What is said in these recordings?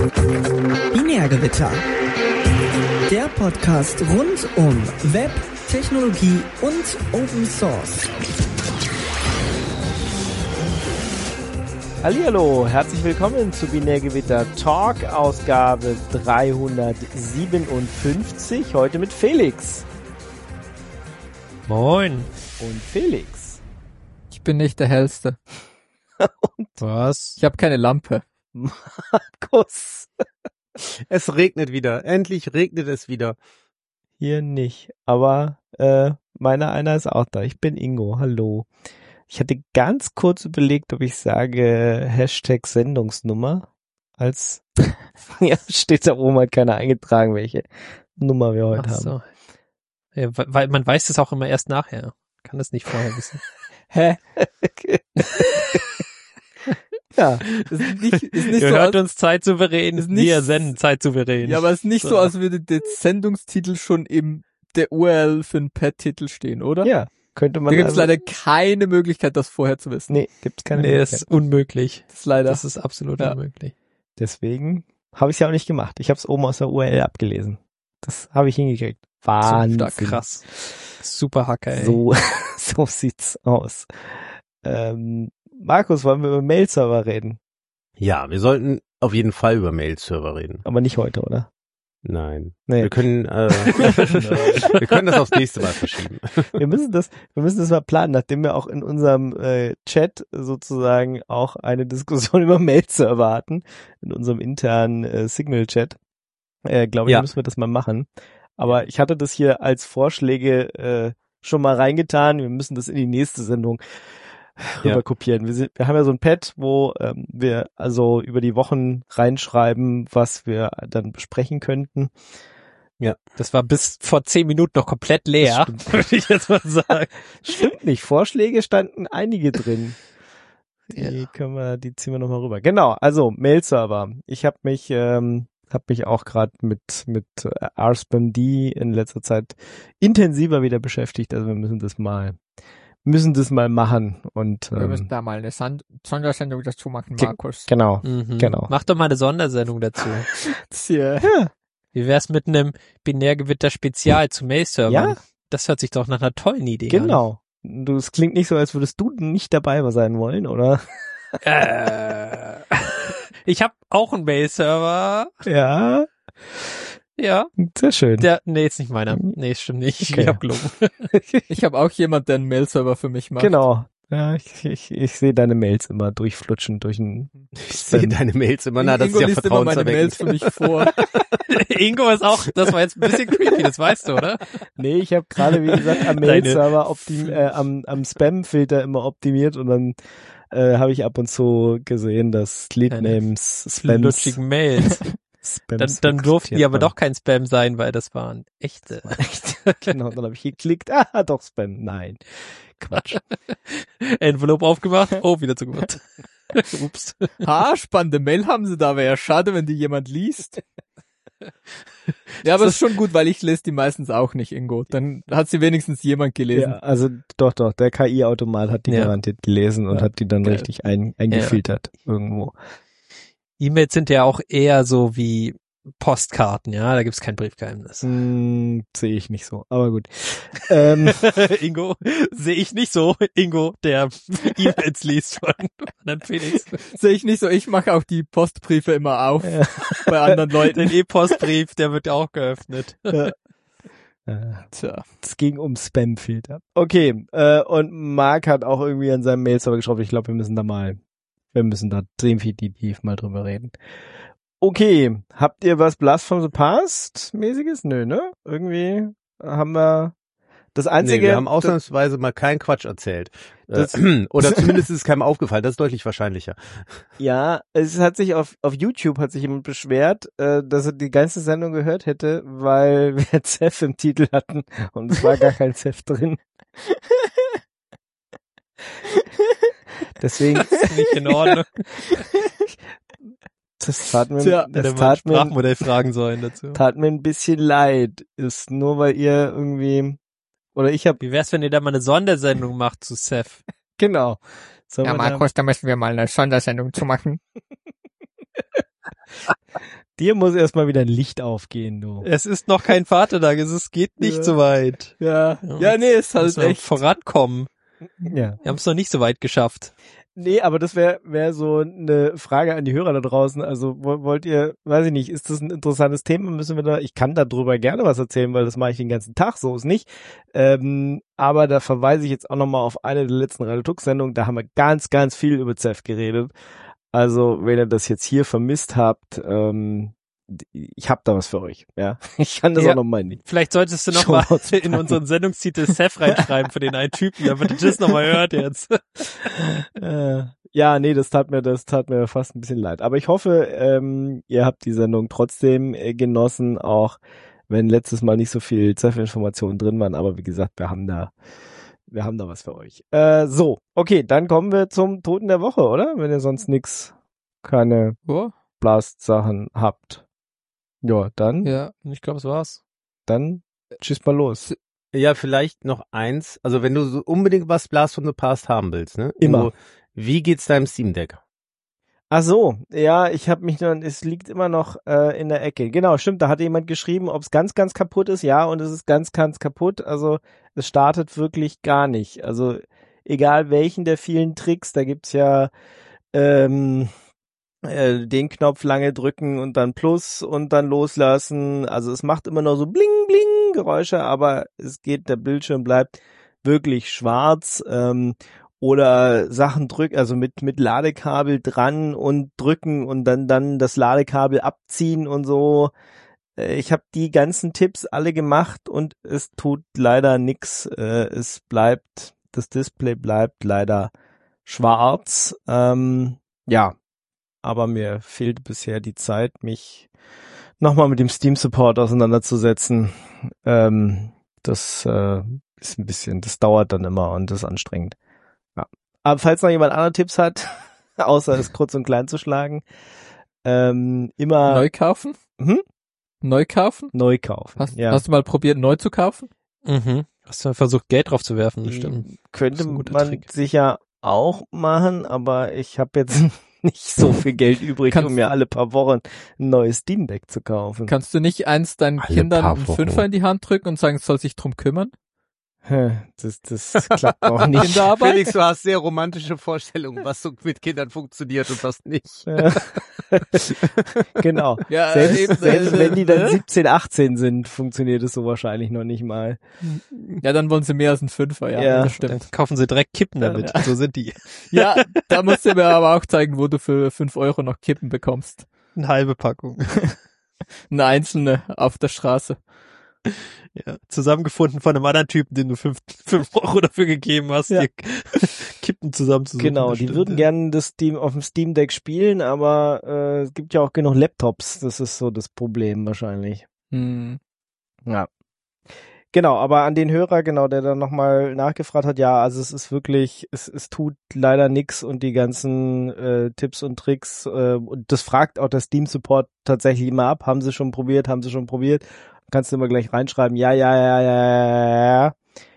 Binärgewitter. Der Podcast rund um Web, Technologie und Open Source. Hallihallo, herzlich willkommen zu Binärgewitter Talk, Ausgabe 357, heute mit Felix. Moin. Und Felix. Ich bin nicht der Hellste. Und was? Ich habe keine Lampe. Markus. Es regnet wieder. Endlich regnet es wieder. Hier nicht, aber einer ist auch da. Ich bin Ingo, hallo. Ich hatte ganz kurz überlegt, ob ich sage Hashtag Sendungsnummer, als ja, steht da oben, hat keiner eingetragen, welche Nummer wir heute haben. So. Ja, weil man weiß es auch immer erst nachher. Kann das nicht vorher wissen. Hä? Ja, ist nicht Ihr so, hört uns zeitsouverän, ist nicht- wir senden zeitsouverän. ja, aber es ist nicht so, als würde der Sendungstitel schon in der URL für einen Pad-Titel stehen, oder? ja, könnte man Da gibt es also, leider keine Möglichkeit, das vorher zu wissen. nee, gibt's keine Nee, Möglichkeit. ist unmöglich. Das ist leider. Das ist absolut Ja. unmöglich. Deswegen habe ich es ja auch nicht gemacht. Ich habe es oben aus der URL abgelesen. Das habe ich hingekriegt. Wahnsinn. Super krass. Super Hacker, ey. So, so sieht's aus. Markus, wollen wir über Mail-Server reden? Ja, wir sollten auf jeden Fall über Mail-Server reden. Aber nicht heute, oder? Nein. Nee. Wir können wir können das aufs nächste Mal verschieben. Wir müssen das mal planen, nachdem wir auch in unserem Chat sozusagen auch eine Diskussion über Mail-Server hatten, in unserem internen Signal-Chat. Glaube ich, Ja. müssen wir das mal machen. Aber ich hatte das hier als Vorschläge schon mal reingetan. Wir müssen das in die nächste Sendung rüber kopieren. Wir haben ja so ein Pad, wo wir also über die Wochen reinschreiben, was wir dann besprechen könnten. Das war bis vor 10 Minuten noch komplett leer, würde ich jetzt mal sagen. Stimmt nicht. Vorschläge standen einige drin. Die ziehen wir nochmal rüber. Genau, also Mail-Server. Ich habe mich auch gerade mit rspamd in letzter Zeit intensiver wieder beschäftigt. Also wir müssen das mal machen. Und Wir müssen da mal eine Sondersendung dazu machen, Markus. genau. Genau. Mach doch mal eine Sondersendung dazu. Ja. Wie wär's mit einem Binärgewitter-Spezial zu Mail-Servern? Ja. Das hört sich doch nach einer tollen Idee Genau. Es klingt nicht so, als würdest du nicht dabei sein wollen, oder? an. Ich habe auch einen Mail-Server. Ja. Ja. Sehr schön. Nee, ist nicht meiner. Nee, stimmt nicht. Okay. Ich hab gelogen. Ich habe auch jemand, der einen Mail-Server für mich macht. Genau. Ja, ich sehe deine Mails immer durchflutschen durch ein Ich sehe deine Mails immer, das ist Ingo ja liest immer meine Mails vertrauenserweckend. für mich vor. Ingo ist auch, das war jetzt ein bisschen creepy, das weißt du, oder? Nee, ich habe gerade, wie gesagt, am Mail-Server am Spam-Filter immer optimiert und dann habe ich ab und zu gesehen, dass Lead-Names Spams Lutschigen Mails. Dann durften die aber doch kein Spam sein, weil das waren echte. Echt? Genau, dann habe ich geklickt. Doch Spam. Nein. Quatsch. Envelope aufgemacht, wieder zugemacht. Ups. Spannende Mail haben sie da, wäre ja schade, wenn die jemand liest. Ja, aber es ist schon gut, weil ich lese die meistens auch nicht, Ingo. Dann hat sie wenigstens jemand gelesen. Ja, also doch, der KI-Automat hat die garantiert gelesen und hat die dann richtig eingefiltert irgendwo. E-Mails sind ja auch eher so wie Postkarten, ja, da gibt's kein Briefgeheimnis. Sehe ich nicht so, aber gut. Ingo, sehe ich nicht so. Ingo, der E-Mails liest von anderen Felix. Sehe ich nicht so, ich mache auch die Postbriefe immer auf bei anderen Leuten. Den E-Postbrief, der wird auch geöffnet. Tja, es ging um Spam-Filter. Okay, und Marc hat auch irgendwie an seinem Mail-Server geschraubt. Ich glaube, wir müssen da definitiv mal drüber reden. Okay, habt ihr was Blast from the Past mäßiges? Nö, ne? Irgendwie haben wir das Einzige. Nee, wir haben ausnahmsweise mal keinen Quatsch erzählt. Oder zumindest ist es keinem aufgefallen, das ist deutlich wahrscheinlicher. Ja, es hat sich auf YouTube hat sich jemand beschwert, dass er die ganze Sendung gehört hätte, weil wir Zef im Titel hatten und es war gar kein Zef drin. Deswegen ist nicht in Ordnung. Das tat mir, Sprachmodell fragen sollen dazu. Tat mir ein bisschen leid. Ist nur, weil ihr irgendwie, oder ich habe. Wie wär's, wenn ihr da mal eine Sondersendung macht zu Seth? Genau. Ja, Markus, da müssen wir mal eine Sondersendung zu machen. Dir muss erstmal wieder ein Licht aufgehen, du. Es ist noch kein Vatertag, es geht nicht so weit. Ja, nee, ist halt Müssen wir echt. vorankommen. Ja. Wir haben es noch nicht so weit geschafft. Nee, aber das wär so eine Frage an die Hörer da draußen. Also wollt ihr, weiß ich nicht, ist das ein interessantes Thema? Ich kann darüber gerne was erzählen, weil das mache ich den ganzen Tag, so ist nicht. Aber da verweise ich jetzt auch nochmal auf eine der letzten Radio Tux-Sendungen, da haben wir ganz, ganz viel über ZEF geredet. Also, wenn ihr das jetzt hier vermisst habt, ich hab da was für euch, ja. Ich kann das auch nochmal nicht. Vielleicht solltest du nochmal in unseren Sendungstitel Seth reinschreiben für den einen Typen, damit ihr das nochmal hört jetzt. Ja, nee, das tat mir fast ein bisschen leid. Aber ich hoffe, ihr habt die Sendung trotzdem genossen, auch wenn letztes Mal nicht so viel ZEF-Informationen drin waren. Aber wie gesagt, wir haben da was für euch. So, okay, dann kommen wir zum Toten der Woche, oder? Wenn ihr sonst keine Blast-Sachen habt. Ja, dann. Ja, ich glaube, es war's. Dann tschüss mal los. Ja, vielleicht noch eins. Also wenn du so unbedingt was Blast from the Past haben willst, ne? Immer. Wie geht's deinem Steam Deck? Ach so, ja, es liegt immer noch in der Ecke. Genau, stimmt, da hatte jemand geschrieben, ob es ganz, ganz kaputt ist. Ja, und es ist ganz, ganz kaputt. Also es startet wirklich gar nicht. Also egal welchen der vielen Tricks, da gibt's ja den Knopf lange drücken und dann Plus und dann loslassen. Also es macht immer noch so bling, bling Geräusche, aber der Bildschirm bleibt wirklich schwarz. Oder Sachen also mit Ladekabel dran und drücken und dann das Ladekabel abziehen und so. Ich habe die ganzen Tipps alle gemacht und es tut leider nix. Das Display bleibt leider schwarz. Ja, aber mir fehlt bisher die Zeit, mich nochmal mit dem Steam Support auseinanderzusetzen. Das ist ein bisschen, das dauert dann immer und das ist anstrengend. Ja. Aber falls noch jemand andere Tipps hat, außer es kurz und klein zu schlagen, immer Neu kaufen? Neu kaufen? neu kaufen. Hast du mal probiert, neu zu kaufen? Mhm. Hast du versucht, Geld drauf zu werfen, das stimmt. Könnte Das ist ein guter man Trick. sicher auch machen, aber ich habe jetzt nicht so viel Geld übrig, um mir alle paar Wochen ein neues Steam Deck zu kaufen. Kannst du nicht eins deinen Alle Kindern paar einen Wochen. Fünfer in die Hand drücken und sagen, es soll sich drum kümmern? Das klappt auch nicht. Kinderarbeit? Felix, du hast sehr romantische Vorstellungen, was so mit Kindern funktioniert und was nicht. Genau. Ja, Selbst wenn die dann 17, 18 sind, funktioniert es so wahrscheinlich noch nicht mal. Ja, dann wollen sie mehr als einen Fünfer, ja, Ja. das Dann stimmt. kaufen sie direkt Kippen damit. So sind die. Ja, da musst du mir aber auch zeigen, wo du für 5 Euro noch Kippen bekommst. Eine halbe Packung. Eine einzelne auf der Straße. Ja, zusammengefunden von einem anderen Typen, den du 5 Euro dafür gegeben hast, Ja. dir Kippen zusammenzusuchen. Genau, Das die stimmt, würden ja. gerne das Steam auf dem Steam Deck spielen, aber es gibt ja auch genug Laptops. Das ist so das Problem wahrscheinlich. Ja. Genau, aber an den Hörer, genau, der dann nochmal nachgefragt hat, ja, also es ist wirklich, es tut leider nix und die ganzen Tipps und Tricks, und das fragt auch der Steam Support tatsächlich immer ab, haben sie schon probiert, kannst du immer gleich reinschreiben, ja,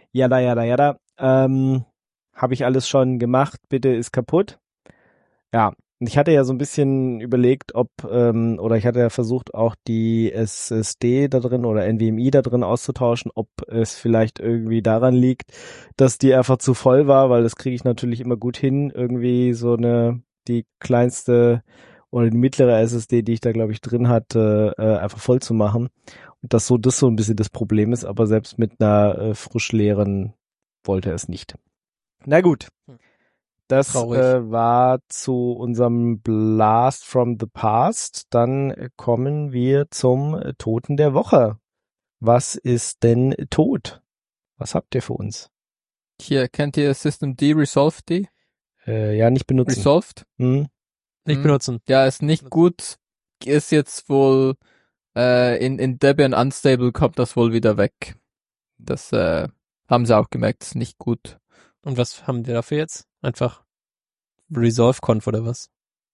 habe ich alles schon gemacht, bitte ist kaputt. Ja. Und ich hatte ja so ein bisschen überlegt, oder ich hatte ja versucht, auch die SSD da drin oder NVMe da drin auszutauschen, ob es vielleicht irgendwie daran liegt, dass die einfach zu voll war, weil das kriege ich natürlich immer gut hin, irgendwie die kleinste oder die mittlere SSD, die ich da, glaube ich, drin hatte, einfach voll zu machen. Und das so ein bisschen das Problem ist, aber selbst mit einer frisch leeren wollte es nicht. Na gut. Das war zu unserem Blast from the Past. Dann kommen wir zum Toten der Woche. Was ist denn tot? Was habt ihr für uns? Hier, kennt ihr System D Resolve D? Ja, nicht benutzen. Resolved? Hm. Nicht benutzen. Ja, ist nicht gut. Ist jetzt wohl in Debian Unstable kommt das wohl wieder weg. Das haben sie auch gemerkt, ist nicht gut. Und was haben die dafür jetzt? Einfach Resolve-Conf oder was?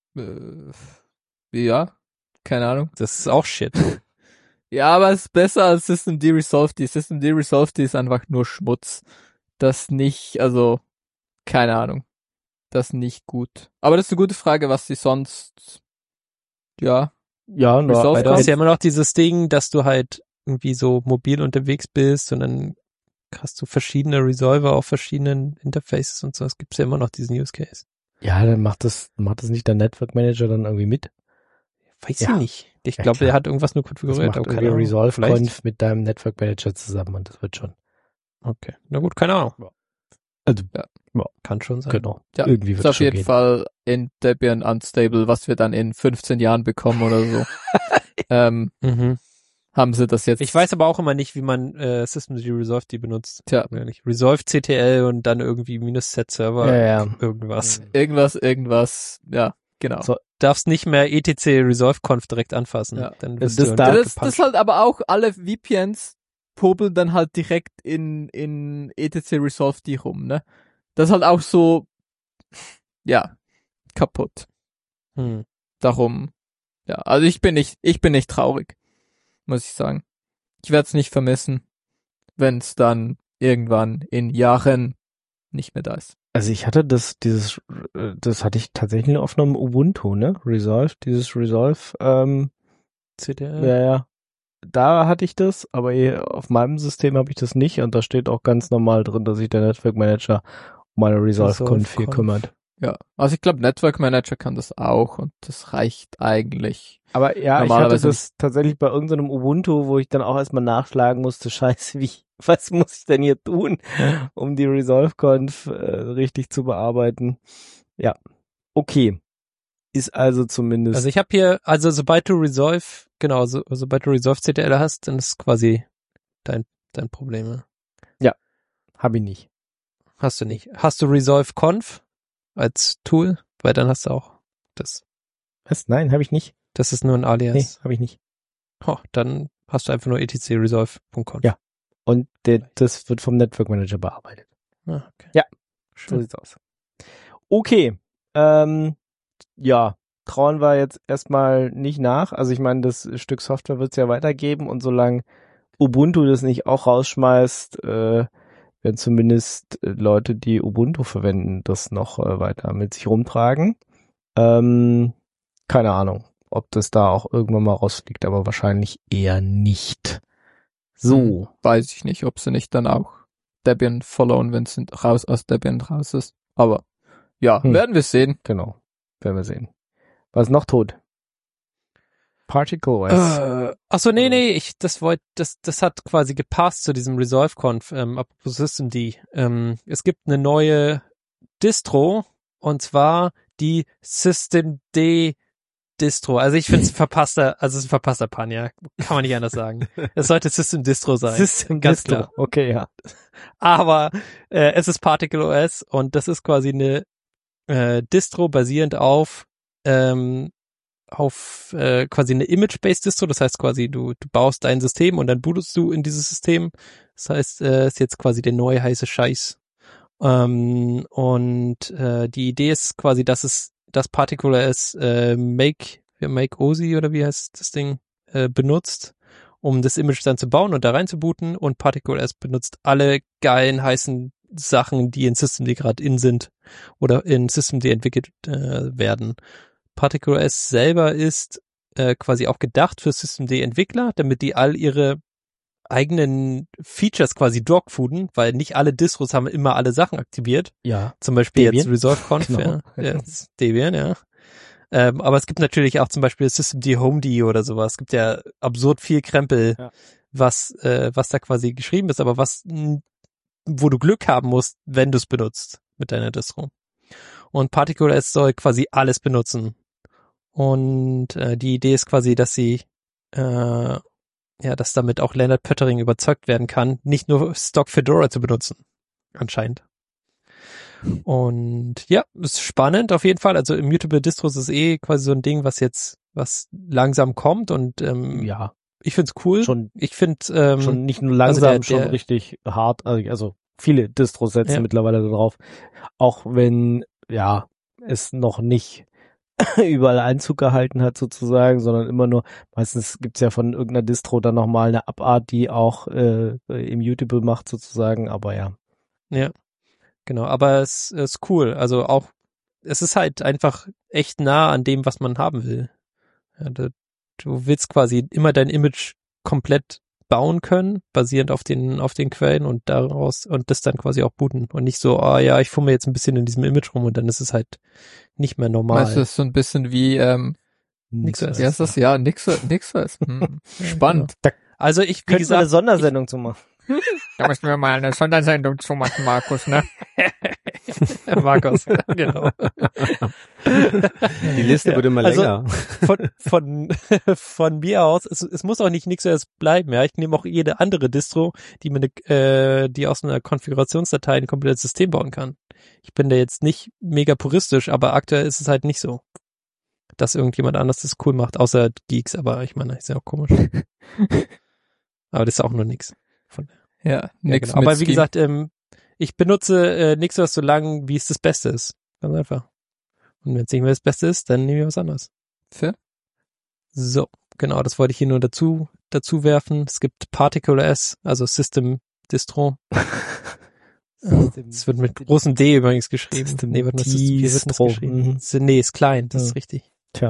Ja, keine Ahnung. Das ist auch Shit. Ja, aber es ist besser als System D Resolve D. System D Resolve D ist einfach nur Schmutz. Das nicht, also, keine Ahnung. Das nicht gut. Aber das ist eine gute Frage, was sie sonst, ja, Ja, nur Resolve Weil du Conf? hast ja immer noch dieses Ding, dass du halt irgendwie so mobil unterwegs bist und dann hast du verschiedene Resolver auf verschiedenen Interfaces und so. Es gibt ja immer noch diesen Use Case. ja, dann macht das nicht der Network Manager dann irgendwie mit. Weiß Ja. ich nicht. Ich Ja, glaube, klar. der hat irgendwas nur Das konfiguriert. macht Aber irgendwie keine Ahnung. Resolve Vielleicht. Conf mit deinem Network Manager zusammen und das wird schon. Okay. Na gut, keine Ahnung. Also, Kann schon sein. genau. Ja, Irgendwie ist wird auf es schon jeden gehen. Fall in Debian unstable, was wir dann in 15 Jahren bekommen oder so. Mhm. Haben sie das jetzt. Ich weiß aber auch immer nicht, wie man Systemd Resolve die benutzt. Tja. Ehrlich. Resolve CTL und dann irgendwie -set Server Ja. irgendwas. Irgendwas, ja, genau. So. Darfst nicht mehr etc Resolve Conf direkt anfassen. Ja. Dann Das wirst du darf- Das halt aber auch alle VPNs popeln dann halt direkt in etc Resolve die rum, ne? Das ist halt auch so, ja, kaputt. Darum, ja, also ich bin nicht traurig, muss ich sagen. Ich werde es nicht vermissen, wenn es dann irgendwann in Jahren nicht mehr da ist. Also ich hatte das hatte ich tatsächlich nur auf einem Ubuntu, ne? Resolve, CTL. ja. Da hatte ich das, aber auf meinem System habe ich das nicht und da steht auch ganz normal drin, dass sich der Network Manager um meine Resolve-Conf hier Resolve-Conf. kümmert. Ja, also ich glaube, Network Manager kann das auch und das reicht eigentlich. Aber ja, ich hatte Normalerweise das tatsächlich bei irgendeinem Ubuntu, wo ich dann auch erstmal nachschlagen musste, scheiße, was muss ich denn hier tun, um die Resolve-Conf richtig zu bearbeiten? Ja, okay. Ist also zumindest... Also ich habe hier, also sobald du Resolve CTL hast, dann ist quasi dein Problem. habe ich nicht. Hast du nicht. Hast du Resolve Conf als Tool? Weil dann hast du auch das. Was? Nein, habe ich nicht. Das ist nur ein Alias. Nee, habe ich nicht. Oh, dann hast du einfach nur etc-resolve.conf. Ja. Und das wird vom Network Manager bearbeitet. Ah, okay. Ja. So Schön. sieht's aus. Okay. Ja, trauen wir jetzt erstmal nicht nach. Also ich meine, das Stück Software wird es ja weitergeben und solange Ubuntu das nicht auch rausschmeißt, werden zumindest Leute, die Ubuntu verwenden, das noch weiter mit sich rumtragen. Keine Ahnung, ob das da auch irgendwann mal rausfliegt, aber wahrscheinlich eher nicht. So. Weiß ich nicht, ob sie nicht dann auch Debian followen, wenn es aus Debian raus ist. Aber ja, werden wir sehen. Genau. Werden wir sehen. Was ist noch tot? Particle OS. Achso, nee, das hat quasi gepasst zu diesem Resolve-Conf, apropos Systemd. Es gibt eine neue Distro, und zwar die Systemd Distro. Also ich finde es es ist ein verpasster Pan, ja. Kann man nicht anders sagen. Es sollte Systemd Distro sein. System ganz Distro. klar. Okay, ja. Aber es ist Particle OS und das ist quasi eine Distro basierend auf quasi eine Image-Based Distro. Das heißt quasi, du baust dein System und dann bootest du in dieses System. Das heißt, ist jetzt quasi der neue heiße Scheiß. Die Idee ist quasi, dass das Particle OS Make OSI oder wie heißt das Ding benutzt, um das Image dann zu bauen und da rein zu booten, und Particle OS benutzt alle geilen heißen Sachen, die in Systemd gerade in sind oder in Systemd entwickelt werden. Particle OS selber ist quasi auch gedacht für Systemd Entwickler, damit die all ihre eigenen Features quasi dogfooden, weil nicht alle Distros haben immer alle Sachen aktiviert. Ja. Zum Beispiel Debian. jetzt Resolve-Conf, Genau. jetzt Debian, ja. Aber es gibt natürlich auch zum Beispiel Systemd Homed oder sowas. Es gibt ja absurd viel Krempel, Ja. was da quasi geschrieben ist, aber wo du Glück haben musst, wenn du es benutzt mit deiner Distro. Und Particle OS soll quasi alles benutzen. Und die Idee ist quasi, dass sie dass damit auch Leonard Pöttering überzeugt werden kann, nicht nur Stock Fedora zu benutzen. Anscheinend. Und ja, ist spannend auf jeden Fall. Also Immutable Distros ist quasi so ein Ding, was langsam kommt, und Ja. ich find's cool. Schon Ich finde schon nicht nur langsam, also schon richtig hart. Also viele Distros setzen Ja. mittlerweile darauf. Auch wenn, ja, es noch nicht überall Einzug gehalten hat sozusagen, sondern immer nur, meistens gibt's ja von irgendeiner Distro dann nochmal eine Abart, die auch Immutable macht sozusagen, aber ja. Ja, genau. Aber es ist cool. Also auch, es ist halt einfach echt nah an dem, was man haben will. Ja, Du willst quasi immer dein Image komplett bauen können, basierend auf den Quellen und daraus und das dann quasi auch booten und nicht so, ich fummel jetzt ein bisschen in diesem Image rum und dann ist es halt nicht mehr normal. Weißt du, das ist so ein bisschen wie, NixOS. wie heißt das? Ja, NixOS. Spannend. Also ich, wie Könnten wir gesagt, eine Sondersendung zu machen. Da müssen wir mal eine Sondersendung zu machen, Markus, ne? Markus, genau. Die Liste wird immer länger. Von mir aus, es muss auch nicht NixOS bleiben, ja. Ich nehme auch jede andere Distro, die aus einer Konfigurationsdatei ein komplettes System bauen kann. Ich bin da jetzt nicht mega puristisch, aber aktuell ist es halt nicht so, dass irgendjemand anders das cool macht, außer Geeks, aber ich meine, das ist ja auch komisch. Aber das ist auch nur nix. Ja, nix genau. mit Aber wie Scheme. gesagt, ich benutze NixOS so lange, wie es das Beste ist. Ganz einfach. Und wenn es nicht mehr das Beste ist, dann nehmen wir was anderes. Fair. So, genau, das wollte ich hier nur dazu werfen. Es gibt ParticleOS, also System Distro. Es wird mit großem D übrigens geschrieben. System Nee, wird nur System Distro. geschrieben. Nee, ist klein, das ist richtig. Tja.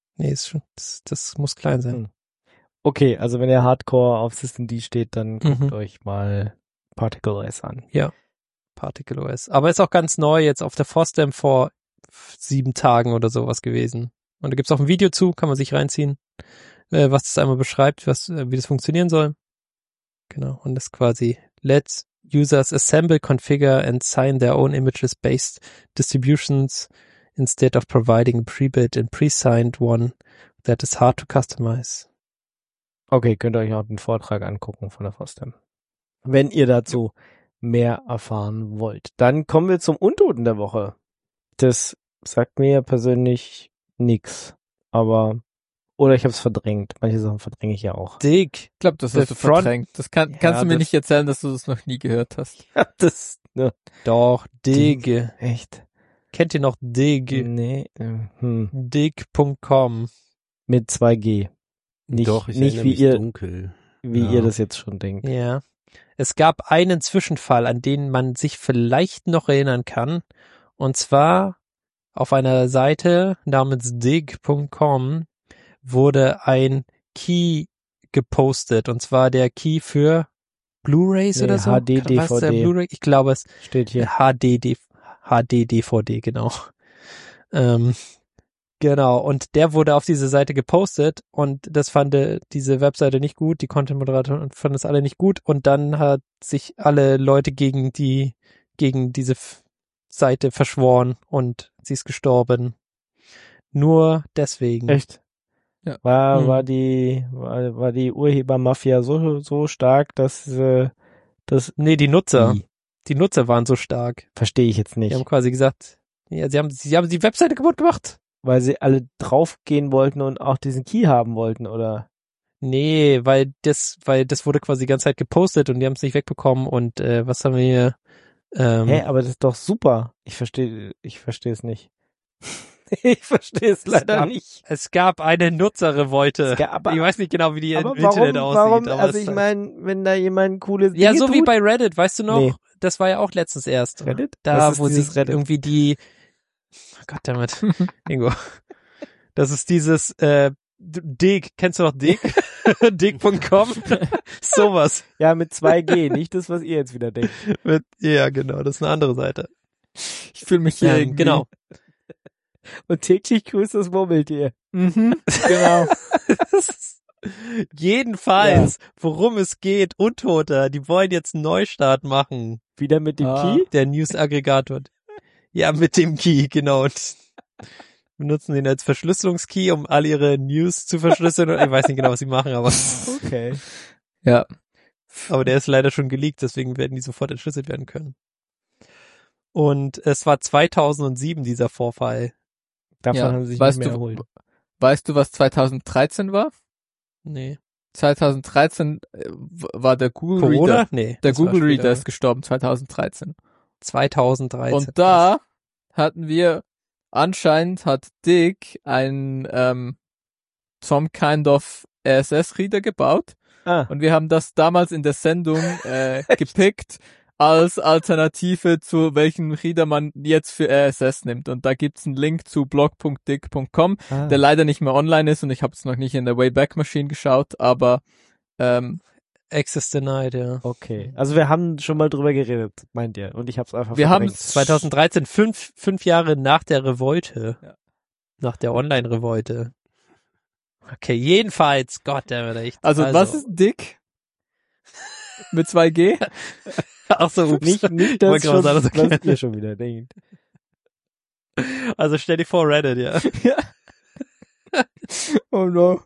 Das muss klein sein. Okay, also wenn ihr Hardcore auf System D steht, dann guckt Mhm. euch mal ParticleOS an. ParticleOS. Aber ist auch ganz neu jetzt auf der FOSDEM vor 7 Tagen oder sowas gewesen. Und da gibt's auch ein Video zu, kann man sich reinziehen, was das einmal beschreibt, wie das funktionieren soll. Genau. Und das ist quasi let users assemble, configure and sign their own images-based distributions instead of providing a pre-built and pre-signed one that is hard to customize. Okay, könnt ihr euch auch den Vortrag angucken von der FOSDEM. Wenn ihr dazu mehr erfahren wollt. Dann kommen wir zum Untoten der Woche. Das sagt mir persönlich nix. Aber, oder ich habe es verdrängt. Manche Sachen verdränge ich ja auch. Dig. Ich glaube, das The hast du Front- verdrängt. Das kannst du mir nicht erzählen, dass du das noch nie gehört hast. Das, ne, Doch, Dig. echt. Kennt ihr noch Dig? Nee, Dig.com. mit 2G. Nicht, Doch, ich nicht erinnere wie mich ihr, dunkel. wie Ja. ihr das jetzt schon denkt. Ja. Es gab einen Zwischenfall, an den man sich vielleicht noch erinnern kann. Und zwar auf einer Seite namens dig.com wurde ein Key gepostet. Und zwar der Key für Blu-rays Nee, oder so. HD, Was ist der DVD. Blu-ray? Ich glaube, es Steht hier. HD-DVD, genau. Genau, und der wurde auf diese Seite gepostet und das fand diese Webseite nicht gut, die Content-Moderatoren fanden es alle nicht gut und dann hat sich alle Leute gegen diese Seite verschworen und sie ist gestorben. Nur deswegen. Echt? Ja. War die Urhebermafia so stark, dass Nee, die Nutzer waren so stark. verstehe ich jetzt Die nicht, haben quasi gesagt, ja, sie haben die Webseite kaputt gemacht. weil sie alle draufgehen wollten und auch diesen Key haben wollten, oder? Nee, weil das wurde quasi die ganze Zeit gepostet und die haben es nicht wegbekommen und was haben wir hier? Hä, aber das ist doch super. Ich verstehe es nicht. Ich verstehe es leider nicht. Es gab eine Nutzerrevolte. Ich weiß nicht genau, wie die im Aber Internet aussieht. warum, aber also es ich ist- meine, wenn da jemand cooles ja, Dinge so wie tut, bei Reddit, weißt du noch? Nee. Das war ja auch letztens erst. Reddit? Da, Was ist wo dieses sie Reddit? irgendwie oh Gott damit, Ingo. Das ist dieses, Dig, kennst du noch Dig? Dig.com? Sowas. Ja, mit 2G, nicht das, was ihr jetzt wieder denkt. Ja, genau, das ist eine andere Seite. Ich fühle mich hier irgendwie. Genau. Und täglich grüßt das Murmeltier. Mhm, genau. Jedenfalls, worum es geht, Untoter, die wollen jetzt einen Neustart machen. Wieder mit dem Key? Der News-Aggregator. Ja, mit dem Key, genau. Und benutzen den als Verschlüsselungskey, um all ihre News zu verschlüsseln. Ich weiß nicht genau, was sie machen, aber Okay. Ja. der ist leider schon geleakt, deswegen werden die sofort entschlüsselt werden können. Und es war 2007 dieser Vorfall. Davon Ja, haben sie sich weißt nicht mehr du- erholt. Weißt du, was 2013 war? Nee. 2013 war der Google Corona? Reader. Nee. Der das war Google später. Reader ist gestorben 2013. 2013. Und da hatten wir, anscheinend hat Dick ein some kind of RSS-Reader gebaut. Ah, Und wir haben das damals in der Sendung gepickt als Alternative zu welchen Reader man jetzt für RSS nimmt. Und da gibt's einen Link zu blog.dick.com, der leider nicht mehr online ist und ich habe es noch nicht in der Wayback Machine geschaut, aber Access denied, ja. Okay. Also wir haben schon mal drüber geredet, meint ihr? Und ich hab's einfach wir haben verdrängt. 2013, fünf Jahre nach der Revolte. Ja. Nach der Online-Revolte. Okay, jedenfalls, Gott, der wird echt. Also was ist Dick? Mit 2G? Ach so, ups. Nicht das Wollte schon, gerade sagen, was ihr schon wieder denkt. Also stell dir vor, Reddit, ja. Ja. Oh no.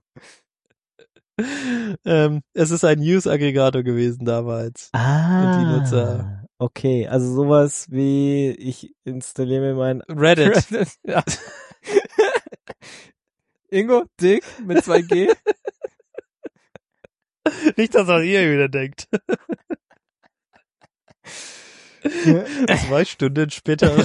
Es ist ein News-Aggregator gewesen damals. Die Nutzer. Okay, also sowas wie ich installiere mir mein Reddit. Ja. Ingo, Dick mit 2G? Nicht das, was ihr wieder denkt. 2 Stunden später.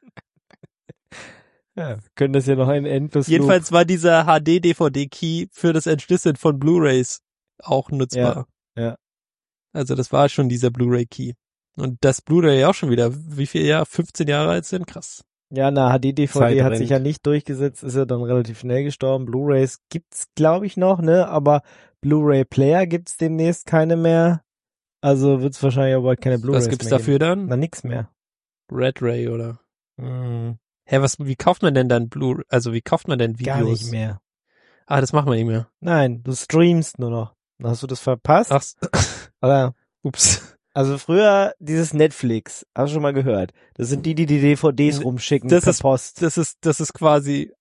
Ja, wir können das ja noch ein endlos Jedenfalls war dieser HD-DVD-Key für das Entschlüsseln von Blu-Rays auch nutzbar. Ja. Also das war schon dieser Blu-Ray-Key. Und das Blu-Ray auch schon wieder, wie viel Jahre? 15 Jahre alt sind? Krass. Ja, eine HD-DVD Zeit hat rennt. sich ja nicht durchgesetzt, ist ja dann relativ schnell gestorben. Blu-Rays gibt's, glaube ich, noch, ne? Aber Blu-Ray-Player gibt's demnächst keine mehr. Also wird's wahrscheinlich aber keine Blu-Rays Was gibt's mehr dafür geben. dann? Na, nix mehr. Red Ray oder? Hm, Hä, wie kauft man denn dann wie kauft man denn Videos? gar nicht mehr. Ah, das macht man nicht mehr. Nein, du streamst nur noch. Hast du das verpasst? Ach, Oder? ups. Also früher dieses Netflix, hast du schon mal gehört? Das sind die DVDs rumschicken Das per ist- Post. Das ist quasi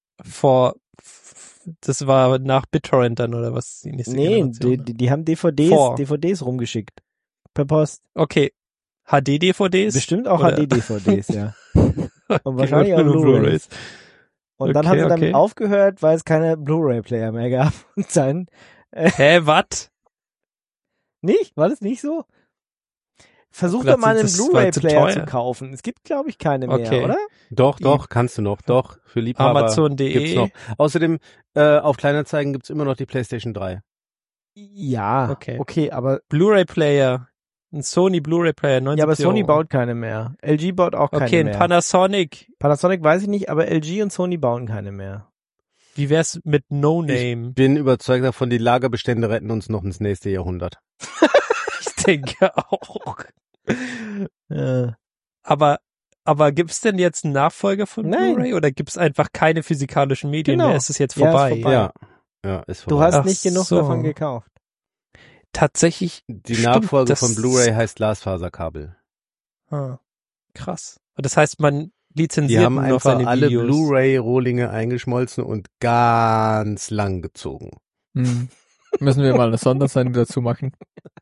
das war nach BitTorrent dann oder was? Die nächste Nee, Generation. die haben Vor. DVDs rumgeschickt. Per Post. Okay. HD-DVDs? Bestimmt auch Oder- HD-DVDs, ja. Und Okay, wahrscheinlich auch oder nur Blu-rays. Und dann Okay, haben sie damit okay. aufgehört, weil es keine Blu-ray-Player mehr gab. Und dann, Hä, was? nicht? War das nicht so? Versuch Vielleicht doch mal einen das war zu Blu-ray-Player teuer. zu kaufen. Es gibt, glaube ich, keine mehr, Okay. oder? Doch, kannst du noch. Doch, für Liebhaber Amazon.de. gibt's noch. Außerdem, auf Kleinanzeigen gibt's immer noch die PlayStation 3. Ja, Okay. aber Blu-ray-Player. Ein Sony Blu-ray-Player, 90 ja, aber Sony Euro. baut keine mehr. LG baut auch keine Okay, ein mehr. Panasonic. Panasonic weiß ich nicht, aber LG und Sony bauen keine mehr. Wie wär's mit No Name? Bin überzeugt davon, die Lagerbestände retten uns noch ins nächste Jahrhundert. Ich denke auch. Ja. Aber gibt's denn jetzt einen Nachfolger von Nein. Blu-ray oder gibt's einfach keine physikalischen Medien Genau. mehr? Ist es jetzt Ja, ist vorbei? vorbei. Ja, ist Du vorbei. hast Ach nicht genug so. davon gekauft. Tatsächlich. Die Stimmt, Nachfolge das- von Blu-ray heißt Glasfaserkabel. Krass. Und das heißt, man Die lizenziert haben nur noch einfach seine alle Videos. Blu-ray-Rohlinge eingeschmolzen und ganz lang gezogen. Müssen wir mal eine Sondersendung dazu machen.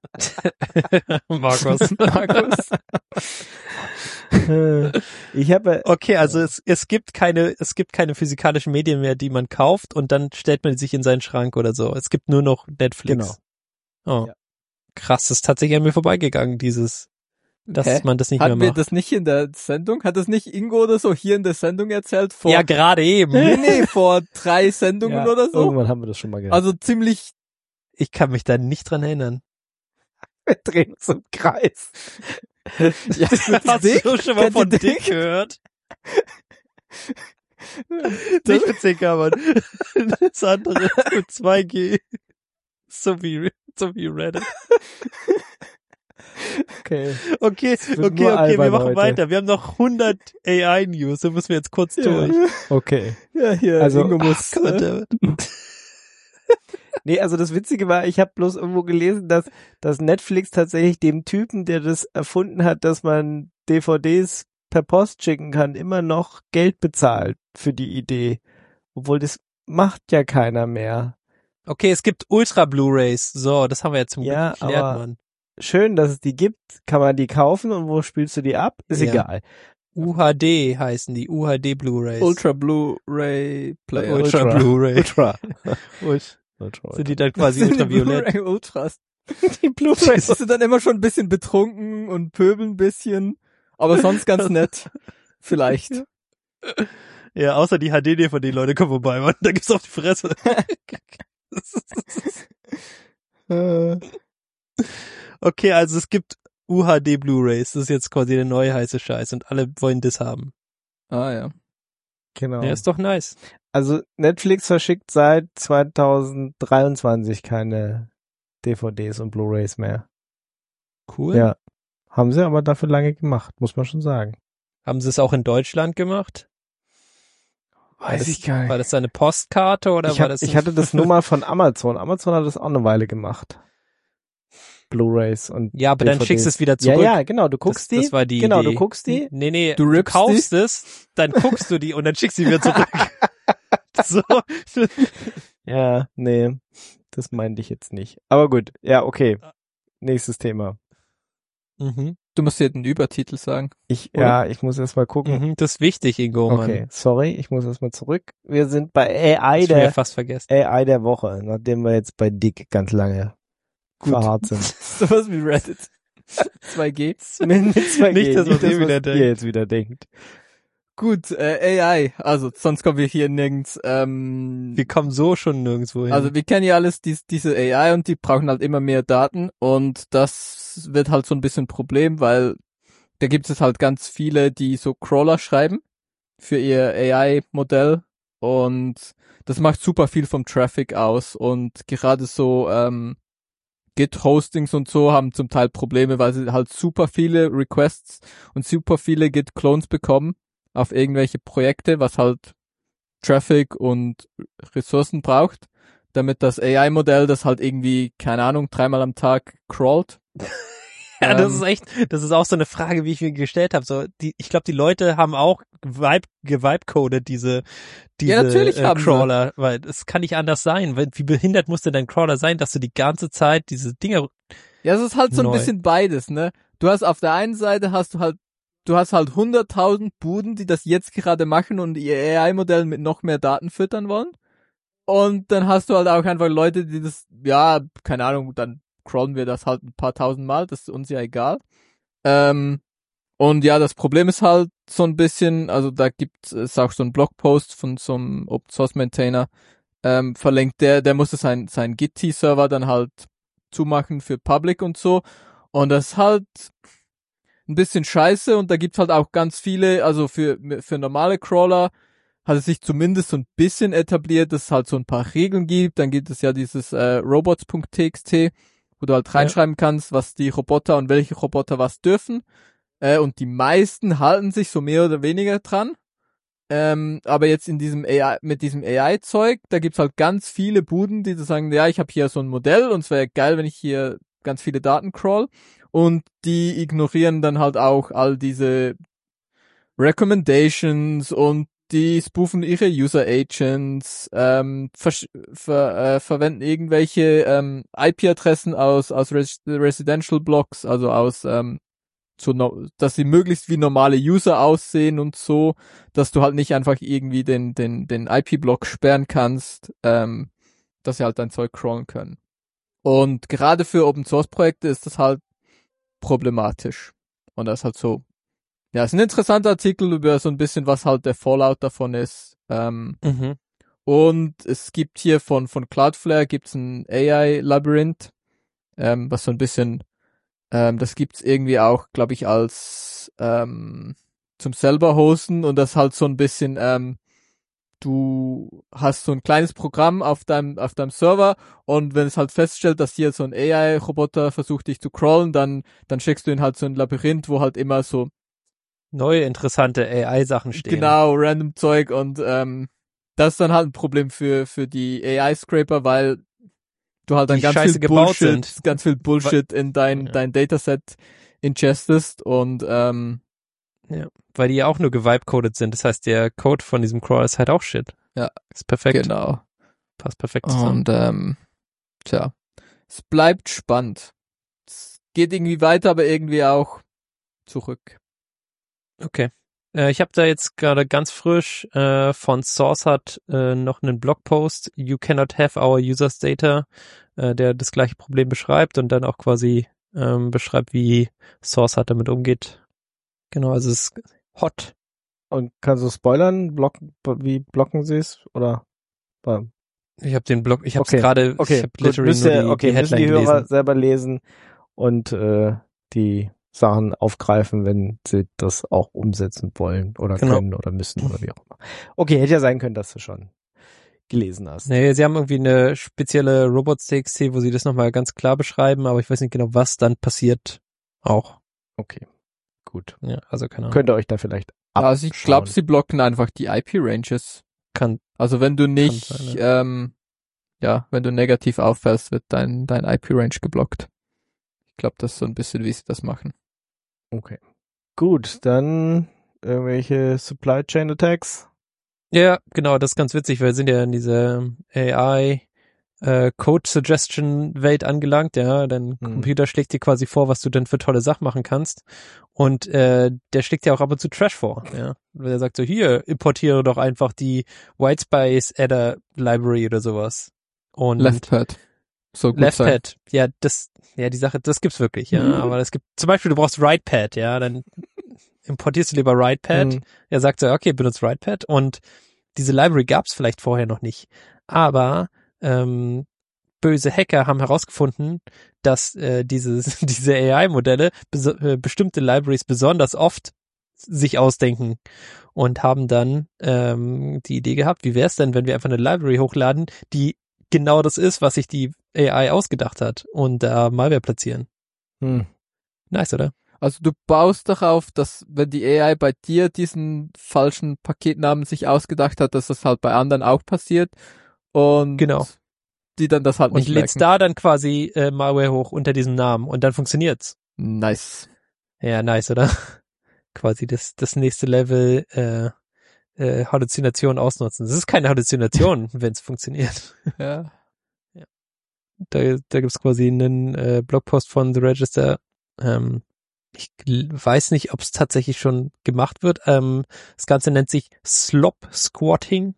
Markus. Ich habe Okay, also es gibt keine physikalischen Medien mehr, die man kauft und dann stellt man sich in seinen Schrank oder so. Es gibt nur noch Netflix. Genau. Oh. Ja. Krass, das ist tatsächlich an mir vorbeigegangen, dass Hä? man das nicht mehr Hatten wir macht. das nicht in der Sendung? Hat das nicht Ingo oder so hier in der Sendung erzählt? Vor, Ja, gerade eben. nee, vor 3 Sendungen ja, oder so. irgendwann haben wir das schon mal gehabt. Also ziemlich, Ich kann mich da nicht dran erinnern. wir drehen uns im Kreis. ja, Hast Dick? du schon mal Kennt ihr von Dick? Dick gehört? Nicht mit Zinkern, das andere mit 2G. So wie Reddit. Okay. Okay, wird okay, nur wir albern machen heute. weiter. Wir haben noch 100 AI-News, da müssen wir jetzt kurz durch. Okay. ja, hier, Also- Ingo muss, Nee, also das Witzige war, ich habe bloß irgendwo gelesen, dass Netflix tatsächlich dem Typen, der das erfunden hat, dass man DVDs per Post schicken kann, immer noch Geld bezahlt für die Idee. Obwohl das macht ja keiner mehr. Okay, es gibt Ultra-Blu-Rays. So, das haben wir jetzt zum Glück Ja, geklärt, aber- Mann. Schön, dass es die gibt. Kann man die kaufen und wo spielst du die ab? Ist Ja. egal. UHD heißen die, UHD Blu-Rays. Ultra Blu-ray Player. Ultra Blu-Ray. Ultra. Sind die dann quasi Das sind die ultraviolett? Blu-ray Ultras. die Blu-rays? Bist du dann immer schon ein bisschen betrunken und pöbeln ein bisschen, aber sonst ganz nett. Vielleicht. Ja, außer die HD-DVD, Leute, kommen vorbei, Mann. Da gibt's auf die Fresse. Okay, also es gibt UHD Blu-rays. Das ist jetzt quasi der neue heiße Scheiß und alle wollen das haben. Ah ja. Genau. Ja, ist doch nice. Also Netflix verschickt seit 2023 keine DVDs und Blu-rays mehr. Cool. Ja. Haben sie aber dafür lange gemacht, muss man schon sagen. Haben sie es auch in Deutschland gemacht? Weiß ich gar nicht. War das eine Postkarte oder war das? Ich hatte das nur mal von Amazon. Amazon hat das auch eine Weile gemacht. Blu-rays und Ja, aber DVDs. Dann schickst du es wieder zurück. Ja, genau, du guckst Das war die Genau, Idee. du guckst die. Nee, Du du rippst kaufst es, dann guckst du die und dann schickst du sie wieder zurück. So. Ja, nee, das meinte ich jetzt nicht. Aber gut, ja, okay. Nächstes Thema. Mhm. Du musst dir den Übertitel sagen. Ich Oder? muss erst mal gucken. Mhm. Das ist wichtig, Ingo, Mann. Okay, sorry, ich muss erst mal zurück. Wir sind bei AI Hast du ja fast vergessen. der Woche, nachdem wir jetzt bei Dick ganz lange verharrt sind. Sowas wie Reddit. 2G. mit 2G, Nicht, dass man was wieder denkt. ihr jetzt wieder denkt. Gut, AI. Also, sonst kommen wir hier nirgends. Wir kommen so schon nirgendwo hin. Also wir kennen ja alles diese AI und die brauchen halt immer mehr Daten und das wird halt so ein bisschen ein Problem, weil da gibt es halt ganz viele, die so Crawler schreiben für ihr AI-Modell und das macht super viel vom Traffic aus und gerade so Git-Hostings und so haben zum Teil Probleme, weil sie halt super viele Requests und super viele Git-Clones bekommen auf irgendwelche Projekte, was halt Traffic und Ressourcen braucht, damit das AI-Modell das halt irgendwie, keine Ahnung, 3-mal am Tag crawlt. Ja, das ist auch so eine Frage, wie ich mir gestellt habe. So, ich glaube, die Leute haben auch gewibecoded diese Ja, natürlich haben Crawler, weil es kann nicht anders sein. Wie behindert muss denn dein Crawler sein, dass du die ganze Zeit diese Dinge. Ja, es ist halt so ein Neu. bisschen beides, ne? Du hast auf der einen Seite du hast halt 100.000 Buden, die das jetzt gerade machen und ihr AI-Modell mit noch mehr Daten füttern wollen. Und dann hast du halt auch einfach Leute, die das, ja, keine Ahnung, dann crawlen wir das halt ein paar tausend Mal, das ist uns ja egal. Und ja, das Problem ist halt so ein bisschen, also da gibt es auch so einen Blogpost von so einem Open Source Maintainer, verlinkt, der musste sein Git-Server dann halt zumachen für Public und so. Und das ist halt ein bisschen scheiße und da gibt's halt auch ganz viele, also für normale Crawler hat es sich zumindest so ein bisschen etabliert, dass es halt so ein paar Regeln gibt. Dann gibt es ja dieses robots.txt, wo du halt reinschreiben kannst, was die Roboter und welche Roboter was dürfen. Und die meisten halten sich so mehr oder weniger dran. Aber jetzt mit diesem AI-Zeug, da gibt's halt ganz viele Buden, die sagen, ja, ich habe hier so ein Modell und es wäre geil, wenn ich hier ganz viele Daten crawl. Und die ignorieren dann halt auch all diese Recommendations und die spoofen ihre User Agents, verwenden irgendwelche IP-Adressen aus Residential Blocks, also aus dass sie möglichst wie normale User aussehen und so, dass du halt nicht einfach irgendwie den IP-Block sperren kannst, dass sie halt dein Zeug crawlen können. Und gerade für Open-Source-Projekte ist das halt problematisch. Und das ist halt so, ja, ist ein interessanter Artikel über so ein bisschen, was halt der Fallout davon ist. Und es gibt hier von Cloudflare gibt's ein AI-Labyrinth, was so ein bisschen, das gibt's irgendwie auch, glaube ich, als zum selber hosten und das halt so ein bisschen, du hast so ein kleines Programm auf deinem Server und wenn es halt feststellt, dass hier so ein AI-Roboter versucht dich zu crawlen, dann schickst du ihn halt so ein Labyrinth, wo halt immer so neue interessante AI-Sachen stehen. genau, random Zeug und das ist dann halt ein Problem für die AI-Scraper, weil du halt dann Die ganz scheiße viel gebaut Bullshit, sind. ganz viel Bullshit in dein Dataset ingestest und Ja, weil die ja auch nur gewibecoded sind. Das heißt, der Code von diesem Crawler ist halt auch Shit. Ja. Ist perfekt. genau. Passt perfekt zusammen. Und tja, es bleibt spannend. Es geht irgendwie weiter, aber irgendwie auch zurück. Okay. Ich habe da jetzt gerade ganz frisch von Source hat noch einen Blogpost, You cannot have our users data, der das gleiche Problem beschreibt und dann auch quasi beschreibt, wie Source hat damit umgeht. Genau, also es ist hot. Und kannst du spoilern? Wie blocken sie es? Oder? Ich habe den Blog, ich habe es Okay, gerade, okay, ich habe gut, literally nur die müssen Headline die Hörer gelesen. selber lesen und die Sachen aufgreifen, wenn sie das auch umsetzen wollen oder Genau. können oder müssen oder wie auch immer. Okay, hätte ja sein können, dass du schon gelesen hast. Nee, sie haben irgendwie eine spezielle Robots.txt, wo sie das nochmal ganz klar beschreiben, aber ich weiß nicht genau, was dann passiert auch. Okay, gut. Ja, also keine Ahnung. Könnt ihr euch da vielleicht Also ich glaube, abschauen. sie blocken einfach die IP-Ranges. Kann, Also wenn du nicht, sein, wenn du negativ auffällst, wird dein IP-Range geblockt. Ich glaube, das ist so ein bisschen, wie sie das machen. Okay. Gut, dann irgendwelche Supply Chain Attacks. ja, genau, das ist ganz witzig, weil wir sind ja in dieser AI Code Suggestion Welt angelangt, ja, dein Computer schlägt dir quasi vor, was du denn für tolle Sachen machen kannst und der schlägt dir auch ab und zu Trash vor, ja, weil er sagt so, hier, importiere doch einfach die Whitespace Adder Library oder sowas und Leftpad. So gut sein. Leftpad, ja, die Sache, das gibt's wirklich, ja, aber es gibt, zum Beispiel, du brauchst Rightpad, ja, dann importierst du lieber Rightpad, er sagt so, okay, benutzt Rightpad und diese Library gab's vielleicht vorher noch nicht, aber böse Hacker haben herausgefunden, dass diese AI-Modelle bestimmte Libraries besonders oft sich ausdenken und haben dann die Idee gehabt, wie wäre es denn, wenn wir einfach eine Library hochladen, die genau das ist, was sich die AI ausgedacht hat und da Malware platzieren. Nice, oder? Also du baust darauf, dass wenn die AI bei dir diesen falschen Paketnamen sich ausgedacht hat, dass das halt bei anderen auch passiert und Genau. die dann das halt Und nicht lädst merken. da dann quasi Malware hoch unter diesem Namen und dann funktioniert's. Nice. Ja, nice, oder? Quasi das nächste Level Halluzination ausnutzen. Das ist keine Halluzination, wenn es funktioniert. Ja. Da gibt's quasi einen Blogpost von The Register. Ich weiß nicht, ob es tatsächlich schon gemacht wird. Das Ganze nennt sich Slop Squatting.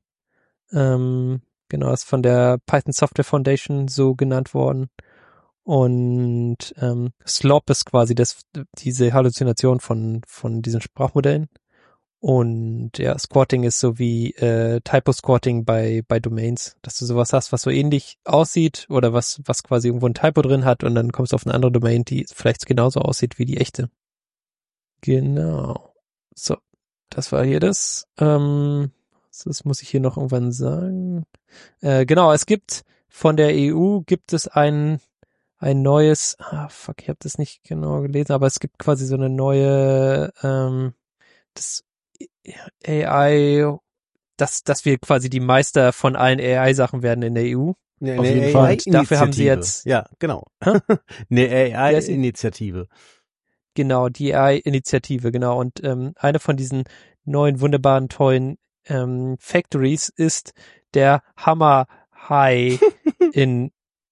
Genau, ist von der Python Software Foundation so genannt worden. Und Slop ist quasi diese Halluzination von diesen Sprachmodellen. Und ja, Squatting ist so wie Typo-Squatting bei Domains, dass du sowas hast, was so ähnlich aussieht oder was quasi irgendwo ein Typo drin hat und dann kommst du auf eine andere Domain, die vielleicht genauso aussieht wie die echte. Genau. So, das war hier das. Das muss ich hier noch irgendwann sagen. Genau, es gibt von der EU gibt es ein neues, ich habe das nicht genau gelesen, aber es gibt quasi so eine neue, das AI, dass wir quasi die Meister von allen AI-Sachen werden in der EU. Eine Auf jeden Fall. Und dafür haben sie jetzt, Ja, genau. Eine AI-Initiative. genau, die AI-Initiative, genau. Und eine von diesen neuen, wunderbaren, tollen Factories ist der Hammer High in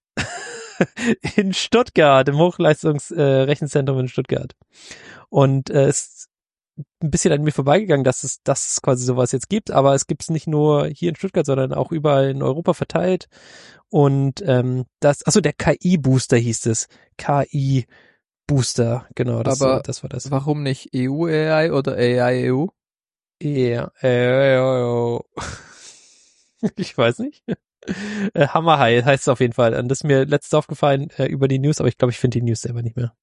Stuttgart, im Hochleistungsrechenzentrum in Stuttgart. Und es ist ein bisschen an mir vorbeigegangen, dass es quasi sowas jetzt gibt, aber es gibt es nicht nur hier in Stuttgart, sondern auch überall in Europa verteilt. Und der KI-Booster hieß es. KI-Booster, genau, das war das. Warum nicht EU-AI oder AI-EU? Ja, ich weiß nicht. Hammer High heißt es auf jeden Fall. Und das ist mir letztens aufgefallen über die News, aber ich glaube, ich finde die News selber nicht mehr.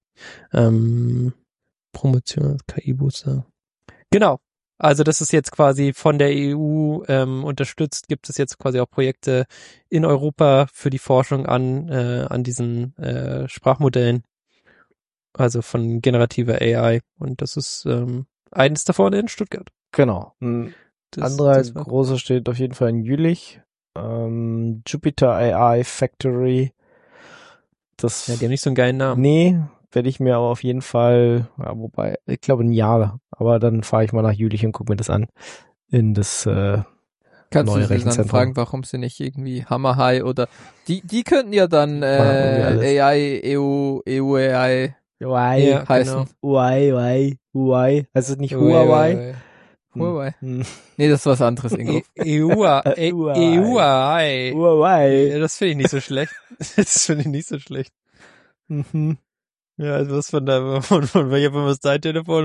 Promotion, KI-Booster. Genau. Also das ist jetzt quasi von der EU unterstützt, gibt es jetzt quasi auch Projekte in Europa für die Forschung an diesen Sprachmodellen. Also von generativer AI. Und das ist eines davon in Stuttgart. Genau. Ein anderer großer steht auf jeden Fall in Jülich. Jupyter AI Factory. Die haben nicht so einen geilen Namen. Nee, werde ich mir aber auf jeden Fall, wobei, ich glaube ein Jahr, aber dann fahre ich mal nach Jülich und gucke mir das an. In das Kannst neue du sie dann fragen, warum sie nicht irgendwie Hammer High oder die könnten ja dann AI, EU AI heißen. Huawei. Also nicht Huawei. Huawei. Nee, das ist was anderes, Ingo. Huawei. Das finde ich nicht so schlecht. Mhm. Ja, also was von welcher Firma ist dein Telefon?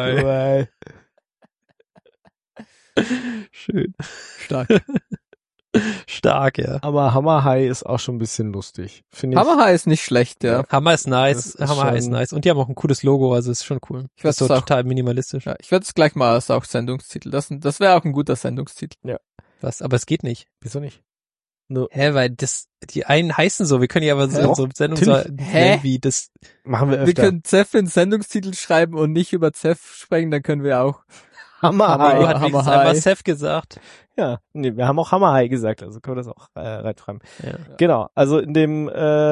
Huawei. Schön. Stark. Stark, ja. Aber Hammer High ist auch schon ein bisschen lustig. Finde ich. Hammer High ist nicht schlecht, ja. Hammer ist nice, Das ist Hammer High ist schon- nice. Und die haben auch ein cooles Logo, also ist schon cool. Ich Das ist so werd's auch- total minimalistisch. Ja, ich werde es gleich mal als auch Sendungstitel. Das wäre auch ein guter Sendungstitel. Was? Aber es geht nicht. Wieso nicht? Hä, weil die einen heißen so, wir können ja aber so Hä? unsere Sendung so Natürlich. nennen wie das. Machen wir Wir öfter. können Zeff in Sendungstitel schreiben und nicht über Zeff sprechen, dann können wir auch. Hammer Hammer- High. Du hat Hammer wenigstens High. einmal Seth gesagt. Ja, nee, wir haben auch Hammer High gesagt, also können wir das auch reinschreiben. Ja. Genau, also in dem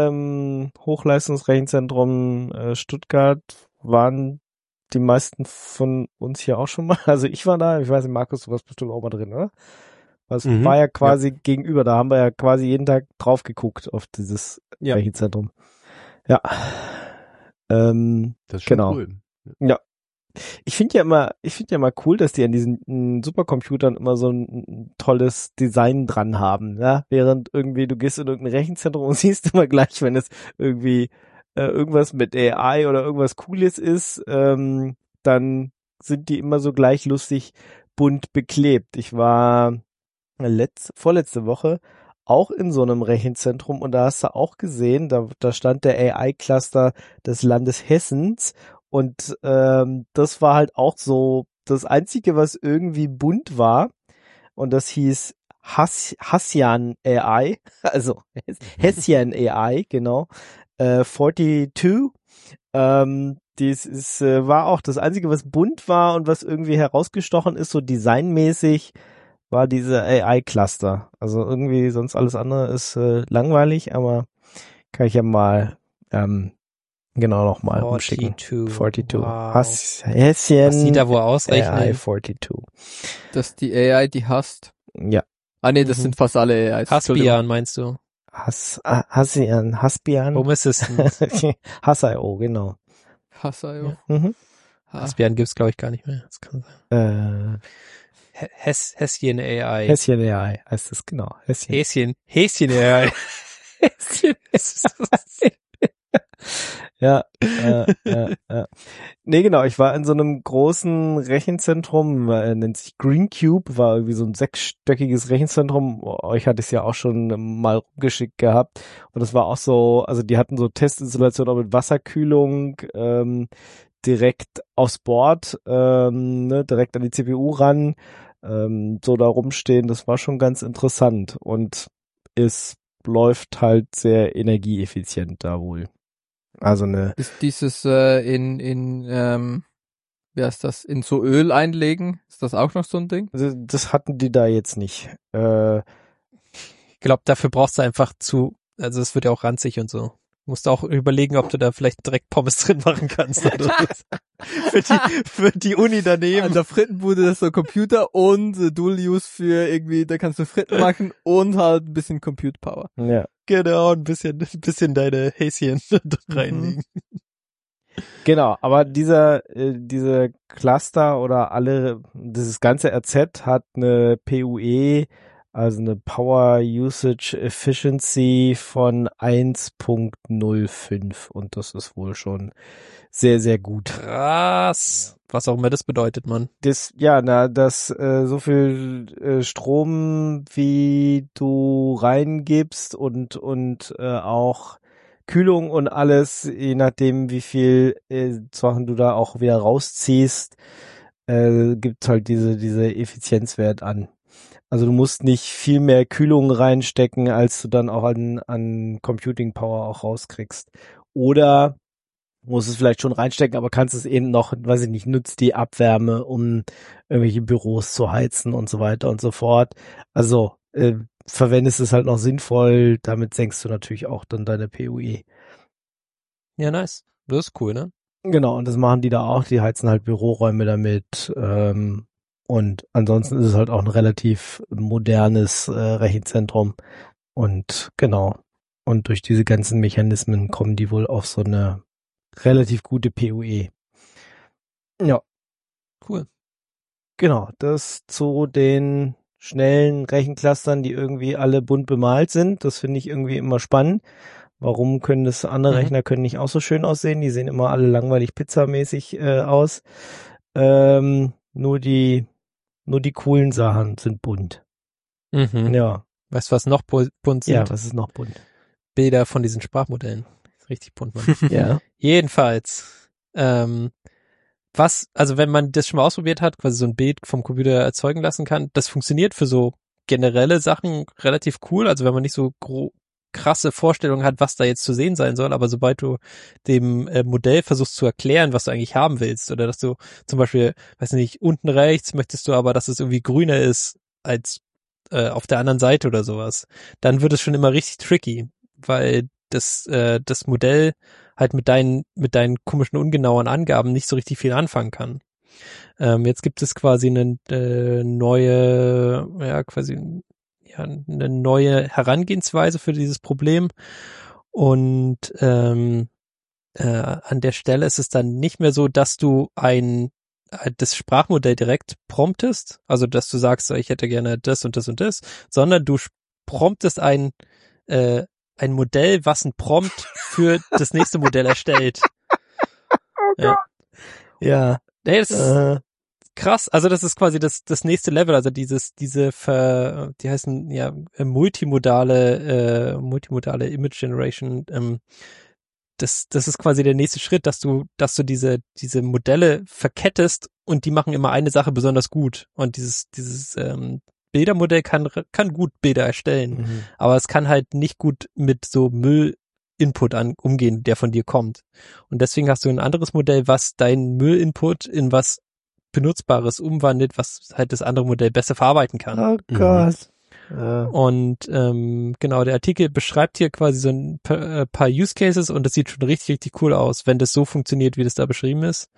Hochleistungsrechenzentrum Stuttgart waren die meisten von uns hier auch schon mal. Also ich war da, ich weiß nicht, Markus, du warst bestimmt auch mal drin, oder? Das war ja quasi gegenüber, da haben wir ja quasi jeden Tag drauf geguckt auf dieses Rechenzentrum. Ja. Das ist schon Genau. cool. Ich finde ja immer cool, dass die an diesen Supercomputern immer so ein tolles Design dran haben, ja? Während irgendwie du gehst in irgendein Rechenzentrum und siehst immer gleich, wenn es irgendwie irgendwas mit AI oder irgendwas Cooles ist, dann sind die immer so gleich lustig bunt beklebt. Ich war vorletzte Woche auch in so einem Rechenzentrum und da hast du auch gesehen, da stand der AI-Cluster des Landes Hessens und das war halt auch so das Einzige, was irgendwie bunt war und das hieß Hassian AI, also Hessian AI, genau, 42. War auch das Einzige, was bunt war und was irgendwie herausgestochen ist, so designmäßig, war diese AI-Cluster. Also irgendwie sonst alles andere ist langweilig, aber kann ich ja mal genau nochmal umschicken. 42. Wow. Häschen Was die da wohl AI ausrechnen. 42. Dass die AI die hasst. Ja. Ah nee, das Mhm. sind fast alle AIs. Haspian meinst du? Hassian, Haspian. Home Assistant. Hass.io, genau. Hass.io. Mhm. Haspian gibt's glaube ich gar nicht mehr. Das kann sein. Häschen AI. Häschen AI heißt es, genau. Häschen. Häschen AI. Häschen. Ja. Nee, genau, ich war in so einem großen Rechenzentrum, nennt sich Green Cube, war irgendwie so ein 6-stöckiges Rechenzentrum. Euch hatte ich es ja auch schon mal rumgeschickt gehabt. Und das war auch so, also die hatten so Testinstallationen auch mit Wasserkühlung, direkt aufs Board, direkt an die CPU ran, so da rumstehen. Das war schon ganz interessant und es läuft halt sehr energieeffizient da wohl. Also Ist dieses wie heißt das, in so Öl einlegen? Ist das auch noch so ein Ding? also das hatten die da jetzt nicht. Ich glaube, dafür brauchst du einfach also es wird ja auch ranzig und so. Du musst auch überlegen, ob du da vielleicht direkt Pommes drin machen kannst. Oder für die Uni daneben. An der Frittenbude ist so Computer und Dual-Use für irgendwie, da kannst du Fritten machen und halt ein bisschen Compute Power. Ja. Genau, ein bisschen deine Häschen reinlegen. Genau, aber diese Cluster oder dieses ganze RZ hat eine PUE, also eine Power Usage Efficiency von 1.05 und das ist wohl schon sehr, sehr gut. Krass. Was auch immer das bedeutet, Mann. Das so viel Strom, wie du reingibst und auch Kühlung und alles, je nachdem wie viel Sachen du da auch wieder rausziehst, gibt's halt diese Effizienzwert an. Also du musst nicht viel mehr Kühlung reinstecken, als du dann auch an Computing Power auch rauskriegst. Oder musst es vielleicht schon reinstecken, aber kannst es eben noch, weiß ich nicht, nutzt die Abwärme, um irgendwelche Büros zu heizen und so weiter und so fort. Also verwendest es halt noch sinnvoll, damit senkst du natürlich auch dann deine PUE. Ja, nice. Das ist cool, ne? Genau, und das machen die da auch, die heizen halt Büroräume damit und ansonsten ist es halt auch ein relativ modernes Rechenzentrum und genau, und durch diese ganzen Mechanismen kommen die wohl auf so eine relativ gute PUE. Ja. Cool. Genau, das zu den schnellen Rechenclustern, die irgendwie alle bunt bemalt sind. Das finde ich irgendwie immer spannend. Warum können das andere Rechner können nicht auch so schön aussehen? Die sehen immer alle langweilig pizzamäßig aus. Nur die coolen Sachen sind bunt. Mhm. Ja, Weißt du, was noch bunt sind? Ja, was ist noch bunt? Bilder von diesen Sprachmodellen. Ist richtig bunt, Mann. Ja. Jedenfalls, also wenn man das schon mal ausprobiert hat, quasi so ein Bild vom Computer erzeugen lassen kann, das funktioniert für so generelle Sachen relativ cool. Also wenn man nicht so krasse Vorstellungen hat, was da jetzt zu sehen sein soll, aber sobald du dem Modell versuchst zu erklären, was du eigentlich haben willst, oder dass du zum Beispiel, weiß nicht, unten rechts möchtest du aber, dass es irgendwie grüner ist als auf der anderen Seite oder sowas, dann wird es schon immer richtig tricky, weil das Modell halt mit deinen komischen ungenauen Angaben nicht so richtig viel anfangen kann. Jetzt gibt es quasi eine neue Herangehensweise für dieses Problem, und an der Stelle ist es dann nicht mehr so, dass du das Sprachmodell direkt promptest, also dass du sagst, ich hätte gerne das und das und das, sondern du promptest ein Modell, was ein Prompt für das nächste Modell erstellt. Oh Gott. Ja. Nee, das ist krass. Also das ist quasi das nächste Level. Also die heißen ja multimodale Image Generation. Das ist quasi der nächste Schritt, dass du diese Modelle verkettest und die machen immer eine Sache besonders gut. Und dieses Bildermodell kann gut Bilder erstellen, aber es kann halt nicht gut mit so Müll-Input umgehen, der von dir kommt. Und deswegen hast du ein anderes Modell, was deinen Müll-Input in was Benutzbares umwandelt, was halt das andere Modell besser verarbeiten kann. Oh Gott. Und genau, der Artikel beschreibt hier quasi so ein paar Use Cases, und das sieht schon richtig, richtig cool aus, wenn das so funktioniert, wie das da beschrieben ist.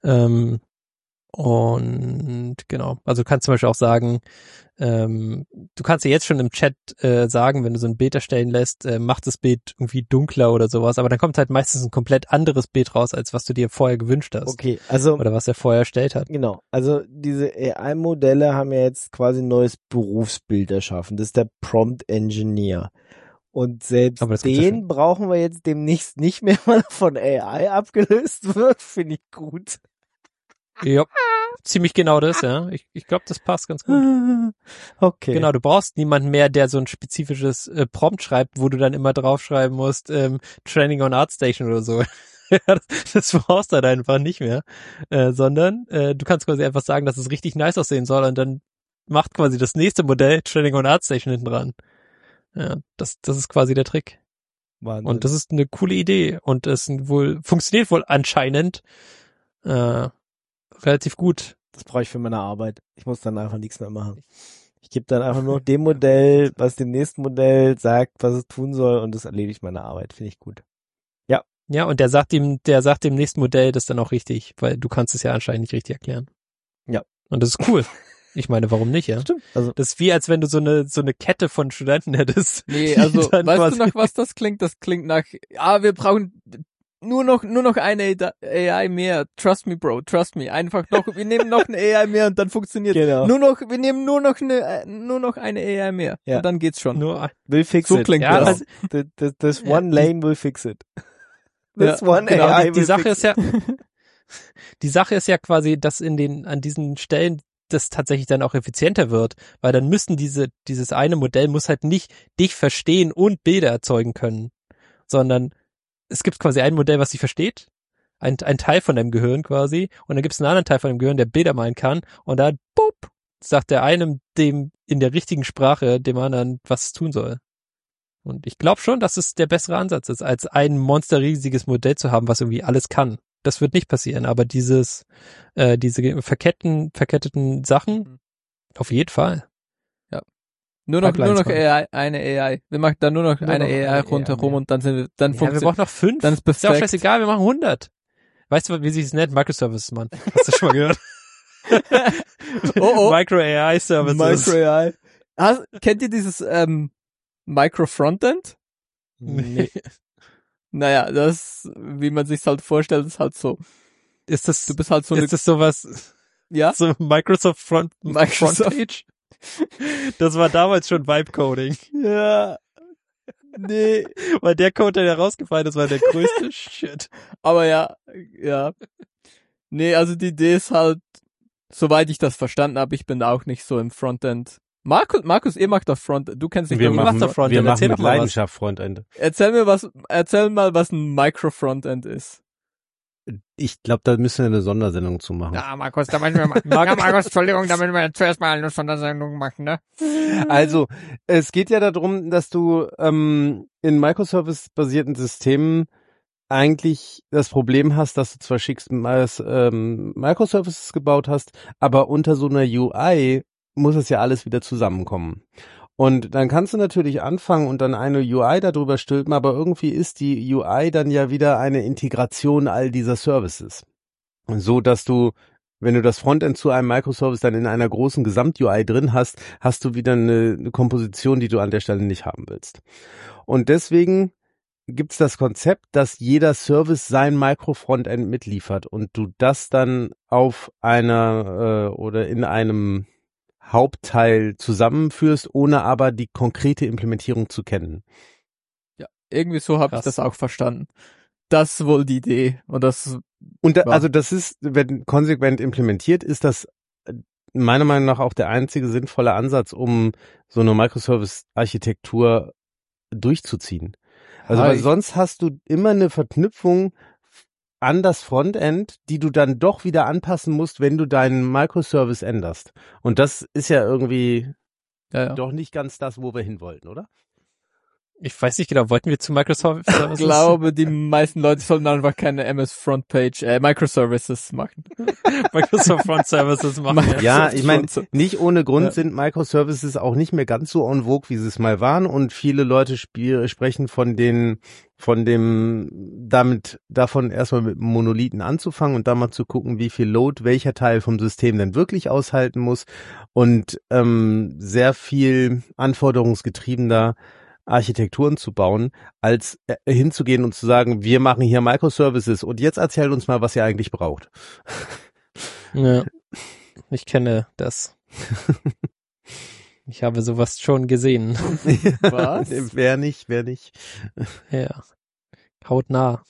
Und genau, also du kannst zum Beispiel auch sagen, du kannst ja jetzt schon im Chat sagen, wenn du so ein Bild erstellen lässt, mach das Bild irgendwie dunkler oder sowas, aber dann kommt halt meistens ein komplett anderes Bild raus, als was du dir vorher gewünscht hast. Okay, also oder was er vorher erstellt hat. Genau, also diese AI-Modelle haben ja jetzt quasi ein neues Berufsbild erschaffen. Das ist der Prompt Engineer. Und selbst den brauchen wir jetzt demnächst nicht mehr, weil er von AI abgelöst wird. Finde ich gut. Ja, ziemlich genau das, ja. Ich glaube, das passt ganz gut. Okay. Genau, du brauchst niemanden mehr, der so ein spezifisches Prompt schreibt, wo du dann immer draufschreiben musst, Training on ArtStation oder so. Das brauchst du halt einfach nicht mehr. Sondern du kannst quasi einfach sagen, dass es richtig nice aussehen soll, und dann macht quasi das nächste Modell Training on ArtStation hinten dran. Ja, das ist quasi der Trick. Wahnsinn. Und das ist eine coole Idee, und es funktioniert wohl anscheinend relativ gut. Das brauche ich für meine Arbeit. Ich muss dann einfach nichts mehr machen. Ich gebe dann einfach nur dem Modell, was dem nächsten Modell sagt, was es tun soll, und das erledigt meine Arbeit. Finde ich gut. Ja. Ja, und der sagt dem nächsten Modell das dann auch richtig, weil du kannst es ja anscheinend nicht richtig erklären. Ja. Und das ist cool. Ich meine, warum nicht, ja? Stimmt. Also das ist wie, als wenn du so eine Kette von Studenten hättest. Nee, also, weißt du, nach was das klingt? Das klingt nach, wir brauchen nur noch eine AI mehr. Trust me, Bro, trust me. Einfach noch, wir nehmen noch eine AI mehr und dann funktioniert. Genau. Wir nehmen nur noch eine AI mehr. Ja. Und dann geht's schon. Will fix So it. klingt ja, das. This one lane will fix it. This Ja, one genau, AI die will Sache fix ist ja, die Sache ist ja quasi, dass an diesen Stellen das tatsächlich dann auch effizienter wird, weil dann müssen dieses eine Modell muss halt nicht dich verstehen und Bilder erzeugen können, sondern es gibt quasi ein Modell, was dich versteht, ein Teil von deinem Gehirn quasi, und dann gibt es einen anderen Teil von dem Gehirn, der Bilder malen kann, und dann sagt der einem dem in der richtigen Sprache dem anderen, was es tun soll. Und ich glaube schon, dass es der bessere Ansatz ist, als ein monsterriesiges Modell zu haben, was irgendwie alles kann. Das wird nicht passieren, aber diese verketteten Sachen, auf jeden Fall. Nur noch AI, eine AI. Wir machen da nur noch eine AI rundherum, und dann Wir brauchen noch 5. Dann ist perfekt. Ist ja auch scheißegal, wir machen 100. Weißt du, wie sich das nennt? Microservices, Mann. Hast du schon mal gehört? Micro-AI-Services. Micro-AI. Kennt ihr dieses Micro-Frontend? Nee. Naja, das, wie man sich's halt vorstellt, ist halt so. Du bist halt so ist das sowas, ja? so Microsoft Frontpage? Das war damals schon Vibe-Coding. Ja. Nee. Weil der Code, der rausgefallen ist, war der größte Shit. Aber ja. Nee, also die Idee ist halt, soweit ich das verstanden habe, ich bin auch nicht so im Frontend Markus, ihr macht doch Frontend. Du kennst dich Wir doch machen, machst doch Frontend, wir machen erzähl mit doch mal was. Leidenschaft Frontend. Erzähl mal, was ein Micro-Frontend ist. Ich glaube, da müssen wir eine Sondersendung zu machen. Ja, Markus, da müssen wir mal. Ja, Markus, Entschuldigung, da müssen wir zuerst mal eine Sondersendung machen, ne? Also, es geht ja darum, dass du in Microservice-basierten Systemen eigentlich das Problem hast, dass du zwar Microservices gebaut hast, aber unter so einer UI muss es ja alles wieder zusammenkommen. Und dann kannst du natürlich anfangen und dann eine UI darüber stülpen, aber irgendwie ist die UI dann ja wieder eine Integration all dieser Services. So, dass du, wenn du das Frontend zu einem Microservice dann in einer großen Gesamt-UI drin hast, hast du wieder eine Komposition, die du an der Stelle nicht haben willst. Und deswegen gibt's das Konzept, dass jeder Service sein Micro-Frontend mitliefert und du das dann auf einer oder in einem Hauptteil zusammenführst, ohne aber die konkrete Implementierung zu kennen. Ja, irgendwie so habe ich das auch verstanden. Das ist wohl die Idee. Und das also das ist, wenn konsequent implementiert, ist das meiner Meinung nach auch der einzige sinnvolle Ansatz, um so eine Microservice-Architektur durchzuziehen. Also weil sonst hast du immer eine Verknüpfung an das Frontend, die du dann doch wieder anpassen musst, wenn du deinen Microservice änderst. Und das ist ja irgendwie doch nicht ganz das, wo wir hin wollten, oder? Ich weiß nicht genau, wollten wir zu Microsoft Services? Ich glaube, die meisten Leute sollten einfach keine MS Frontpage, Microservices machen. Microsoft Front Services machen. Ja, ich meine, nicht ohne Grund sind Microservices auch nicht mehr ganz so en vogue, wie sie es mal waren, und viele Leute sprechen davon erstmal mit Monolithen anzufangen und dann mal zu gucken, wie viel Load welcher Teil vom System denn wirklich aushalten muss, und sehr viel anforderungsgetriebener Architekturen zu bauen, als hinzugehen und zu sagen, wir machen hier Microservices und jetzt erzählt uns mal, was ihr eigentlich braucht. Ja, ich kenne das. Ich habe sowas schon gesehen. Was? Wer nicht? Ja, hautnah.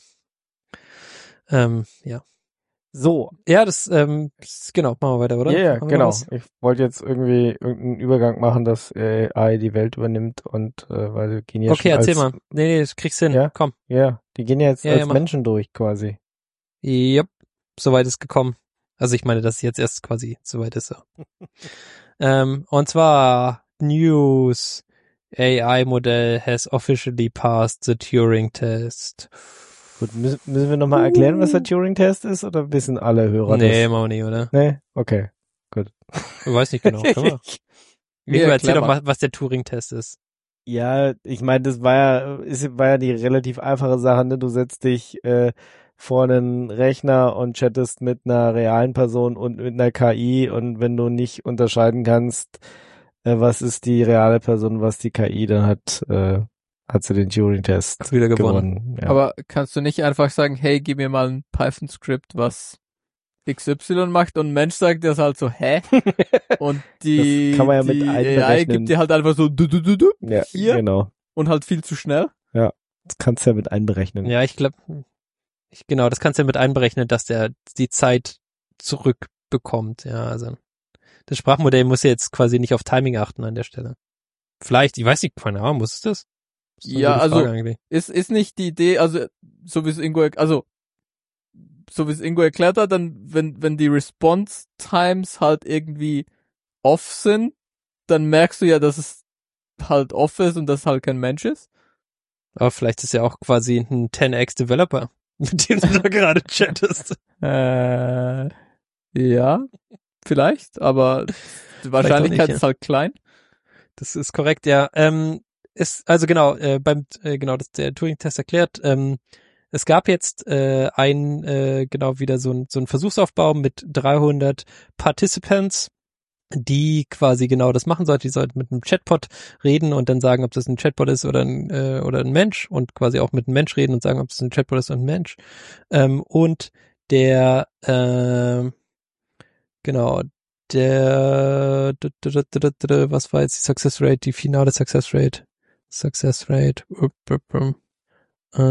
Ja. So. Ja, das, genau, machen wir weiter, oder? Ja, Haben wir genau. was? Ich wollte jetzt irgendwie irgendeinen Übergang machen, dass AI die Welt übernimmt und weil wir gehen ja Okay, schon erzähl mal. Nee, das kriegst du hin. Ja? Komm. Ja, die gehen ja jetzt Ja, als mach. Menschen durch quasi. Yep, soweit ist gekommen. Also ich meine, dass es jetzt erst quasi soweit ist. So. Und zwar News. AI-Modell has officially passed the Turing test. Gut, müssen wir nochmal erklären, was der Turing-Test ist, oder wissen alle Hörer Nee, das? machen wir nicht, oder? Nee? Okay, gut. Ich weiß nicht genau. Können wir? Nico, erzähl doch mal, was der Turing-Test ist. Ja, ich meine, das war ja die relativ einfache Sache, ne? Du setzt dich vor einen Rechner und chattest mit einer realen Person und mit einer KI, und wenn du nicht unterscheiden kannst, was ist die reale Person, was die KI, dann hat sie den Turing-Test wieder gewonnen. Ja. Aber kannst du nicht einfach sagen, hey, gib mir mal ein Python-Skript, was XY macht, und ein Mensch sagt das halt so, hä? Und die, das kann man ja mit die einberechnen. AI gibt dir halt einfach so Ja, hier genau. und halt viel zu schnell. Ja, das kannst du ja mit einberechnen. Ja, ich glaube, genau, das kannst du ja mit einberechnen, dass der die Zeit zurückbekommt. Ja, also das Sprachmodell muss ja jetzt quasi nicht auf Timing achten an der Stelle. Vielleicht, ich weiß nicht, keine Ahnung, muss es das? Das ist eine Ja, gute also Frage eigentlich. ist nicht die Idee, also so wie es Ingo erklärt hat, dann wenn die Response Times halt irgendwie off sind, dann merkst du ja, dass es halt off ist und dass es halt kein Mensch ist. Aber vielleicht ist ja auch quasi ein 10x Developer, mit dem du da gerade chattest. Ja, vielleicht, aber die Wahrscheinlichkeit nicht, ist halt klein. Das ist korrekt, ja. Ist also genau das der Turing-Test erklärt. Es gab jetzt wieder so ein Versuchsaufbau mit 300 Participants, die quasi genau das machen sollten. Die sollten mit einem Chatbot reden und dann sagen, ob das ein Chatbot ist oder ein Mensch, und quasi auch mit einem Mensch reden und sagen, ob es ein Chatbot ist und ein Mensch. Und der was war jetzt die Success Rate, die finale Success Rate?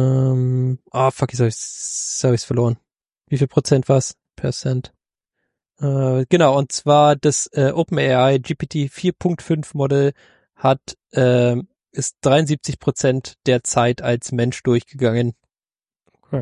Fuck, jetzt hab ich's verloren. Wie viel Prozent war's? Percent. Genau, und zwar das OpenAI GPT 4.5 Modell ist 73% der Zeit als Mensch durchgegangen. Okay.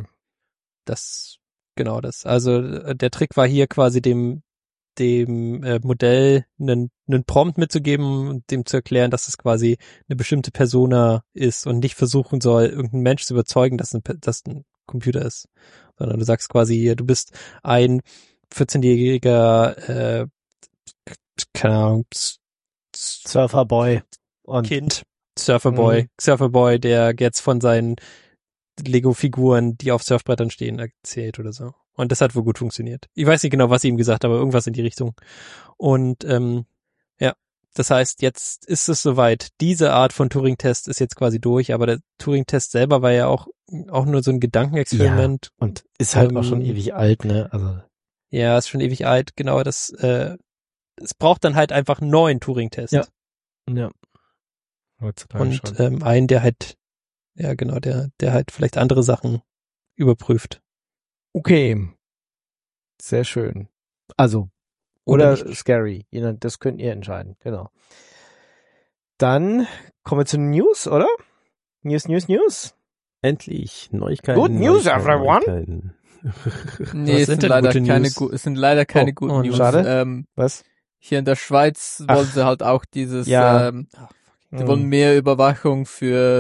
Also der Trick war hier quasi dem Modell einen Prompt mitzugeben und dem zu erklären, dass es quasi eine bestimmte Persona ist und nicht versuchen soll, irgendeinen Mensch zu überzeugen, dass das ein Computer ist. Sondern du sagst quasi, du bist ein 14-jähriger, keine Ahnung, Surferboy und Kind, Surferboy, der jetzt von seinen Lego-Figuren, die auf Surfbrettern stehen, erzählt oder so. Und das hat wohl gut funktioniert. Ich weiß nicht genau, was sie ihm gesagt hat, aber irgendwas in die Richtung. Und ja, das heißt, jetzt ist es soweit. Diese Art von Turing-Test ist jetzt quasi durch, aber der Turing-Test selber war ja auch nur so ein Gedankenexperiment. Ja, und ist halt auch schon ewig alt, ne? Also ja, ist schon ewig alt, genau. Es braucht dann halt einfach einen neuen Turing-Test. Ja. Heutzutage Und schon. einen, der halt, ja genau, der halt vielleicht andere Sachen überprüft. Okay. Sehr schön. Also, oder scary. Das könnt ihr entscheiden. Genau. Dann kommen wir zu den News, oder? News. Endlich. Neuigkeiten. Good news, everyone. Neuigkeiten. Nee, es sind leider keine guten Oh, News. schade. Was? Hier in der Schweiz wollen sie halt auch dieses, Ja. sie wollen mehr Überwachung für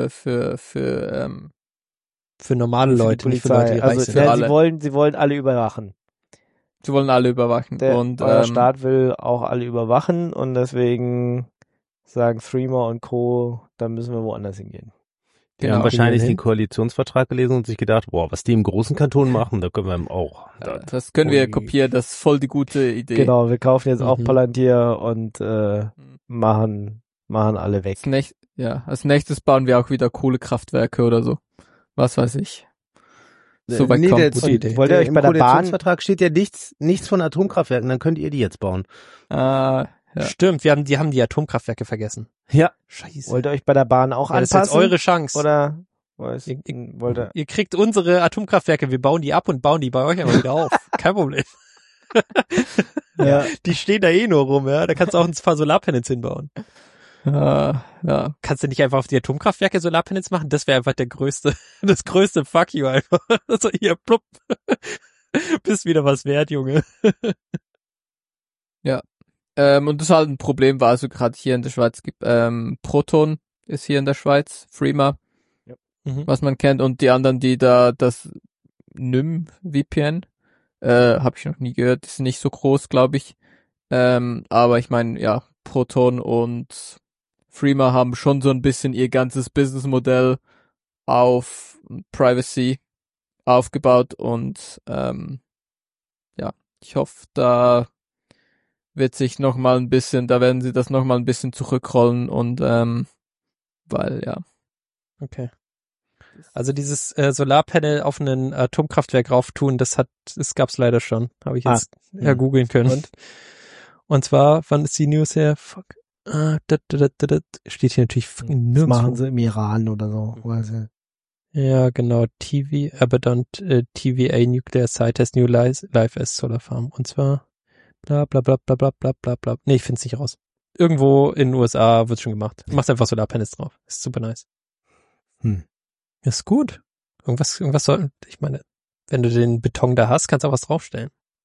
normale Leute, nicht für Leute, die reich also, sind. für ja, alle. sie wollen alle überwachen. Sie wollen alle überwachen. Euer Staat will auch alle überwachen und deswegen sagen Threema und Co., da müssen wir woanders hingehen. Die Genau. haben wahrscheinlich Hin. den Koalitionsvertrag gelesen und sich gedacht, boah, was die im großen Kanton machen, da können wir auch. Das können wir kopieren, das ist voll die gute Idee. Genau, wir kaufen jetzt auch Mhm. Palantir und machen alle weg. Als nächstes bauen wir auch wieder Kohlekraftwerke oder so. Was weiß ich. So weit kommt. der, Gute Idee. Wollt ihr euch im bei der Bahn, Koalitionsvertrag steht ja nichts von Atomkraftwerken, dann könnt ihr die jetzt bauen. Ja. Stimmt, die haben die Atomkraftwerke vergessen. Ja. Scheiße. wollt ihr euch bei der Bahn auch Ja, das anpassen? ist jetzt eure Chance. Oder wollt ihr? Ihr kriegt unsere Atomkraftwerke, wir bauen die ab und bauen die bei euch aber wieder auf. Kein Problem. Ja. Die stehen da eh nur rum, ja. Da kannst du auch ein paar Solarpanels hinbauen. Ja. Kannst du nicht einfach auf die Atomkraftwerke Solarpanels machen? Das wäre einfach das größte Fuck you einfach. Also hier, plupp. Bist wieder was wert, Junge. Und das halt ein Problem war, also gerade hier in der Schweiz gibt, Proton ist hier in der Schweiz, Threema, Mhm. was man kennt, und die anderen, die da das NIM VPN, habe ich noch nie gehört, ist nicht so groß, glaube ich. Aber ich meine, ja, Proton und Threema haben schon so ein bisschen ihr ganzes Businessmodell auf Privacy aufgebaut und ja, ich hoffe, da werden sie das noch mal ein bisschen zurückrollen und weil ja. Okay. Also dieses Solarpanel auf ein Atomkraftwerk rauftun, das gab's leider schon. Habe ich jetzt googeln können. Und zwar, wann ist die News her? Fuck. Steht hier natürlich Das nirgendwo. machen sie im Iran oder so. Ja, genau. Abaddon TVA Nuclear Site has new life as Solar Farm. Und zwar bla bla bla bla bla bla bla bla. Nee, ich find's nicht raus. Irgendwo in den USA wird's schon gemacht. Machst einfach Solarpanels drauf. Ist super nice. Ist gut. Irgendwas ich meine, wenn du den Beton da hast, kannst du auch was draufstellen.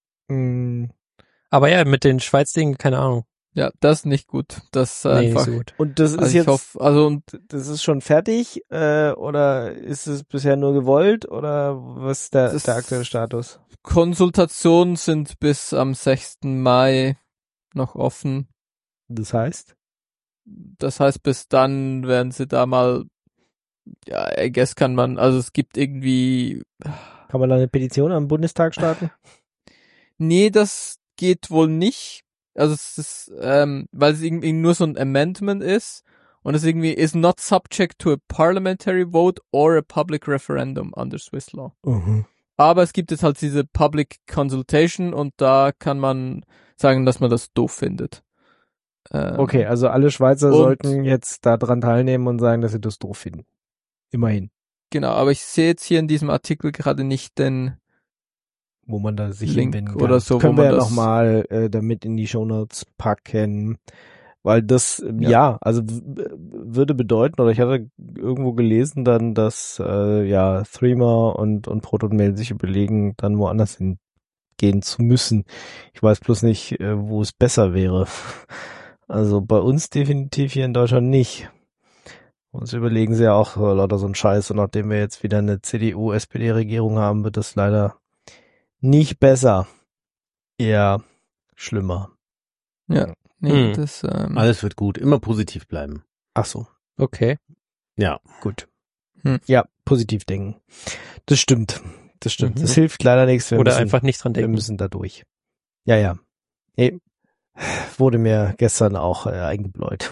Aber ja, mit den Schweiz-Dingen, keine Ahnung. Ja, das ist nicht gut. Das ist Nee, einfach. nicht so gut. Und das ist Also jetzt, ich hoffe, und das ist schon fertig, oder ist es bisher nur gewollt, oder was ist der aktuelle Status? Konsultationen sind bis am 6. Mai noch offen. Das heißt? Das heißt, bis dann werden sie da mal, ja, I guess also es gibt irgendwie, Kann man da eine Petition am Bundestag starten? nee, das geht wohl nicht. Also es ist, weil es irgendwie nur so ein Amendment ist und es irgendwie is not subject to a parliamentary vote or a public referendum under Swiss law. Aber es gibt jetzt halt diese Public Consultation und da kann man sagen, dass man das doof findet. Okay, also alle Schweizer sollten jetzt da dran teilnehmen und sagen, dass sie das doof finden. Immerhin. Genau, aber ich sehe jetzt hier in diesem Artikel gerade nicht wo man da sich Link hinwenden kann. oder so, das können wo wir man ja das- nochmal damit in die Shownotes packen, weil das, also würde bedeuten, oder ich hatte irgendwo gelesen dann, dass Threema und Protonmail sich überlegen, dann woanders hingehen zu müssen. Ich weiß bloß nicht, wo es besser wäre. Also bei uns definitiv hier in Deutschland nicht. Uns überlegen sie ja auch lauter so einen Scheiß, und nachdem wir jetzt wieder eine CDU-SPD-Regierung haben, wird es leider nicht besser. Eher schlimmer. Ja. Nee, Hm. das, Alles wird gut. Immer positiv bleiben. Ach so, Okay. Ja. gut. Hm. Ja, positiv denken. Das stimmt. Mhm. Das hilft leider nichts. Wir Oder müssen, einfach nicht dran wir denken. müssen da durch. Ja. Nee, wurde mir gestern auch eingebläut.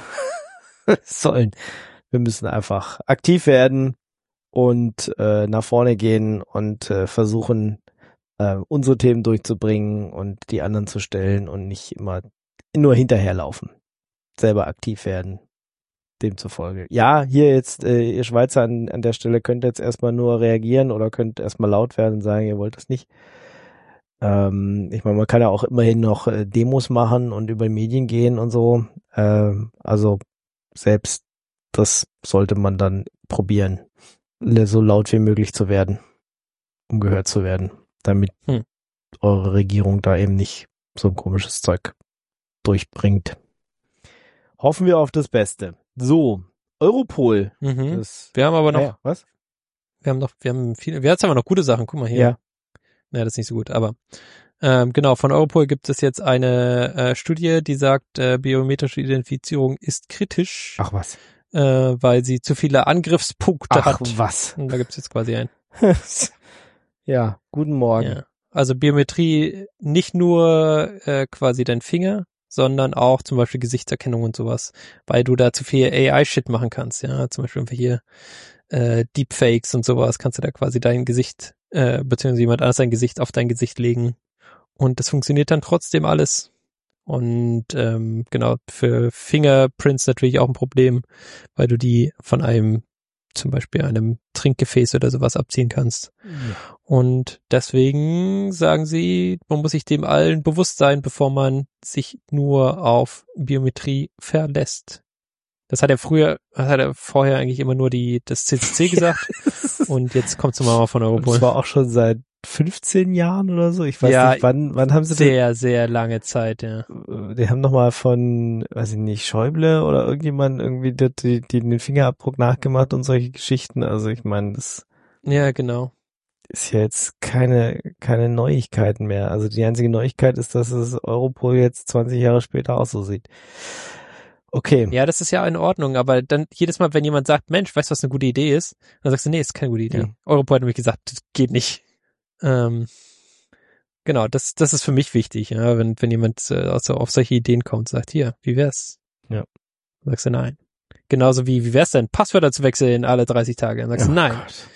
Wir müssen einfach aktiv werden und nach vorne gehen und versuchen, unsere Themen durchzubringen und die anderen zu stellen und nicht immer nur hinterherlaufen. Selber aktiv werden. Demzufolge. Ja, hier jetzt, ihr Schweizer an der Stelle könnt jetzt erstmal nur reagieren oder könnt erstmal laut werden und sagen, ihr wollt das nicht. Ich meine, man kann ja auch immerhin noch Demos machen und über Medien gehen und so. Also selbst das sollte man dann probieren, so laut wie möglich zu werden, um gehört zu werden, damit eure Regierung da eben nicht so ein komisches Zeug durchbringt. Hoffen wir auf das Beste. So, Europol. Mhm. Das, Wir haben aber noch, was? wir haben viele, jetzt haben wir noch gute Sachen. Guck mal hier. Ja. Naja, das ist nicht so gut, aber genau, von Europol gibt es jetzt eine Studie, die sagt, biometrische Identifizierung ist kritisch, Ach was. weil sie zu viele Angriffspunkte Ach hat. was. Und da gibt es jetzt quasi einen. Ja, guten Morgen. Ja. Also Biometrie nicht nur quasi dein Finger, sondern auch zum Beispiel Gesichtserkennung und sowas, weil du da zu viel AI-Shit machen kannst, ja, zum Beispiel hier Deepfakes und sowas, kannst du da quasi dein Gesicht, beziehungsweise jemand anderes sein Gesicht auf dein Gesicht legen und das funktioniert dann trotzdem alles. Und genau, für Fingerprints natürlich auch ein Problem, weil du die von zum Beispiel einem Trinkgefäß oder sowas abziehen kannst. Ja. Und deswegen sagen sie, man muss sich dem allen bewusst sein, bevor man sich nur auf Biometrie verlässt. Das hat er vorher eigentlich immer nur das CCC gesagt. Und jetzt kommt es mal von Europol. Das war auch schon seit 15 Jahren oder so. Ich weiß Ja, nicht, wann haben sie sehr, sehr lange Zeit, ja. Die haben nochmal von, weiß ich nicht, Schäuble oder irgendjemand irgendwie die den Fingerabdruck nachgemacht und solche Geschichten. Also ich meine, das Ja, genau. ist ja jetzt keine Neuigkeiten mehr. Also die einzige Neuigkeit ist, dass es Europol jetzt 20 Jahre später auch so sieht. Okay. Ja, das ist ja in Ordnung, aber dann jedes Mal, wenn jemand sagt, Mensch, weißt du, was eine gute Idee ist? Dann sagst du, nee, ist keine gute Idee. Ja. Europol hat nämlich gesagt, das geht nicht. Genau, das ist für mich wichtig, ja, wenn jemand auf solche Ideen kommt und sagt, hier, wie wär's? Ja. Dann sagst du nein. Genauso wie wär's denn, Passwörter zu wechseln alle 30 Tage? Dann sagst du nein. Gott.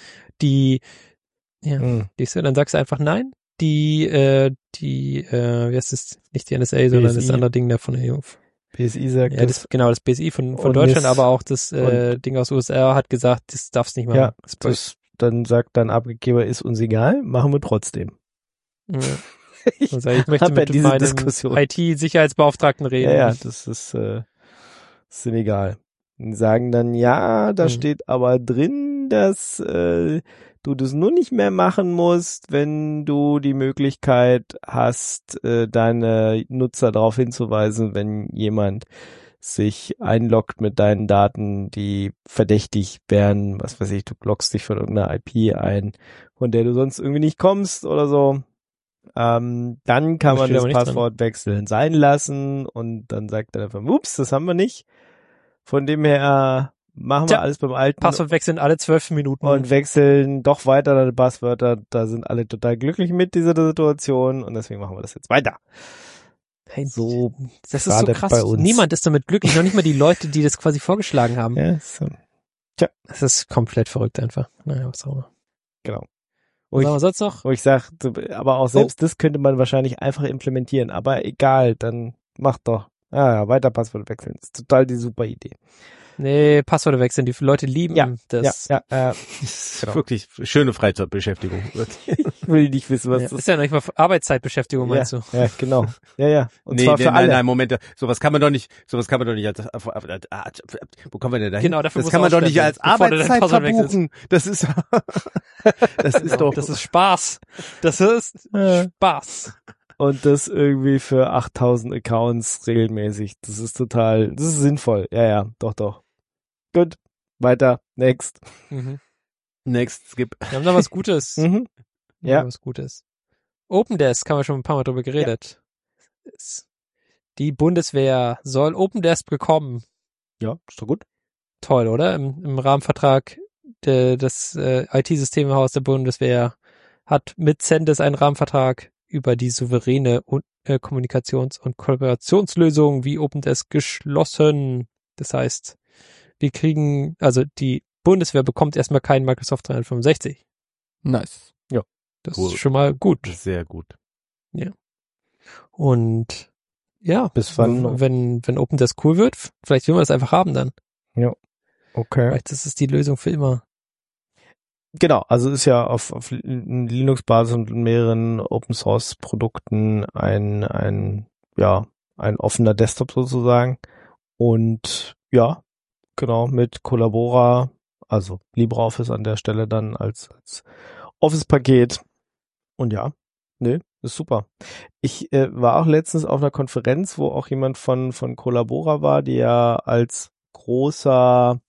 Dann sagst du einfach nein. Wie heißt es? Nicht die NSA, sondern das andere Ding da von der EU. BSI sagt Ja, das BSI von Und Deutschland, NIS aber auch das Ding aus USA hat gesagt, das darf's nicht machen. ja, dann sagt dein Abgeber, ist uns egal, machen wir trotzdem. Ja. Also ich möchte Hab ja mit diese meinem Diskussion. IT-Sicherheitsbeauftragten reden. Ja, das ist denen egal. Die sagen dann, ja, da steht aber drin, dass du das nur nicht mehr machen musst, wenn du die Möglichkeit hast, deine Nutzer darauf hinzuweisen, wenn jemand sich einloggt mit deinen Daten, die verdächtig wären, was weiß ich, du loggst dich von irgendeiner IP ein, von der du sonst irgendwie nicht kommst oder so. Dann kann man das Passwort wechseln sein lassen und dann sagt er einfach, ups, das haben wir nicht. Von dem her machen wir alles beim Alten. Passwort wechseln alle 12 Minuten. Und wechseln doch weiter deine Passwörter. Da sind alle total glücklich mit dieser Situation und deswegen machen wir das jetzt weiter. Hey, so, das ist so krass. Bei uns. Niemand ist damit glücklich, noch nicht mal die Leute, die das quasi vorgeschlagen haben. Ja, so. Tja. Das ist komplett verrückt einfach. Naja, was auch immer. Genau. Was haben wir sonst noch? Wo ich sage, aber auch selbst das könnte man wahrscheinlich einfach implementieren. Aber egal, dann mach doch. Ja, weiter Passwort wechseln. Das ist total die super Idee. Nee, Passwörter wechseln, die Leute lieben das. Ja, Das ist wirklich schöne Freizeitbeschäftigung. ich will nicht wissen, was Ja, das ist ja noch nicht mal Arbeitszeitbeschäftigung, meinst du? Ja, genau. Ja. Und Nee, zwar für alle. nein, Moment, sowas kann man doch nicht wo kommen wir denn dahin? Genau, dafür das musst kann du man doch nicht als ausstempeln, bevor du dein Arbeitszeit Passwort wechselst. verbuchen. Das ist doch, Das ist Spaß. Das ist Spaß. Und das irgendwie für 8000 Accounts regelmäßig. Das ist sinnvoll. Ja, doch. Gut. Weiter. Next. Mhm. next skip. Wir haben noch was Gutes. Mhm. Wir haben Ja. was Gutes. OpenDesk, haben wir schon ein paar Mal drüber geredet. Die Bundeswehr soll OpenDesk bekommen. Ja, ist doch gut. Toll, oder? Im Rahmenvertrag des IT-Systemhaus der Bundeswehr hat mit Zendes einen Rahmenvertrag über die souveräne Kommunikations- und Kollaborationslösung wie OpenDesk geschlossen. Das heißt, die Bundeswehr bekommt erstmal keinen Microsoft 365. Nice. Das Cool. ist schon mal gut. Sehr gut. Und ja, Bis wann noch? wenn OpenDesk cool wird, vielleicht will man das einfach haben dann. Okay. Vielleicht ist es die Lösung für immer. Genau, also ist ja auf Linux-Basis und mehreren Open-Source-Produkten ein offener Desktop sozusagen. Und ja, genau, mit Collabora, also LibreOffice an der Stelle dann als Office-Paket. Und ja, ist super. Ich war auch letztens auf einer Konferenz, wo auch jemand von Collabora war, die ja als großer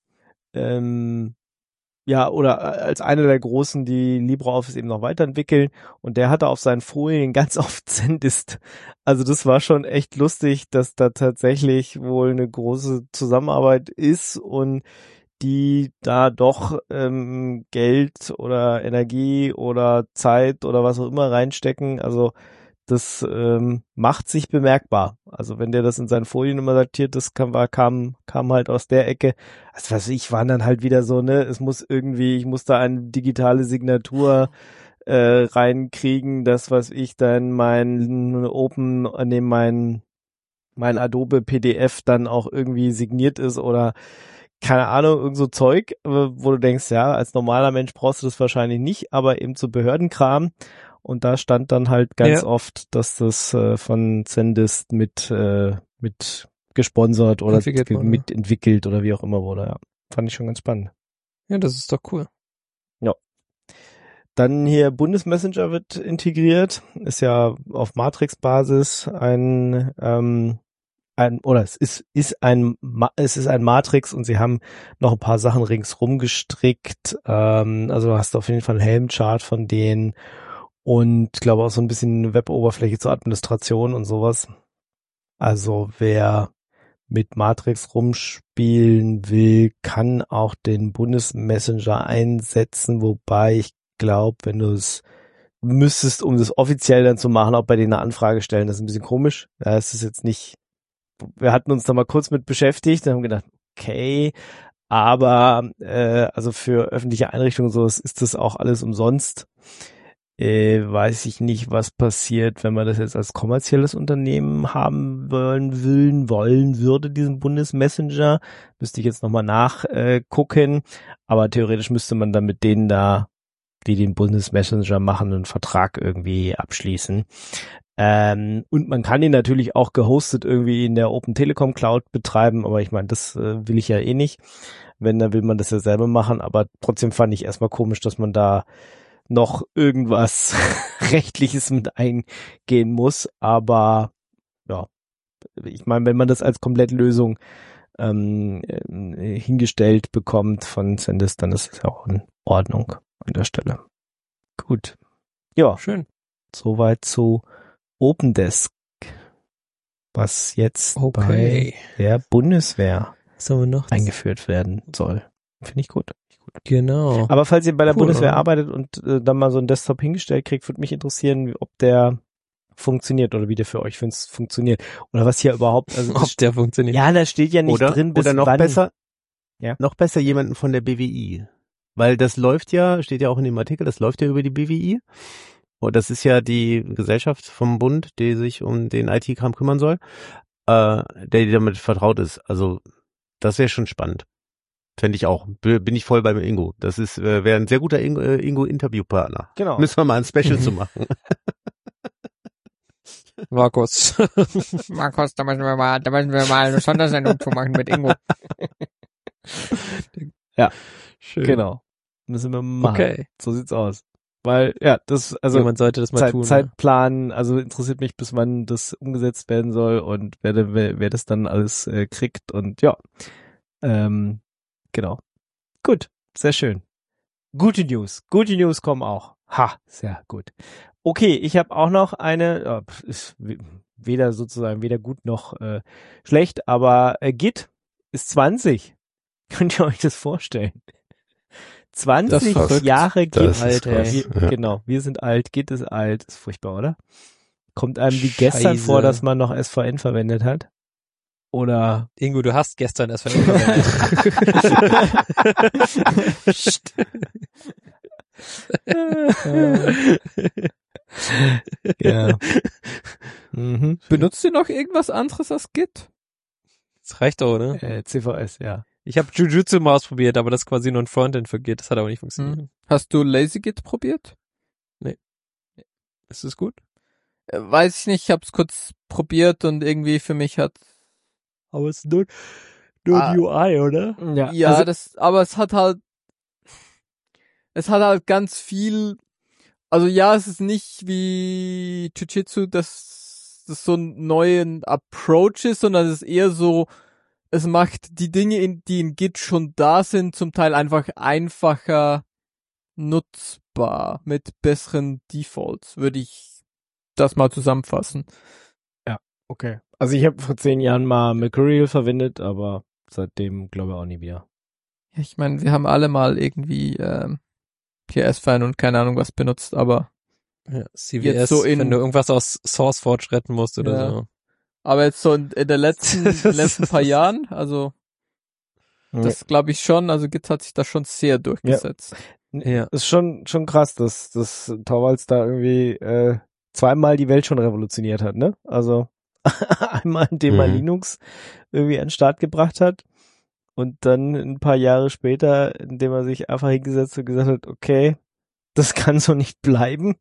oder als einer der Großen, die LibreOffice eben noch weiterentwickeln. Und der hatte auf seinen Folien ganz oft Zendisk. Also das war schon echt lustig, dass da tatsächlich wohl eine große Zusammenarbeit ist und die da doch Geld oder Energie oder Zeit oder was auch immer reinstecken. Also das macht sich bemerkbar. Also wenn der das in seinen Folien immer datiert, das kam halt aus der Ecke. Also was ich, waren dann halt wieder so, ich muss da eine digitale Signatur reinkriegen, das, was ich dann mein Adobe PDF dann auch irgendwie signiert ist oder keine Ahnung, irgend so Zeug, wo du denkst, ja, als normaler Mensch brauchst du das wahrscheinlich nicht, aber eben zu Behördenkram. Und da stand dann halt ganz oft, dass das von Zendisk mit gesponsert oder Entwickelt wurde. mitentwickelt oder wie auch immer wurde. Ja, fand ich schon ganz spannend. Ja, das ist doch cool. Dann hier Bundesmessenger wird integriert, ist ja auf Matrix-Basis es ist ein Matrix und sie haben noch ein paar Sachen ringsrum gestrickt. Also du hast auf jeden Fall einen Helmchart von denen und ich glaube auch so ein bisschen Web-Oberfläche zur Administration und sowas. Also wer mit Matrix rumspielen will, kann auch den Bundesmessenger einsetzen, wobei ich glaube, wenn du es müsstest, um das offiziell dann zu machen, auch bei denen eine Anfrage stellen, das ist ein bisschen komisch. Ja, es ist jetzt nicht, wir hatten uns da mal kurz mit beschäftigt und haben gedacht, okay, aber also für öffentliche Einrichtungen so ist das auch alles umsonst. Weiß ich nicht, was passiert, wenn man das jetzt als kommerzielles Unternehmen haben wollen würde, diesen Bundesmessenger. Müsste ich jetzt nochmal nachgucken. Aber theoretisch müsste man dann mit denen da, die den Bundesmessenger machen, einen Vertrag irgendwie abschließen. Und man kann ihn natürlich auch gehostet irgendwie in der Open Telekom Cloud betreiben, aber ich meine, das will ich ja eh nicht. Wenn, dann will man das ja selber machen, aber trotzdem fand ich erstmal komisch, dass man da noch irgendwas Rechtliches mit eingehen muss, aber ja, ich meine, wenn man das als Komplettlösung hingestellt bekommt von Zendisk, dann ist es ja auch in Ordnung an der Stelle. Gut. Ja, Schön. soweit zu OpenDesk, was jetzt bei der Bundeswehr Was haben wir noch? eingeführt werden soll. Finde ich gut. Genau. Aber falls ihr bei der Cool, Bundeswehr oder? arbeitet und dann mal so einen Desktop hingestellt kriegt, würde mich interessieren, ob der funktioniert oder wie der für euch funktioniert. Oder was hier überhaupt, also Ob der funktioniert. ja, da steht ja nicht Oder, drin, bis oder noch wann. besser, Ja. noch besser jemanden von der BWI. Weil das läuft ja, steht ja auch in dem Artikel, das läuft ja über die BWI. Und das ist ja die Gesellschaft vom Bund, die sich um den IT-Kram kümmern soll, der damit vertraut ist. Also das wäre schon spannend. Fände ich auch. Bin ich voll beim Ingo. Das wäre ein sehr guter Ingo-Interviewpartner. Genau. Müssen wir mal ein Special zu machen. Markus. Markus, da müssen wir mal eine Sondersendung zu machen mit Ingo. Schön. Genau. Müssen wir machen. Okay. So sieht's aus. Weil, ja, das, also Jemand sollte das mal tun. Zeitplan, also interessiert mich, bis wann das umgesetzt werden soll und wer das dann alles kriegt und ja. Genau. Gut, sehr schön. Gute News kommen auch. Ha, sehr gut. Okay, ich habe auch noch eine, ist weder gut noch schlecht, aber Git ist 20. Könnt ihr euch das vorstellen? 20 verrückt. Jahre Git, Das ist Alter. krass, ja. Genau, wir sind alt, Git ist alt. Ist furchtbar, oder? Kommt einem wie gestern Scheiße. vor, dass man noch SVN verwendet hat? Oder Ingo, du hast gestern erst verwendet. ja. Mhm. Benutzt ihr noch irgendwas anderes als Git? Das reicht doch, oder? CVS, ja. Ich habe Jujutsu mal ausprobiert, aber das ist quasi nur ein Frontend für Git. Das hat aber nicht funktioniert. Hast du LazyGit probiert? Ist das gut? Weiß ich nicht, ich hab's kurz probiert und irgendwie für mich hat Aber es ist nur Ah. UI, oder? ja, also, aber es hat halt ganz viel, also ja, es ist nicht wie Jiu-Jitsu, dass das so ein neuen Approach ist, sondern es ist eher so, es macht die Dinge, die in Git schon da sind, zum Teil einfach einfacher nutzbar mit besseren Defaults, würde ich das mal zusammenfassen. okay. Also ich habe vor 10 Jahren mal Mercurial verwendet, aber seitdem glaube ich auch nie wieder. Ja, ich meine, wir haben alle mal irgendwie PS-Fan und keine Ahnung was benutzt, aber Ja, CVS, Jetzt so wenn du irgendwas aus SourceForge retten musst oder Ja. so. jetzt so in der letzten paar Jahren, also das glaube ich schon, also Git hat sich da schon sehr durchgesetzt. Ja. Ist schon krass, dass Torvalds da irgendwie zweimal die Welt schon revolutioniert hat, ne? Also einmal, indem er Mhm. Linux irgendwie an den Start gebracht hat und dann ein paar Jahre später, indem er sich einfach hingesetzt und gesagt hat, okay, das kann so nicht bleiben.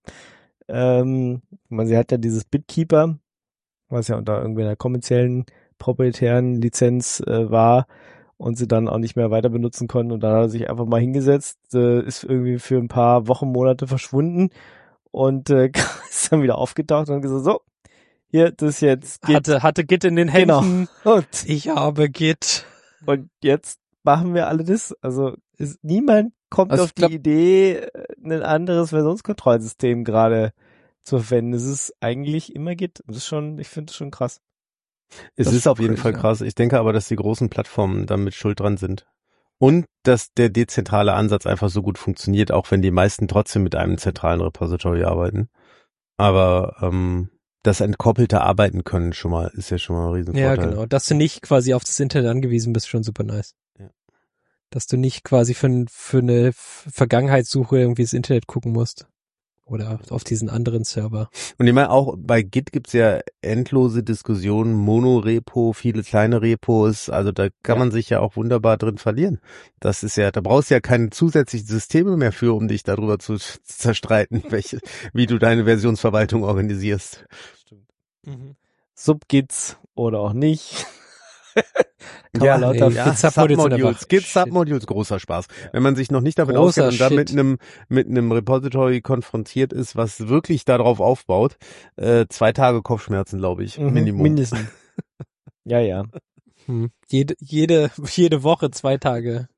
Sie hat ja dieses Bitkeeper, was ja unter irgendwie einer kommerziellen, proprietären Lizenz war und sie dann auch nicht mehr weiter benutzen konnten und dann hat er sich einfach mal hingesetzt, ist irgendwie für ein paar Wochen, Monate verschwunden und ist dann wieder aufgetaucht und gesagt, so, hier, das ist jetzt Git. Hatte Git in den Genau. Händen. Und Ich habe Git. jetzt machen wir alle das. Also niemand kommt Also auf ich glaub- die Idee, ein anderes Versionskontrollsystem gerade zu verwenden. Es ist eigentlich immer Git. Das ist schon, ich finde es schon krass. Es Das ist auf ist jeden crazy, Fall ja. krass. Ich denke aber, dass die großen Plattformen damit schuld dran sind. Und dass der dezentrale Ansatz einfach so gut funktioniert, auch wenn die meisten trotzdem mit einem zentralen Repository arbeiten. Aber das entkoppelte Arbeiten können ist ja schon mal ein Riesenvorteil. Ja, genau. Dass du nicht quasi auf das Internet angewiesen bist, schon super nice. Ja. Dass du nicht quasi für eine Vergangenheitssuche irgendwie das Internet gucken musst. Oder auf diesen anderen Server. Und ich meine, auch bei Git gibt's ja endlose Diskussionen, Monorepo, viele kleine Repos, also da kann man sich ja auch wunderbar drin verlieren. Das ist ja, da brauchst du ja keine zusätzlichen Systeme mehr für, um dich darüber zu zerstreiten, wie du deine Versionsverwaltung organisierst. Subgits oder auch nicht. Kann Ja, man lauter ey, Git Submodules sind einfach Git Shit. Submodules, großer Spaß. Wenn man sich noch nicht damit Großer auskennt und da Shit. mit einem Repository konfrontiert ist, was wirklich darauf aufbaut, 2 Tage Kopfschmerzen, glaube ich, Minimum. Mindestens. Ja. Jede Woche 2 Tage.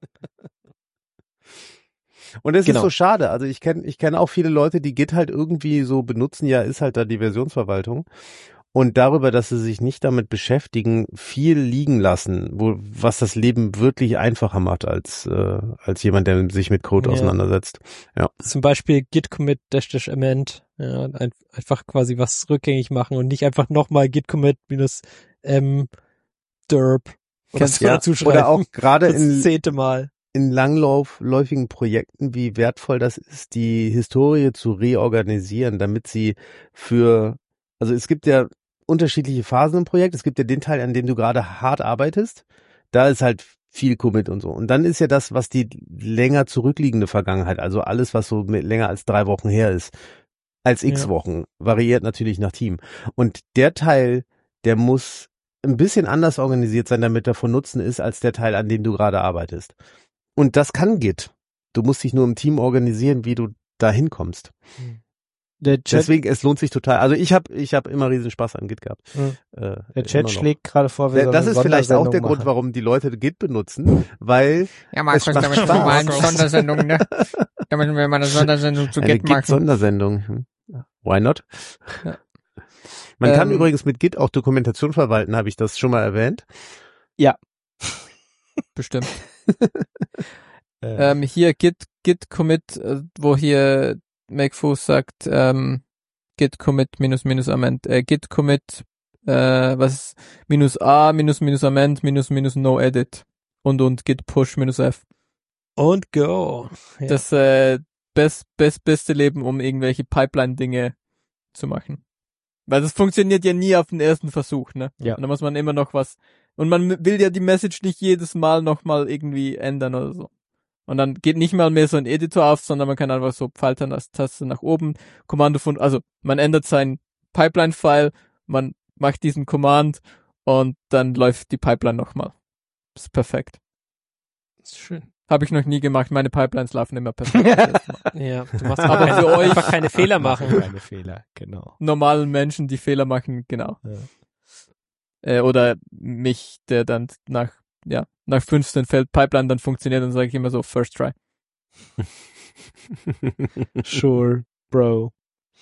Und es Genau. ist so schade. Also ich kenn auch viele Leute, die Git halt irgendwie so benutzen, ja, ist halt da die Versionsverwaltung. Und darüber, dass sie sich nicht damit beschäftigen, viel liegen lassen, was das Leben wirklich einfacher macht als jemand, der sich mit Code Ja. auseinandersetzt. Ja. Zum Beispiel git commit --amend. Ja, einfach quasi was rückgängig machen und nicht einfach nochmal git commit -m derp oder so dazu schreiben. Oder auch gerade das 10. Mal. in langläufigen Projekten, wie wertvoll das ist, die Historie zu reorganisieren, damit sie also es gibt ja unterschiedliche Phasen im Projekt. Es gibt ja den Teil, an dem du gerade hart arbeitest. Da ist halt viel Commit und so. Und dann ist ja das, was die länger zurückliegende Vergangenheit, also alles, was so länger als 3 Wochen her ist, als x Wochen, variiert natürlich nach Team. Und der Teil, der muss ein bisschen anders organisiert sein, damit er von Nutzen ist, als der Teil, an dem du gerade arbeitest. Und das kann Git. Du musst dich nur im Team organisieren, wie du da hinkommst. Deswegen, es lohnt sich total. Also ich hab immer riesen Spaß an Git gehabt. Der Chat schlägt gerade vor, wir sollen das ist eine vielleicht auch der Sondersendung Grund, machen. warum die Leute Git benutzen, weil Ja, Markus, es macht damit machen wir mal eine Spaß. Sondersendung, ne? Da müssen wir mal eine Sondersendung zu Eine Git machen. Git-Sondersendung. Why not? Ja. Man kann übrigens mit Git auch Dokumentation verwalten, habe ich das schon mal erwähnt? Bestimmt. Hier Git Commit, wo hier MakeFoos sagt, Git Commit minus Amend, Git Commit, was -a Amend no edit und Git Push -f. Und go. Ja. Das beste Leben, um irgendwelche Pipeline-Dinge zu machen. Weil das funktioniert ja nie auf den ersten Versuch, ne? Ja. Und da muss man immer noch was, und man will ja die Message nicht jedes Mal nochmal irgendwie ändern oder so. Und dann geht nicht mal mehr so ein Editor auf, sondern man kann einfach so Pfeiltaste nach oben, also man ändert sein Pipeline-File, man macht diesen Command und dann läuft die Pipeline nochmal. Das ist perfekt. Das ist schön. Habe ich noch nie gemacht, meine Pipelines laufen immer perfekt. Ja, du machst Aber aber für euch einfach keine Fehler machen. Keine Fehler, genau. Normalen Menschen, die Fehler machen, genau. Oder mich, der dann nach 15 fällt Pipeline dann funktioniert, dann sage ich immer so, first try. Sure, bro.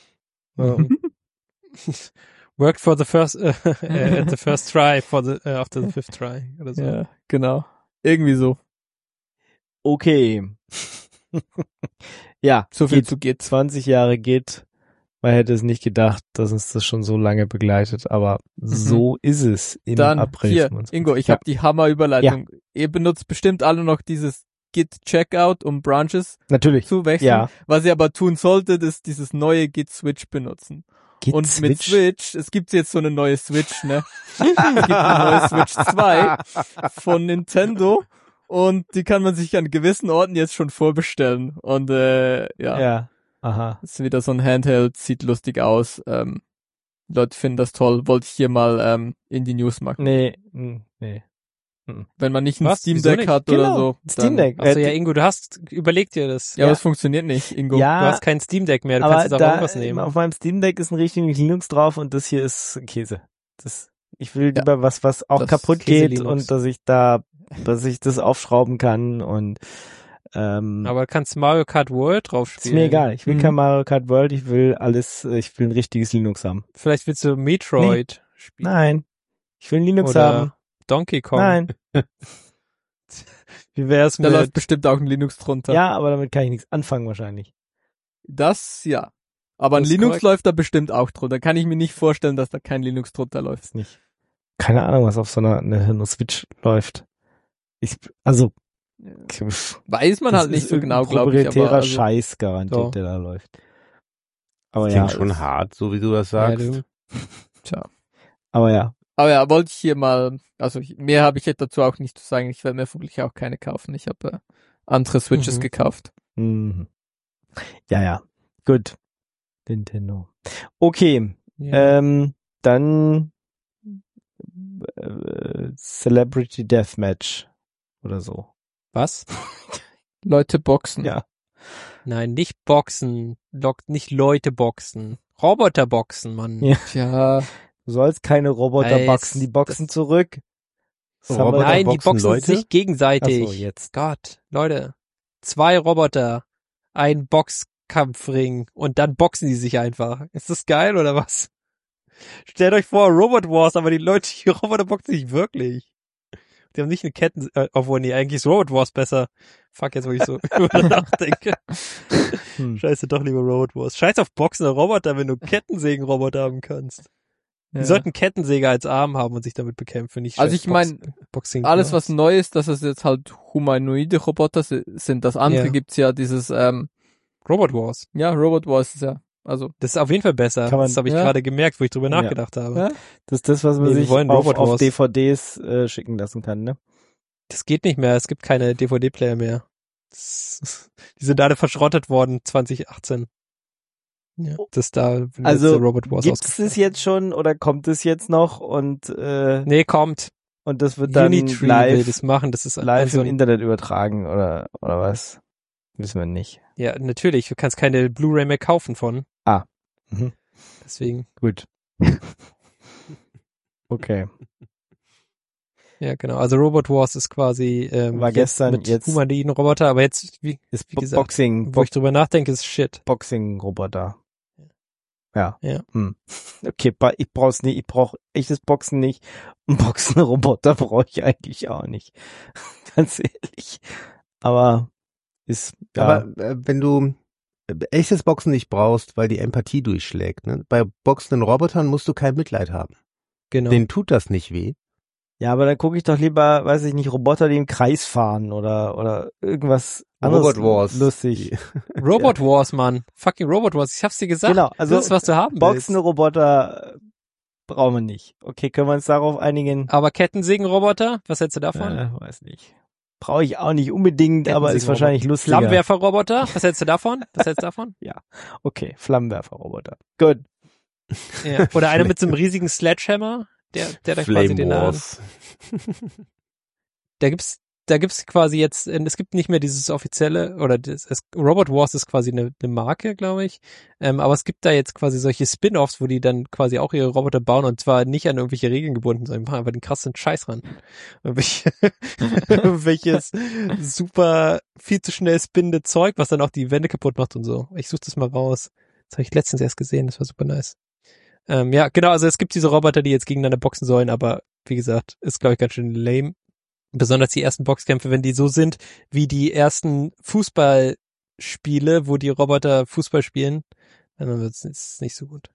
Worked for the first, at the first try, after the fifth try, oder so. Ja, genau. Irgendwie so. Okay. Ja, So viel Git. zu Git. 20 Jahre Git. Man hätte es nicht gedacht, dass uns das schon so lange begleitet, aber so ist es im Dann April. hier, 25. Ingo, ich habe die Hammerüberleitung. Ihr benutzt bestimmt alle noch dieses Git Checkout, um Branches Natürlich. zu wechseln. Ja. Was ihr aber tun solltet, ist dieses neue Git Switch benutzen. Git Und Switch? mit Switch, es gibt jetzt so eine neue Switch, ne? Es gibt eine neue Switch 2 von Nintendo und die kann man sich an gewissen Orten jetzt schon vorbestellen. Und Ja. Aha. ist wieder so ein Handheld, sieht lustig aus. Leute finden das toll. Wollte ich hier mal in die News machen. Nee. Wenn man nicht ein Was? Steam Wieso Deck nicht? hat Genau. oder so. Steam Deck. Achso, ja, Ingo, überleg dir das. Ja, aber es funktioniert nicht, Ingo. Du Ja, hast kein Steam Deck mehr, du aber kannst jetzt auch da irgendwas nehmen. auf meinem Steam Deck ist ein richtiges Linux drauf und das hier ist Käse. Ich will lieber was auch das kaputt Käse geht Linux. und dass ich das aufschrauben kann und Aber du kannst Mario Kart World drauf ist spielen. mir egal. Ich will kein Mario Kart World, ich will ein richtiges Linux haben. Vielleicht willst du Metroid spielen. Nein. Ich will ein Linux Oder haben. Donkey Kong. Nein. Wie wär's Da läuft mit... bestimmt auch ein Linux drunter. Ja, aber damit kann ich nichts anfangen wahrscheinlich. Das, ja. Aber ein Das ist Linux korrekt. läuft da bestimmt auch drunter. Kann ich mir nicht vorstellen, dass da kein Linux drunter läuft. Ist nicht. Keine Ahnung, was auf so einer Switch läuft. Weiß man halt nicht so genau, glaube ich. Proprietärer Aber also, Scheiß garantiert, Doch. der da läuft. Aber Das ja. klingt schon hart, so wie du das Ja, sagst. Aber ja. aber ja, wollte ich hier mal, also mehr habe ich jetzt dazu auch nicht zu sagen. Ich werde mir vermutlich auch keine kaufen. Ich habe andere Switches gekauft. Mhm. Ja. Gut. Nintendo. Okay. Ja. Dann Celebrity Deathmatch oder so. Was? Leute boxen. Ja. Nein, nicht Boxen. Nicht Leute boxen. Roboter boxen, Mann. Ja. Tja, Du sollst keine Roboter Weiß, boxen, die boxen zurück. Das haben wir Roboter doch- Nein, die boxen boxen Leute? sich gegenseitig. Ach so, jetzt. Gott, Leute. 2 Roboter, ein Boxkampfring und dann boxen die sich einfach. Ist das geil oder was? Stellt euch vor, Robot Wars, aber die Roboter boxen sich wirklich. Die haben nicht eine Ketten, obwohl nee, eigentlich ist Robot Wars besser. Fuck, jetzt wo ich so über nachdenke. Scheiße, doch lieber Robot Wars. Scheiß auf boxende Roboter, wenn du Kettensägen-Roboter haben kannst. Die ja. sollten Kettensäger als Arm haben und sich damit bekämpfen, nicht Also scheiß ich mein, Boxing. alles was neu ist, dass es jetzt halt humanoide Roboter sind. Das andere Ja. gibt's ja dieses, Robot Wars. ja, Robot Wars ist ja, also, Das ist auf jeden Fall besser. Kann man- Das habe ich ja. gerade gemerkt, wo ich drüber Ja. nachgedacht habe. ja? Das ist das, was man Nee, wir sich wollen auf Robot Wars. DVDs schicken lassen kann, ne? Das geht nicht mehr, es gibt keine DVD-Player mehr. Die sind alle verschrottet worden 2018. Ja, das da Also Robot Wars gibt's es jetzt schon oder kommt es jetzt noch und Nee, kommt. und das wird dann Unitree will live das machen, das ist live also im Internet übertragen oder was? Wissen wir nicht. Ja, natürlich, du kannst keine Blu-ray mehr kaufen von. Mhm. Deswegen. Gut. Okay. Ja, genau. Also Robot Wars ist quasi War gestern mit jetzt humanoiden Roboter, aber jetzt, wie gesagt, Boxing wo ich drüber nachdenke, ist Shit. Boxing-Roboter. Ja. Ja. Okay, ich brauch's nicht. Ich brauche echtes Boxen nicht. Einen Boxen-Roboter brauche ich eigentlich auch nicht. Ganz ehrlich. Aber ist, ja. Aber wenn du echtes Boxen nicht brauchst, weil die Empathie durchschlägt, ne? Bei boxenden Robotern musst du kein Mitleid haben. Genau. Denen tut das nicht weh. Ja, aber dann gucke ich doch lieber, weiß ich nicht, Roboter, die im Kreis fahren oder irgendwas anderes Robot Wars. lustig. Robot Wars, Mann. Fucking Robot Wars. Ich hab's dir gesagt. Genau, also das ist, was du haben willst. boxende Roboter brauchen wir nicht. Okay, können wir uns darauf einigen? Aber Kettensägenroboter, was hältst du davon? Weiß nicht. Brauche ich auch nicht unbedingt, aber ist wahrscheinlich lustiger. Flammenwerferroboter, was hältst du davon? Okay, Flammenwerferroboter. Gut. Ja. Oder einer mit so einem riesigen Sledgehammer, der dann quasi den Wars. Da gibt's quasi jetzt, es gibt nicht mehr dieses offizielle, oder Robot Wars ist quasi eine Marke, glaube ich. Aber es gibt da jetzt quasi solche Spin-offs, wo die dann quasi auch ihre Roboter bauen und zwar nicht an irgendwelche Regeln gebunden, sondern machen einfach den krassen Scheiß ran. Welches super viel zu schnell spinnende Zeug, was dann auch die Wände kaputt macht und so. Ich suche das mal raus. Das habe ich letztens erst gesehen, das war super nice. Ja, genau, also es gibt diese Roboter, die jetzt gegeneinander boxen sollen, aber wie gesagt, ist glaube ich ganz schön lame. Besonders die ersten Boxkämpfe, wenn die so sind wie die ersten Fußballspiele, wo die Roboter Fußball spielen, dann ist es nicht so gut.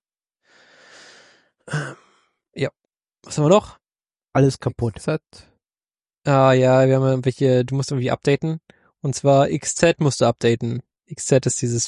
Ja, was haben wir noch? Alles kaputt. Ah ja, wir haben irgendwelche, du musst irgendwie updaten. Und zwar XZ musst du updaten. XZ ist dieses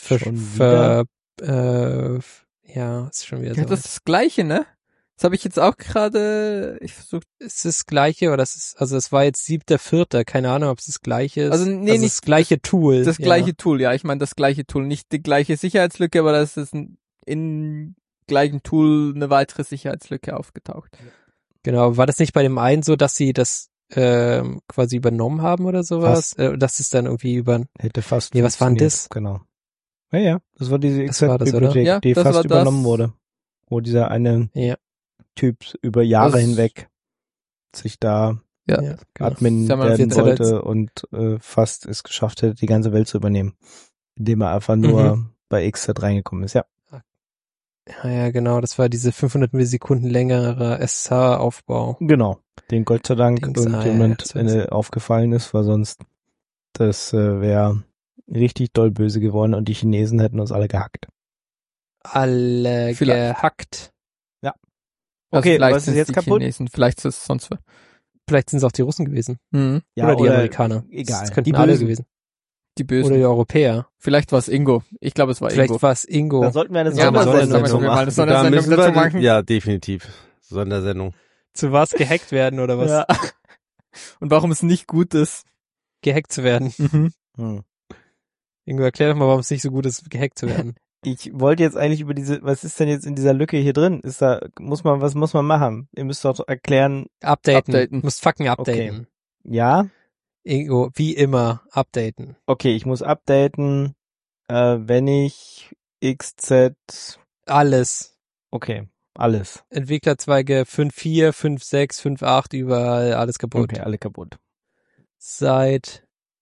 ja, ist schon wieder so. Ja, das ist das Gleiche, ne? Das habe ich jetzt auch gerade, Ist das Gleiche oder es war jetzt 7.4., keine Ahnung, ob es das Gleiche ist. Also nee, nicht das gleiche Tool. Das gleiche Tool, ja, ich meine das gleiche Tool, nicht die gleiche Sicherheitslücke, aber das ist in gleichen Tool eine weitere Sicherheitslücke aufgetaucht. Genau, war das nicht bei dem einen so, dass sie das quasi übernommen haben oder sowas? Das ist dann irgendwie Hätte fast. Nee, was war denn das? Genau. Ja, das war diese Das war das, XZ-Bibliothek, Ja, die das fast war übernommen das. wurde. Wo dieser eine Ja. Typ über Jahre Das- hinweg sich da Ja, genau. Admin Sag mal, werden jetzt hat er wollte und fast es geschafft hätte, die ganze Welt zu übernehmen. Indem er einfach nur bei XZ reingekommen ist, ja. Ja, genau, das war diese 500 Millisekunden längere SH-Aufbau. Genau. Den Gott sei Dank Dings, irgendjemand ja, aufgefallen ist, weil sonst das wäre richtig doll böse geworden und die Chinesen hätten uns alle gehackt. Alle Vielleicht. gehackt. Okay, vielleicht was ist sind's jetzt die kaputt? Chinesen, vielleicht ist es sonst was. Vielleicht sind es auch die Russen gewesen. Ja, oder die Amerikaner. Egal. Das könnten Die alle Bösen. gewesen. Die Bösen. Oder die Europäer. Vielleicht war es Ingo. Ich glaube, es war Vielleicht Ingo. war es Ingo. Da sollten wir eine Ja, aber Sondersendung Sondersendung machen. mal eine Sondersendung dazu machen. Ja, definitiv. Sondersendung. Zu was gehackt werden oder was? Ja. Und warum es nicht gut ist. Gehackt zu werden. Ingo, erklär doch mal, warum es nicht so gut ist, gehackt zu werden. Ich wollte jetzt eigentlich über was ist denn jetzt in dieser Lücke hier drin? Was muss man machen? Ihr müsst doch erklären, Updaten. Du musst fucking updaten. ja? Ingo, wie immer, updaten. Okay, ich muss updaten, wenn ich XZ, Alles. okay, alles. Entwicklerzweige 5.4, 5.6, 5.8, überall, alles kaputt. Okay, alle kaputt. Seit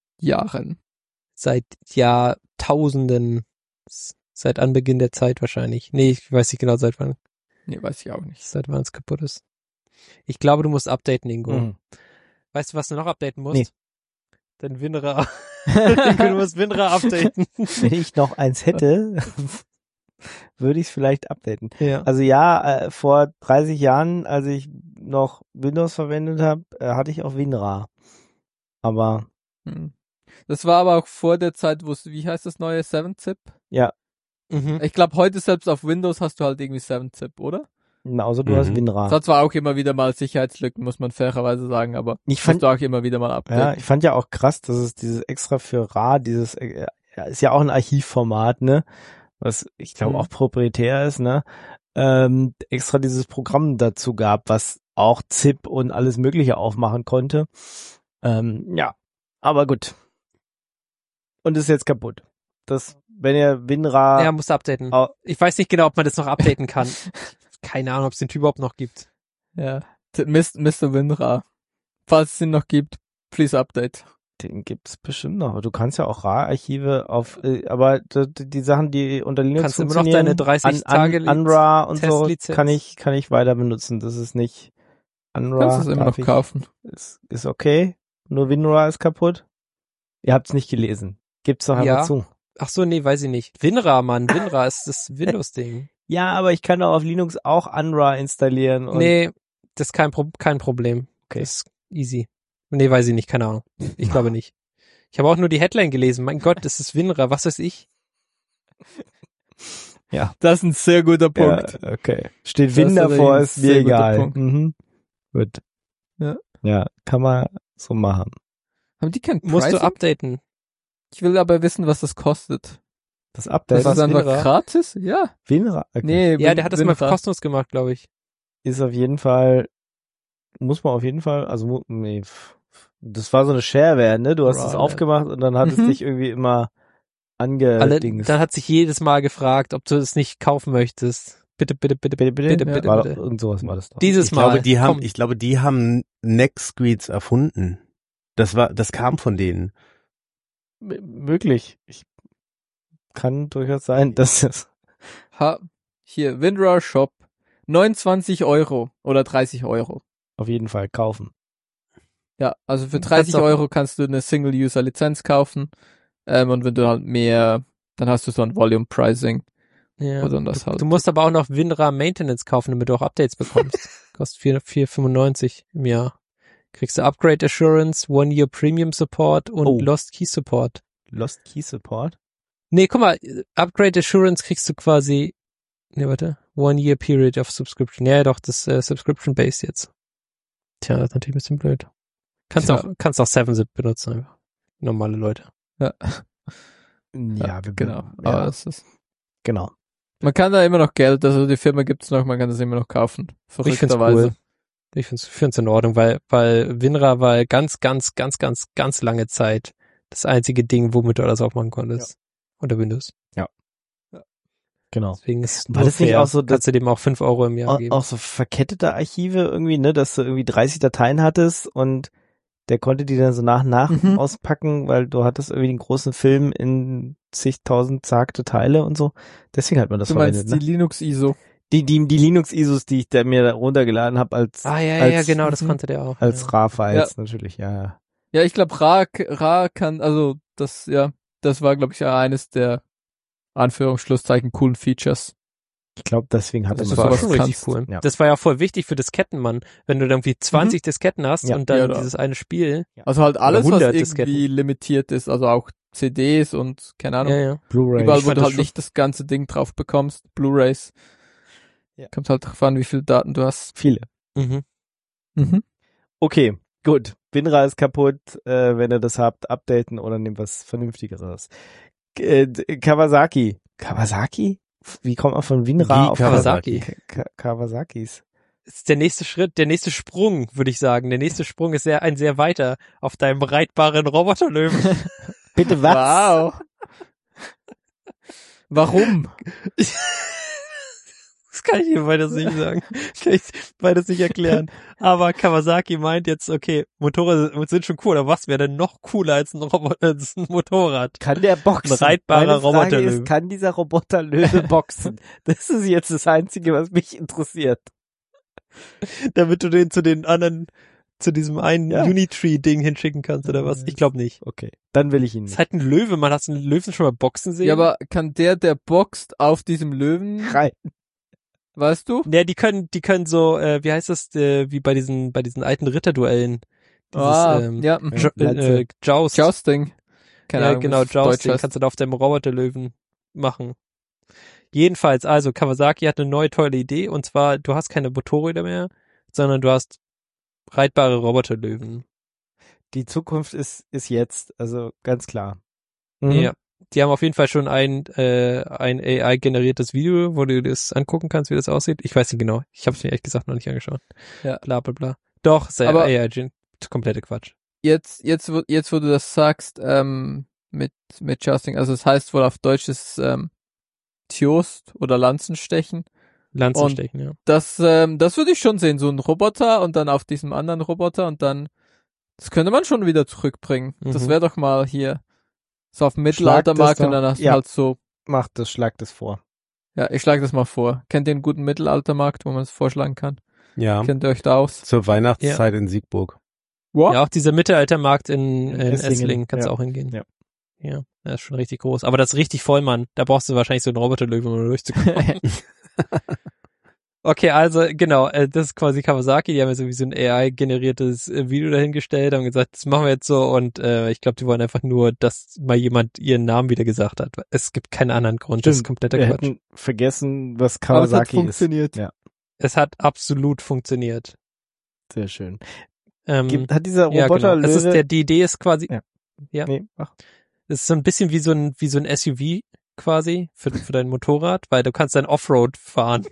Jahrtausenden. Seit Anbeginn der Zeit wahrscheinlich. Nee, ich weiß nicht genau seit wann. Nee, weiß ich auch nicht. Seit wann es kaputt ist. Ich glaube, du musst updaten, Ingo. Mhm. Weißt du, was du noch updaten musst? Nee. Dein WinRAR. Ingo, du musst WinRAR updaten. Wenn ich noch eins hätte, würde ich es vielleicht updaten. Ja. Also ja, vor 30 Jahren, als ich noch Windows verwendet habe, hatte ich auch WinRAR. Aber Das war aber auch vor der Zeit, wie heißt das neue 7-Zip? ja, Mhm. Ich glaube, heute selbst auf Windows hast du halt irgendwie 7-Zip, oder? Na, außer du hast WinRAR. Es hat zwar auch immer wieder mal Sicherheitslücken, muss man fairerweise sagen, aber Ich fand- musst du auch immer wieder mal updaten. Ja, ich fand ja auch krass, dass es dieses extra für RAR, dieses, ist ja auch ein Archivformat, ne? Was ich glaube auch proprietär ist, ne? Extra dieses Programm dazu gab, was auch ZIP und alles Mögliche aufmachen konnte. Ja, aber gut. Und ist jetzt kaputt. Wenn ihr WinRAR, Ja, musst du updaten. Oh. Ich weiß nicht genau, ob man das noch updaten kann. Keine Ahnung, ob es den Typ überhaupt noch gibt. Ja. Mr. WinRAR. Falls es ihn noch gibt, please update. den gibt's bestimmt noch. Du kannst ja auch RAR-Archive aber die Sachen, die unter Linux Kannst du immer noch funktionieren, deine 30 Tage Unrar und so, Testlizenz? kann ich weiter benutzen. Das ist nicht Unrar. Kannst du es immer noch kaufen. Ist okay. Nur WinRAR ist kaputt. Ihr habt's nicht gelesen. Gibt's doch einmal zu. Ach so, nee, weiß ich nicht. WinRAR, Mann. WinRAR ist das Windows-Ding. Ja, aber ich kann doch auf Linux auch Unrar installieren. Und Nee, das ist kein Problem. Okay. Das ist easy. Nee, weiß ich nicht, keine Ahnung. Ich glaube nicht. Ich habe auch nur die Headline gelesen. Mein Gott, das ist WinRAR, was weiß ich? Ja. Das ist ein sehr guter Punkt. Ja, okay. Steht Das Win ist davor, ein ist mir sehr guter egal. Punkt. Mhm. Gut. Ja, kann man so machen. Haben die kein Musst du Pricing? updaten. Ich will aber wissen, was das kostet. Das Update Das ist einfach WinRAR? gratis? Ja. WinRAR. Okay. Nee, Ja, der hat das mal WinRAR. kostenlos gemacht, glaube ich. Ist auf jeden Fall, muss man auf jeden Fall, das war so eine Shareware, ne? Du hast es Right. aufgemacht und dann hat es Mhm. dich irgendwie immer Dann angedingst. hat sich jedes Mal gefragt, ob du es nicht kaufen möchtest. Bitte. Bitte. War doch, irgend sowas war das doch. Dieses Ich Mal. glaube, die haben Next-Screeds erfunden. Das kam von denen. Möglich. Kann durchaus sein, dass es, Hier, WinRAR Shop. 29 € oder 30 €. auf jeden Fall kaufen. Ja, also für Kannst 30 auch- € kannst du eine Single-User-Lizenz kaufen. Und wenn du halt mehr, dann hast du so ein Volume-Pricing. Ja. Oder das halt. Du musst aber auch noch WinRAR Maintenance kaufen, damit du auch Updates bekommst. Kostet 4,95 im Jahr. Kriegst du Upgrade Assurance, One-Year Premium Support und Oh. Lost Key Support. Lost Key Support? Nee, guck mal, Upgrade Assurance kriegst du quasi, One-Year Period of Subscription. Ja, doch, das Subscription-Based jetzt. Tja, das ist natürlich ein bisschen blöd. Kannst auch 7-Zip benutzen, einfach. Normale Leute. Ja, Genau. Aber Ja, das ist, genau. man kann da immer noch Geld, also die Firma gibt's noch, man kann das immer noch kaufen. Ich find's Verrückterweise. cool. Ich find's in Ordnung, weil WinRAR war ganz lange Zeit das einzige Ding, womit du alles aufmachen konntest. Unter Windows. Genau. Deswegen ist War das nicht fair. auch so, dass- kannst du dem auch 5 € im Jahr geben. Auch so verkettete Archive irgendwie, ne, dass du irgendwie 30 Dateien hattest und der konnte die dann so nach und nach Mhm. auspacken, weil du hattest irgendwie den großen Film in zigtausend zagte Teile und so. Deswegen hat man das Du verwendet, meinst die Linux-ISO. Die Linux-ISOs, die ich da mir runtergeladen habe als genau, das konnte der auch. als ja. RAR-Files natürlich, ja. Ja, ich glaube, RAR kann, also das war, glaube ich, ja eines der Anführungsschlusszeichen coolen Features. Ich glaube, deswegen hatte Das man ist Das war sowas schon richtig kannst. cool. Ja. Das war ja voll wichtig für Disketten, Mann. Wenn du dann irgendwie 20 Disketten hast Ja. und dann Ja, oder- dieses eine Spiel. Also halt alles, was 100 irgendwie Disketten. limitiert ist, also auch CDs und keine Ahnung. Ja. Blu-ray. Überall, Ich wo fand du das halt schon- nicht das ganze Ding drauf bekommst, Blu-rays. Ja. Kommt halt drauf an, wie viele Daten du hast. Viele. Mhm. Okay, gut. WinRAR ist kaputt. Wenn ihr das habt, updaten oder nehmt was Vernünftigeres. Kawasaki. Kawasaki? Wie kommt man von WinRAR Die auf Kawasaki. Kawasakis? Das ist der nächste Schritt, der nächste Sprung, würde ich sagen. Der nächste Sprung ist ein sehr weiter auf deinem reitbaren Roboterlöwen. Bitte was? Wow. Warum? Das kann ich dir weiter nicht sagen. Kann ich weiter nicht erklären. Aber Kawasaki meint jetzt, okay, Motorräder sind schon cool, aber was wäre denn noch cooler als als ein Motorrad? Kann der boxen? Ein reitbarer Meine Frage Roboterlöwe. ist, kann dieser Roboterlöwe boxen? Das ist jetzt das Einzige, was mich interessiert. Damit du den zu diesem einen Ja. Unitree-Ding hinschicken kannst, oder was? Ich glaube nicht. Okay, dann will ich ihn Das ist nicht. halt ein Löwe, man hast einen Löwen schon mal boxen sehen. Ja, aber kann der boxt auf diesem Löwen, Rein. weißt du? Ja, die können so, wie heißt das, wie bei diesen alten Ritterduellen. Dieses, Ja, Lanze. Joust. Jousting. Keine Ja, Ahnung, genau, wie es auf Deutsch Jousting heißt. kannst du da auf deinem Roboterlöwen machen. Jedenfalls, also Kawasaki hat eine neue tolle Idee und zwar, du hast keine Motorräder mehr, sondern du hast reitbare Roboterlöwen. Die Zukunft ist jetzt, also ganz klar. Ja. Die haben auf jeden Fall schon ein AI-generiertes Video, wo du das angucken kannst, wie das aussieht. Ich weiß nicht genau. Ich habe es mir ehrlich gesagt noch nicht angeschaut. Ja. Bla bla bla. Doch, sehr Aber AI, komplette Quatsch. Jetzt, wo du das sagst, mit Jousting, also es heißt wohl auf Deutsch ist Tjost oder Lanzenstechen. Lanzenstechen, ja. Das würde ich schon sehen, so ein Roboter und dann auf diesem anderen Roboter und dann, das könnte man schon wieder zurückbringen. Das wäre doch mal hier so auf dem Mittelaltermarkt und dann hast du halt so. Schlag das vor. Ja, ich schlage das mal vor. Kennt ihr einen guten Mittelaltermarkt, wo man es vorschlagen kann? Ja. Kennt ihr euch da aus? Zur Weihnachtszeit in Siegburg. What? Ja, auch dieser Mittelaltermarkt in Esslingen, Esslingen kannst du ja. auch hingehen. Ja. Ja, das ist schon richtig groß. Aber das ist richtig voll, Mann. Da brauchst du wahrscheinlich so einen Roboterlöwen, um da durchzukommen. Okay, also genau, das ist quasi Kawasaki, die haben ja sowieso ein AI-generiertes Video dahingestellt, haben gesagt, das machen wir jetzt so und ich glaube, die wollen einfach nur, dass mal jemand ihren Namen wieder gesagt hat. Es gibt keinen anderen Grund, das ist kompletter Wir Quatsch. hätten vergessen, was Aber es hat Kawasaki ist. funktioniert. Ja, Es hat absolut funktioniert. sehr schön. Ja, Hat dieser genau. Roboterlöwe... Es ist die Idee ist quasi, ja. Nee, ach. Es ist so ein bisschen wie so ein SUV quasi für dein Motorrad, weil du kannst dann Offroad fahren.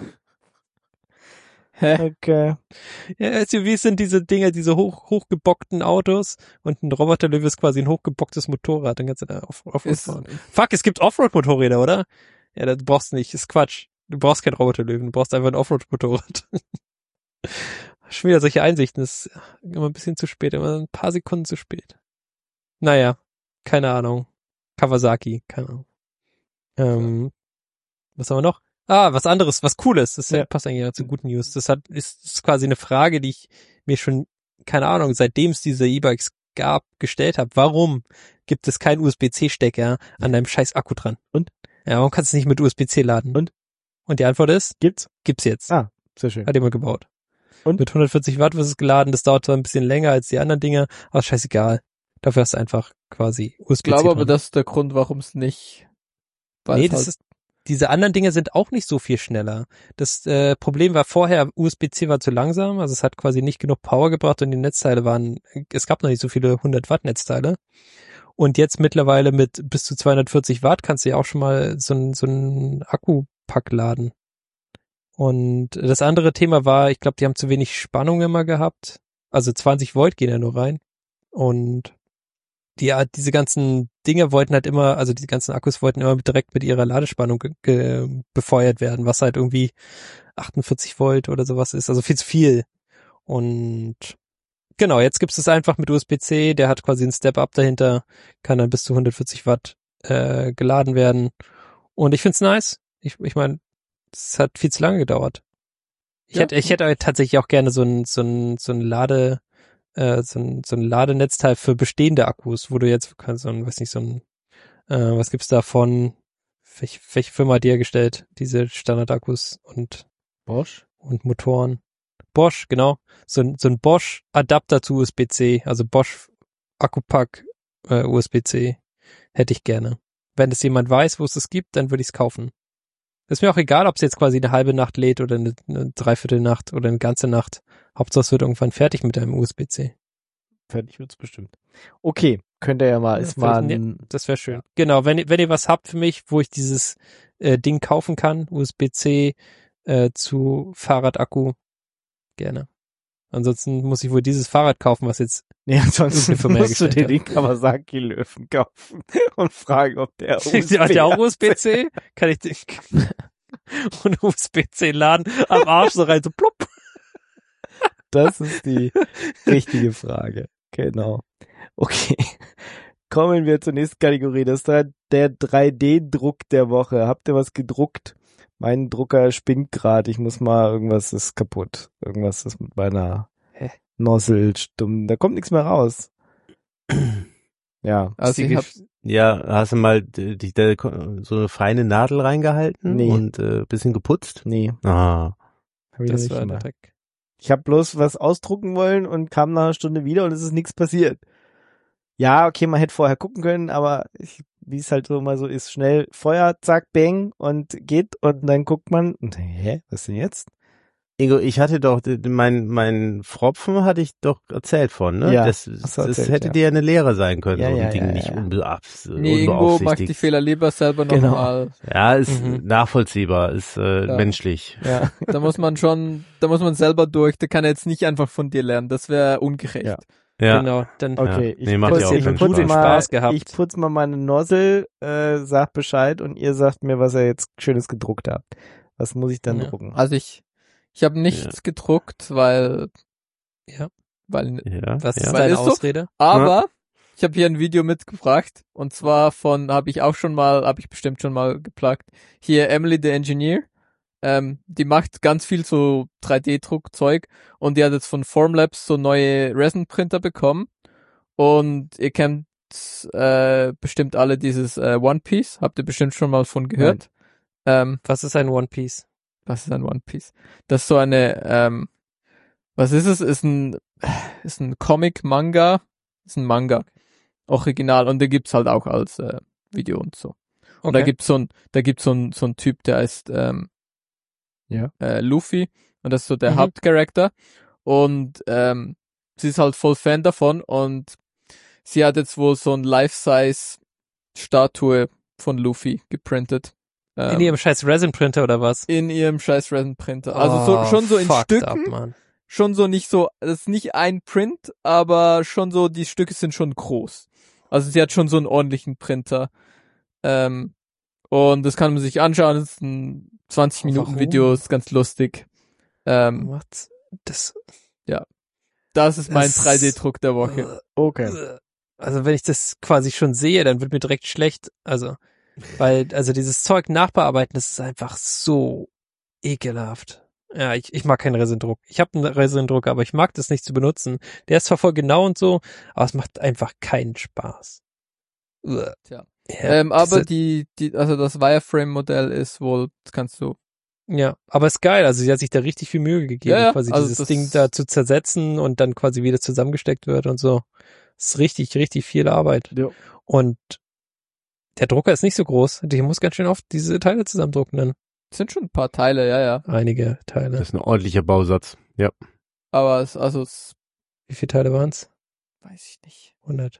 Okay. Ja, SUVs sind diese Dinger, diese hochgebockten Autos und ein Roboterlöwe ist quasi ein hochgebocktes Motorrad. Dann kannst du da Offroad fahren. Fuck, es gibt Offroad-Motorräder, oder? Ja, das brauchst du nicht. Ist Quatsch. Du brauchst kein Roboterlöwen, du brauchst einfach ein Offroad-Motorrad. Schon wieder solche Einsichten. Das ist immer ein bisschen zu spät, immer ein paar Sekunden zu spät. Naja, keine Ahnung. Kawasaki, keine Ahnung. Was haben wir noch? Was anderes, was Cooles. Das passt eigentlich zu guten News. Das ist quasi eine Frage, die ich mir schon, keine Ahnung, seitdem es diese E-Bikes gab, gestellt habe. Warum gibt es keinen USB-C-Stecker an deinem scheiß Akku dran? Und? Ja, warum kannst du es nicht mit USB-C laden? Und die Antwort ist? Gibt's jetzt. Ah, sehr schön. Hat jemand gebaut. Und? Mit 140 Watt wird es geladen. Das dauert zwar ein bisschen länger als die anderen Dinge, aber scheißegal. Dafür hast du einfach quasi USB-C Ich glaube aber, dran. das ist der Grund, warum es nicht. Nee, diese anderen Dinge sind auch nicht so viel schneller. Das Problem war vorher, USB-C war zu langsam, also es hat quasi nicht genug Power gebracht und die Netzteile es gab noch nicht so viele 100 Watt Netzteile. Und jetzt mittlerweile mit bis zu 240 Watt kannst du ja auch schon mal so einen Akkupack laden. Und das andere Thema war, ich glaube, die haben zu wenig Spannung immer gehabt. Also 20 Volt gehen ja nur rein. Und diese ganzen Dinge wollten halt immer, also die ganzen Akkus wollten immer direkt mit ihrer Ladespannung befeuert werden, was halt irgendwie 48 Volt oder sowas ist, also viel zu viel. Und genau, jetzt gibt es das einfach mit USB-C, der hat quasi einen Step-Up dahinter, kann dann bis zu 140 Watt geladen werden. Und ich find's nice. Ich meine, es hat viel zu lange gedauert. Ich hätte tatsächlich auch gerne so ein Ladenetzteil für bestehende Akkus, wo du jetzt was gibt's da von, welche Firma hat die hergestellt, diese Standardakkus und Bosch? Und Motoren. Bosch, genau. So ein Bosch Adapter zu USB-C, also Bosch Akkupack USB-C hätte ich gerne. Wenn es jemand weiß, wo es das gibt, dann würde ich es kaufen. Ist mir auch egal, ob es jetzt quasi eine halbe Nacht lädt oder eine Dreiviertelnacht oder eine ganze Nacht. Hauptsache es wird irgendwann fertig mit deinem USB-C. Fertig wird's bestimmt. Okay, könnt ihr ja mal. Das wäre schön. Ja. Genau, wenn ihr was habt für mich, wo ich dieses Ding kaufen kann, USB-C zu Fahrradakku, gerne. Ansonsten muss ich wohl dieses Fahrrad kaufen, was jetzt ansonsten musst du dir den Kawasaki-Löwen kaufen und fragen, ob der hat der auch USB-C? Kann ich den und USB-C laden am Arsch so rein, so plopp. Das ist die richtige Frage. Genau. Okay. Kommen wir zur nächsten Kategorie. Das ist der 3D-Druck der Woche. Habt ihr was gedruckt? Mein Drucker spinnt gerade. Ich muss mal, irgendwas ist kaputt. Irgendwas ist mit meiner Nozzle stumm. Da kommt nichts mehr raus. Ja. Also hast du mal so eine feine Nadel reingehalten und bisschen geputzt? Nee. Ah. Das war der Dreck. Ich habe bloß was ausdrucken wollen und kam nach einer Stunde wieder und es ist nichts passiert. Ja, okay, man hätte vorher gucken können, aber wie es halt so mal so ist, schnell Feuer, zack, bang und geht und dann guckt man, und, hä, was denn jetzt? Ingo, ich hatte doch, mein Fropfen hatte ich doch erzählt von, ne? Ja, Das hast du erzählt, hätte ja. dir ja eine Lehre sein können, Ja, so ein ja, Ding ja, nicht ja. Nee, Ingo macht die Fehler lieber selber Genau. nochmal. Ja, ist Mhm. nachvollziehbar, ist menschlich. Ja, Da muss man selber durch. Der kann jetzt nicht einfach von dir lernen. Das wäre ungerecht. Ja. Ja. Genau, dann okay. Nee, macht ja auch keinen putz Spaß. mal, Spaß gehabt. ich putz mal meine Nozzle, sag Bescheid und ihr sagt mir, was ihr jetzt Schönes gedruckt habt. Was muss ich dann Ja. drucken? Also ich habe nichts gedruckt, weil Ja. weil Ja, Was ist ja. Weil deine ist so- Ausrede? aber ich habe hier ein Video mitgebracht und zwar habe ich bestimmt schon mal geplagt. Hier Emily the Engineer. Die macht ganz viel so 3D-Druckzeug und die hat jetzt von Formlabs so neue Resin-Printer bekommen und ihr kennt bestimmt alle dieses One Piece, habt ihr bestimmt schon mal von gehört. Was ist ein One Piece? Was ist ein One Piece? Das ist so eine, was ist es? Ist ein Comic-Manga, ist ein Manga, original und der gibt's halt auch als Video und so. Und da gibt's so ein Typ, der heißt Luffy und das ist so der Hauptcharakter und sie ist halt voll Fan davon und sie hat jetzt wohl so ein Life-Size-Statue von Luffy geprintet. In ihrem scheiß Resin-Printer oder was? In ihrem scheiß Resin-Printer. Also schon so in fucked Stücken. Up, Mann. Schon so nicht so, das ist nicht ein Print, aber schon so, die Stücke sind schon groß. Also sie hat schon so einen ordentlichen Printer. Und das kann man sich anschauen, das ist ein 20-Minuten-Video, ist ganz lustig. Was? Das Das ist mein Das- 3D-Druck der Woche. Okay. Also wenn ich das quasi schon sehe, dann wird mir direkt schlecht. Also, weil, dieses Zeug nachbearbeiten, das ist einfach so ekelhaft. Ja, ich mag keinen Resindruck. Ich habe einen Resindruck, aber ich mag das nicht zu benutzen. Der ist zwar voll genau und so, aber es macht einfach keinen Spaß. Tja. Ja, Aber diese- also das Wireframe-Modell ist wohl, das kannst du. ja, aber ist geil. Also sie hat sich da richtig viel Mühe gegeben, Ja, quasi also dieses das- Ding da zu zersetzen und dann quasi wieder zusammengesteckt wird und so. Das ist richtig, richtig viel Arbeit. Ja. Und der Drucker ist nicht so groß. Ich muss ganz schön oft diese Teile zusammendrucken dann. Das sind schon ein paar Teile, ja. Einige Teile. Das ist ein ordentlicher Bausatz. Ja. Aber es Wie viele Teile waren's? weiß ich nicht. 100.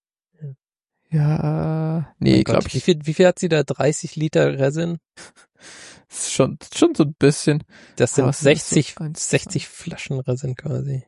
Ja, Mein nee, Gott, glaube ich. Wie viel hat sie da? 30 Liter Resin? Ist schon so ein bisschen. Das sind Aber es sind 60, so 60 Flaschen Resin quasi.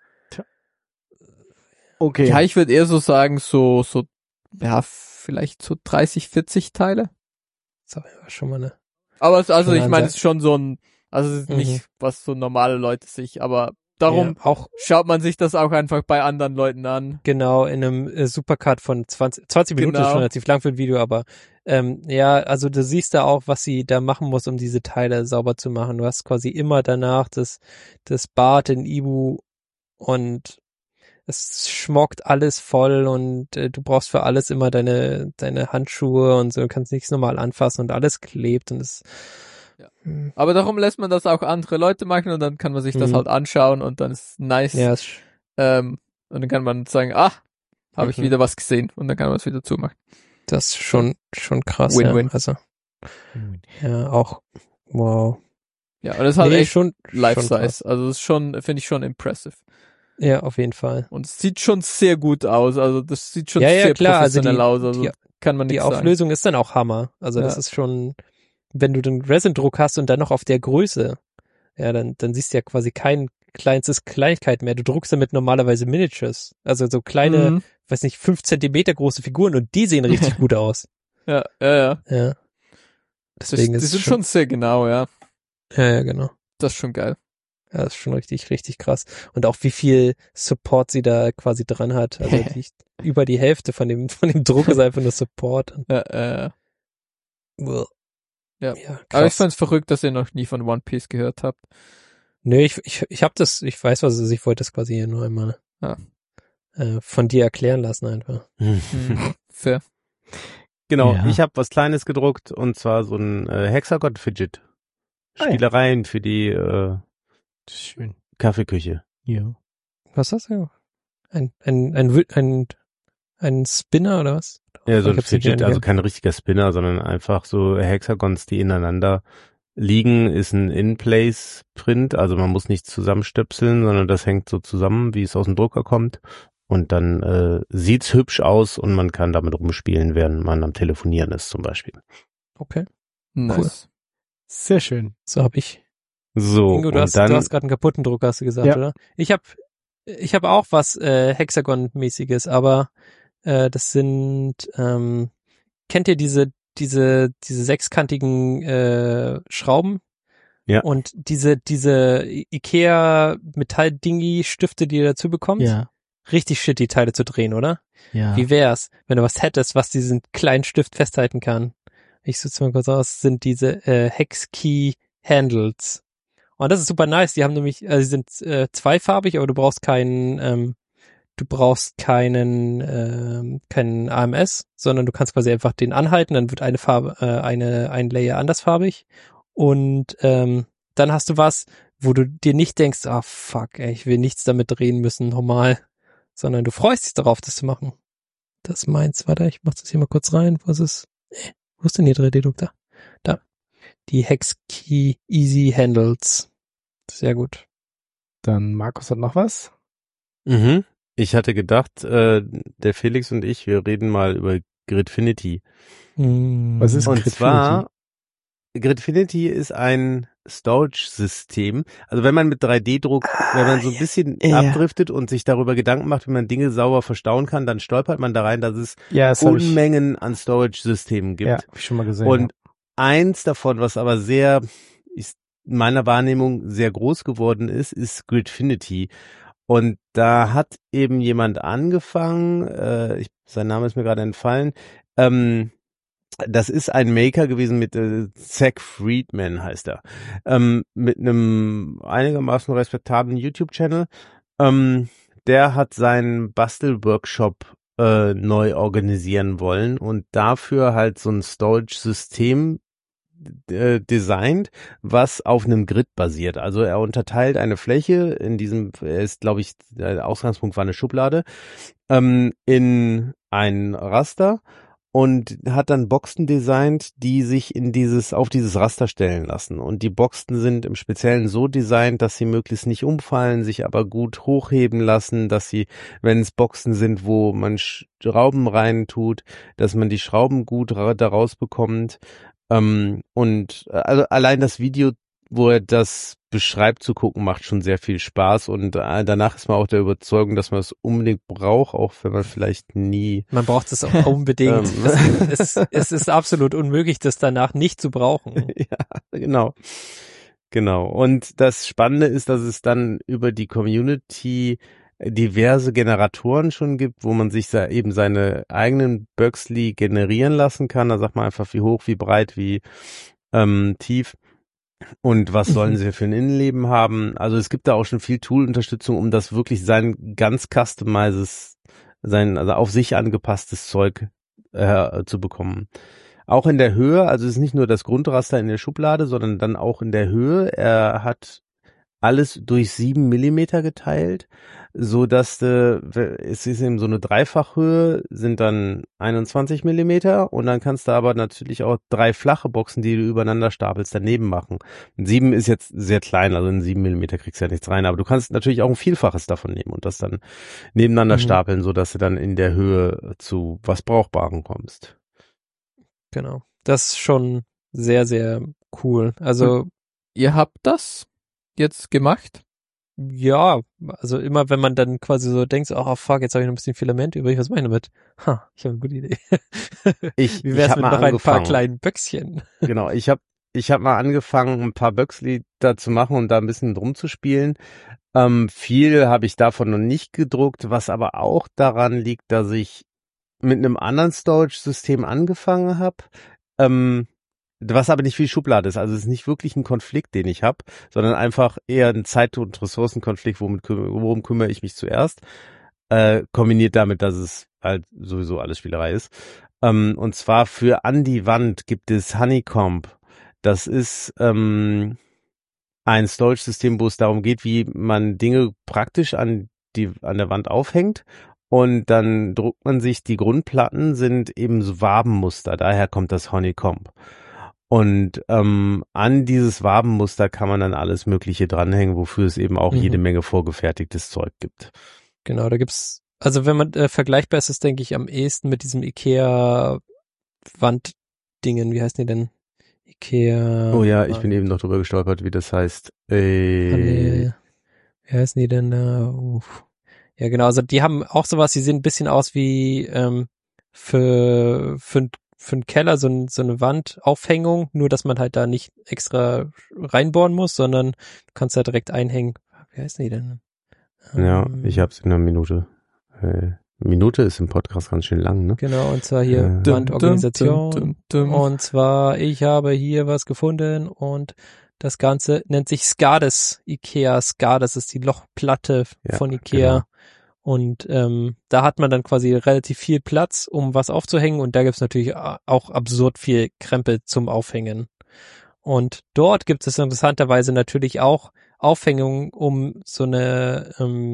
Okay. Ja, ich würde eher so sagen, ja, vielleicht so 30, 40 Teile. Das war schon mal eine. Aber also Schon ich meine, es Ansatz. ist schon so ein, also es ist nicht, was so normale Leute sich, aber darum Ja, auch schaut man sich das auch einfach bei anderen Leuten an. genau in einem Supercut von 20 Minuten Genau. ist schon relativ lang für ein Video, aber ja, also du siehst da auch, was sie da machen muss, um diese Teile sauber zu machen. Du hast quasi immer danach das Bad in Ibu und es schmockt alles voll und du brauchst für alles immer deine Handschuhe und so, du kannst nichts normal anfassen und alles klebt und es Ja. Aber darum lässt man das auch andere Leute machen und dann kann man sich das halt anschauen und dann ist es nice. ja, Und dann kann man sagen, habe ich Mhm. wieder was gesehen und dann kann man es wieder zumachen. das ist schon krass. Win-win. Ja, also ja, auch wow. Ja, und das ist halt Nee, echt schon Life-Size. krass. Also das ist schon, finde ich schon impressive. Ja, auf jeden Fall. Und es sieht schon sehr gut aus. Also das sieht schon Ja, ja, sehr klar, also professionell aus. Also die- kann man Die nichts sagen. Auflösung ist dann auch Hammer. Also das Ja. ist schon, wenn du den Resin-Druck hast und dann noch auf der Größe, ja, dann siehst du ja quasi kein kleinstes Kleinigkeit mehr. Du druckst damit normalerweise Miniatures. Also so kleine, Mhm. weiß nicht, 5 Zentimeter große Figuren und die sehen richtig gut aus. Ja. Ja. Deswegen die ist sind es schon sehr genau, ja. ja, genau. Das ist schon geil. Ja, das ist schon richtig, richtig krass. Und auch wie viel Support sie da quasi dran hat. Also über die Hälfte von dem Druck ist einfach nur Support. Ja. Uah. Ja. Ja, krass. Aber ich fand's verrückt, dass ihr noch nie von One Piece gehört habt. Nö, ich hab das, ich weiß was es ist, ich wollte das quasi hier nur einmal von dir erklären lassen einfach. Fair. Genau, Ja. ich habe was Kleines gedruckt und zwar so ein Hexagon-Fidget. Ah, ja. Spielereien für die Schön. Kaffeeküche. Ja. Was ist das? Ein Spinner oder was? Ja, so ein Ich hab's nicht Fidget, gern also gern. kein richtiger Spinner, sondern einfach so Hexagons, die ineinander liegen, ist ein In-Place-Print, also man muss nichts zusammenstöpseln, sondern das hängt so zusammen, wie es aus dem Drucker kommt. Und dann sieht's hübsch aus und man kann damit rumspielen, während man am Telefonieren ist zum Beispiel. Okay, Nice. Sehr schön. so habe ich. So, Ingo, du und hast dann, gerade einen kaputten Drucker, hast du gesagt, Ja. oder? Ich hab auch was Hexagon-mäßiges, aber das sind, kennt ihr diese sechskantigen Schrauben? Ja. Und diese Ikea Metall-Dingi-Stifte, die ihr dazu bekommt? Ja. Richtig shit, die Teile zu drehen, oder? Ja. Wie wär's, wenn du was hättest, was diesen kleinen Stift festhalten kann? Ich suche mal kurz aus, sind diese Hex-Key-Handles. Und das ist super nice. Die haben nämlich, sie sind zweifarbig, aber du brauchst keinen keinen AMS, sondern du kannst quasi einfach den anhalten, dann wird eine Farbe, ein Layer andersfarbig. Und dann hast du was, wo du dir nicht denkst, ah fuck, ey, ich will nichts damit drehen müssen, normal, sondern du freust dich darauf, das zu machen. Das meins, warte, ich mach das hier mal kurz rein. Wo ist es? Wo ist denn hier 3D-Druck? Da. Die Hex-Key Easy Handles. Sehr gut. Dann Markus hat noch was. Ich hatte gedacht, der Felix und ich, wir reden mal über Gridfinity. Was ist Und Gridfinity? zwar, Gridfinity ist ein Storage-System. Also wenn man mit 3D-Druck, wenn man so ein bisschen abdriftet und sich darüber Gedanken macht, wie man Dinge sauber verstauen kann, dann stolpert man da rein, dass es Ja, das habe ich, Unmengen an Storage-Systemen gibt. ja, hab ich schon mal gesehen. Und eins davon, was aber ist in meiner Wahrnehmung sehr groß geworden ist Gridfinity. Und da hat eben jemand angefangen, sein Name ist mir gerade entfallen, das ist ein Maker gewesen mit Zach Friedman heißt er, mit einem einigermaßen respektablen YouTube-Channel. Der hat seinen Bastelworkshop neu organisieren wollen und dafür halt so ein Storage-System designt, was auf einem Grid basiert. Also er unterteilt eine Fläche, er ist, glaube ich, der Ausgangspunkt war eine Schublade, in ein Raster und hat dann Boxen designt, die sich auf dieses Raster stellen lassen. Und die Boxen sind im Speziellen so designt, dass sie möglichst nicht umfallen, sich aber gut hochheben lassen, dass sie, wenn es Boxen sind, wo man Schrauben rein tut, dass man die Schrauben gut da rausbekommt. Also allein das Video, wo er das beschreibt, zu gucken, macht schon sehr viel Spaß und danach ist man auch der Überzeugung, dass man es unbedingt braucht, auch wenn man vielleicht nie. Man braucht es auch unbedingt. Es ist absolut unmöglich, das danach nicht zu brauchen. Ja, genau. Genau. Und das Spannende ist, dass es dann über die Community diverse Generatoren schon gibt, wo man sich eben seine eigenen Böxli generieren lassen kann. Da sagt man einfach, wie hoch, wie breit, wie tief und was sollen sie für ein Innenleben haben. Also es gibt da auch schon viel Tool-Unterstützung, um das wirklich sein ganz also auf sich angepasstes Zeug zu bekommen. Auch in der Höhe, also es ist nicht nur das Grundraster in der Schublade, sondern dann auch in der Höhe. Er hat alles durch 7 Millimeter geteilt, so dass es ist eben so eine Dreifachhöhe, sind dann 21 Millimeter und dann kannst du aber natürlich auch 3 flache Boxen, die du übereinander stapelst, daneben machen. 7 ist jetzt sehr klein, also in 7 Millimeter kriegst du ja nichts rein, aber du kannst natürlich auch ein Vielfaches davon nehmen und das dann nebeneinander stapeln, so dass du dann in der Höhe zu was Brauchbarem kommst. Genau. Das ist schon sehr, sehr cool. Also, Ihr habt das jetzt gemacht? ja, also immer wenn man dann quasi so denkt, so, oh fuck, jetzt habe ich noch ein bisschen Filament übrig, was mache ich damit? Ich habe eine gute Idee. Wie wär's hab mit mal noch ein paar angefangen. kleinen Böckchen? Genau, ich hab mal angefangen, ein paar Böxli da zu machen und da ein bisschen drum zu spielen. Viel habe ich davon noch nicht gedruckt, was aber auch daran liegt, dass ich mit einem anderen Storage-System angefangen habe, was aber nicht viel Schublade ist. Also es ist nicht wirklich ein Konflikt, den ich habe, sondern einfach eher ein Zeit- und Ressourcenkonflikt, worum kümmere ich mich zuerst, kombiniert damit, dass es halt sowieso alles Spielerei ist. Und zwar für an die Wand gibt es Honeycomb. Das ist ein Storage-System, wo es darum geht, wie man Dinge praktisch an der Wand aufhängt Und dann druckt man sich, die Grundplatten sind eben so Wabenmuster, daher kommt das Honeycomb. Und an dieses Wabenmuster kann man dann alles Mögliche dranhängen, wofür es eben auch jede Menge vorgefertigtes Zeug gibt. Genau, da gibt's, also wenn man vergleichbar ist es, denke ich, am ehesten mit diesem Ikea Wanddingen, wie heißen die denn? Ikea. Oh ja, ich bin eben noch drüber gestolpert, wie das heißt. Wie heißen die denn da? Ja, genau, also die haben auch sowas, die sehen ein bisschen aus wie für einen Keller so eine Wandaufhängung, nur dass man halt da nicht extra reinbohren muss, sondern du kannst da direkt einhängen. Wie heißen die denn? Ja, ich hab's in einer Minute. Minute ist im Podcast ganz schön lang, ne? Genau, und zwar hier Wandorganisation. Und zwar, ich habe hier was gefunden und das Ganze nennt sich Skades, Ikea Skades, ist die Lochplatte von Ikea. Genau. Und da hat man dann quasi relativ viel Platz, um was aufzuhängen, und da gibt's natürlich auch absurd viel Krempel zum Aufhängen. Und dort gibt es interessanterweise natürlich auch Aufhängungen, um so eine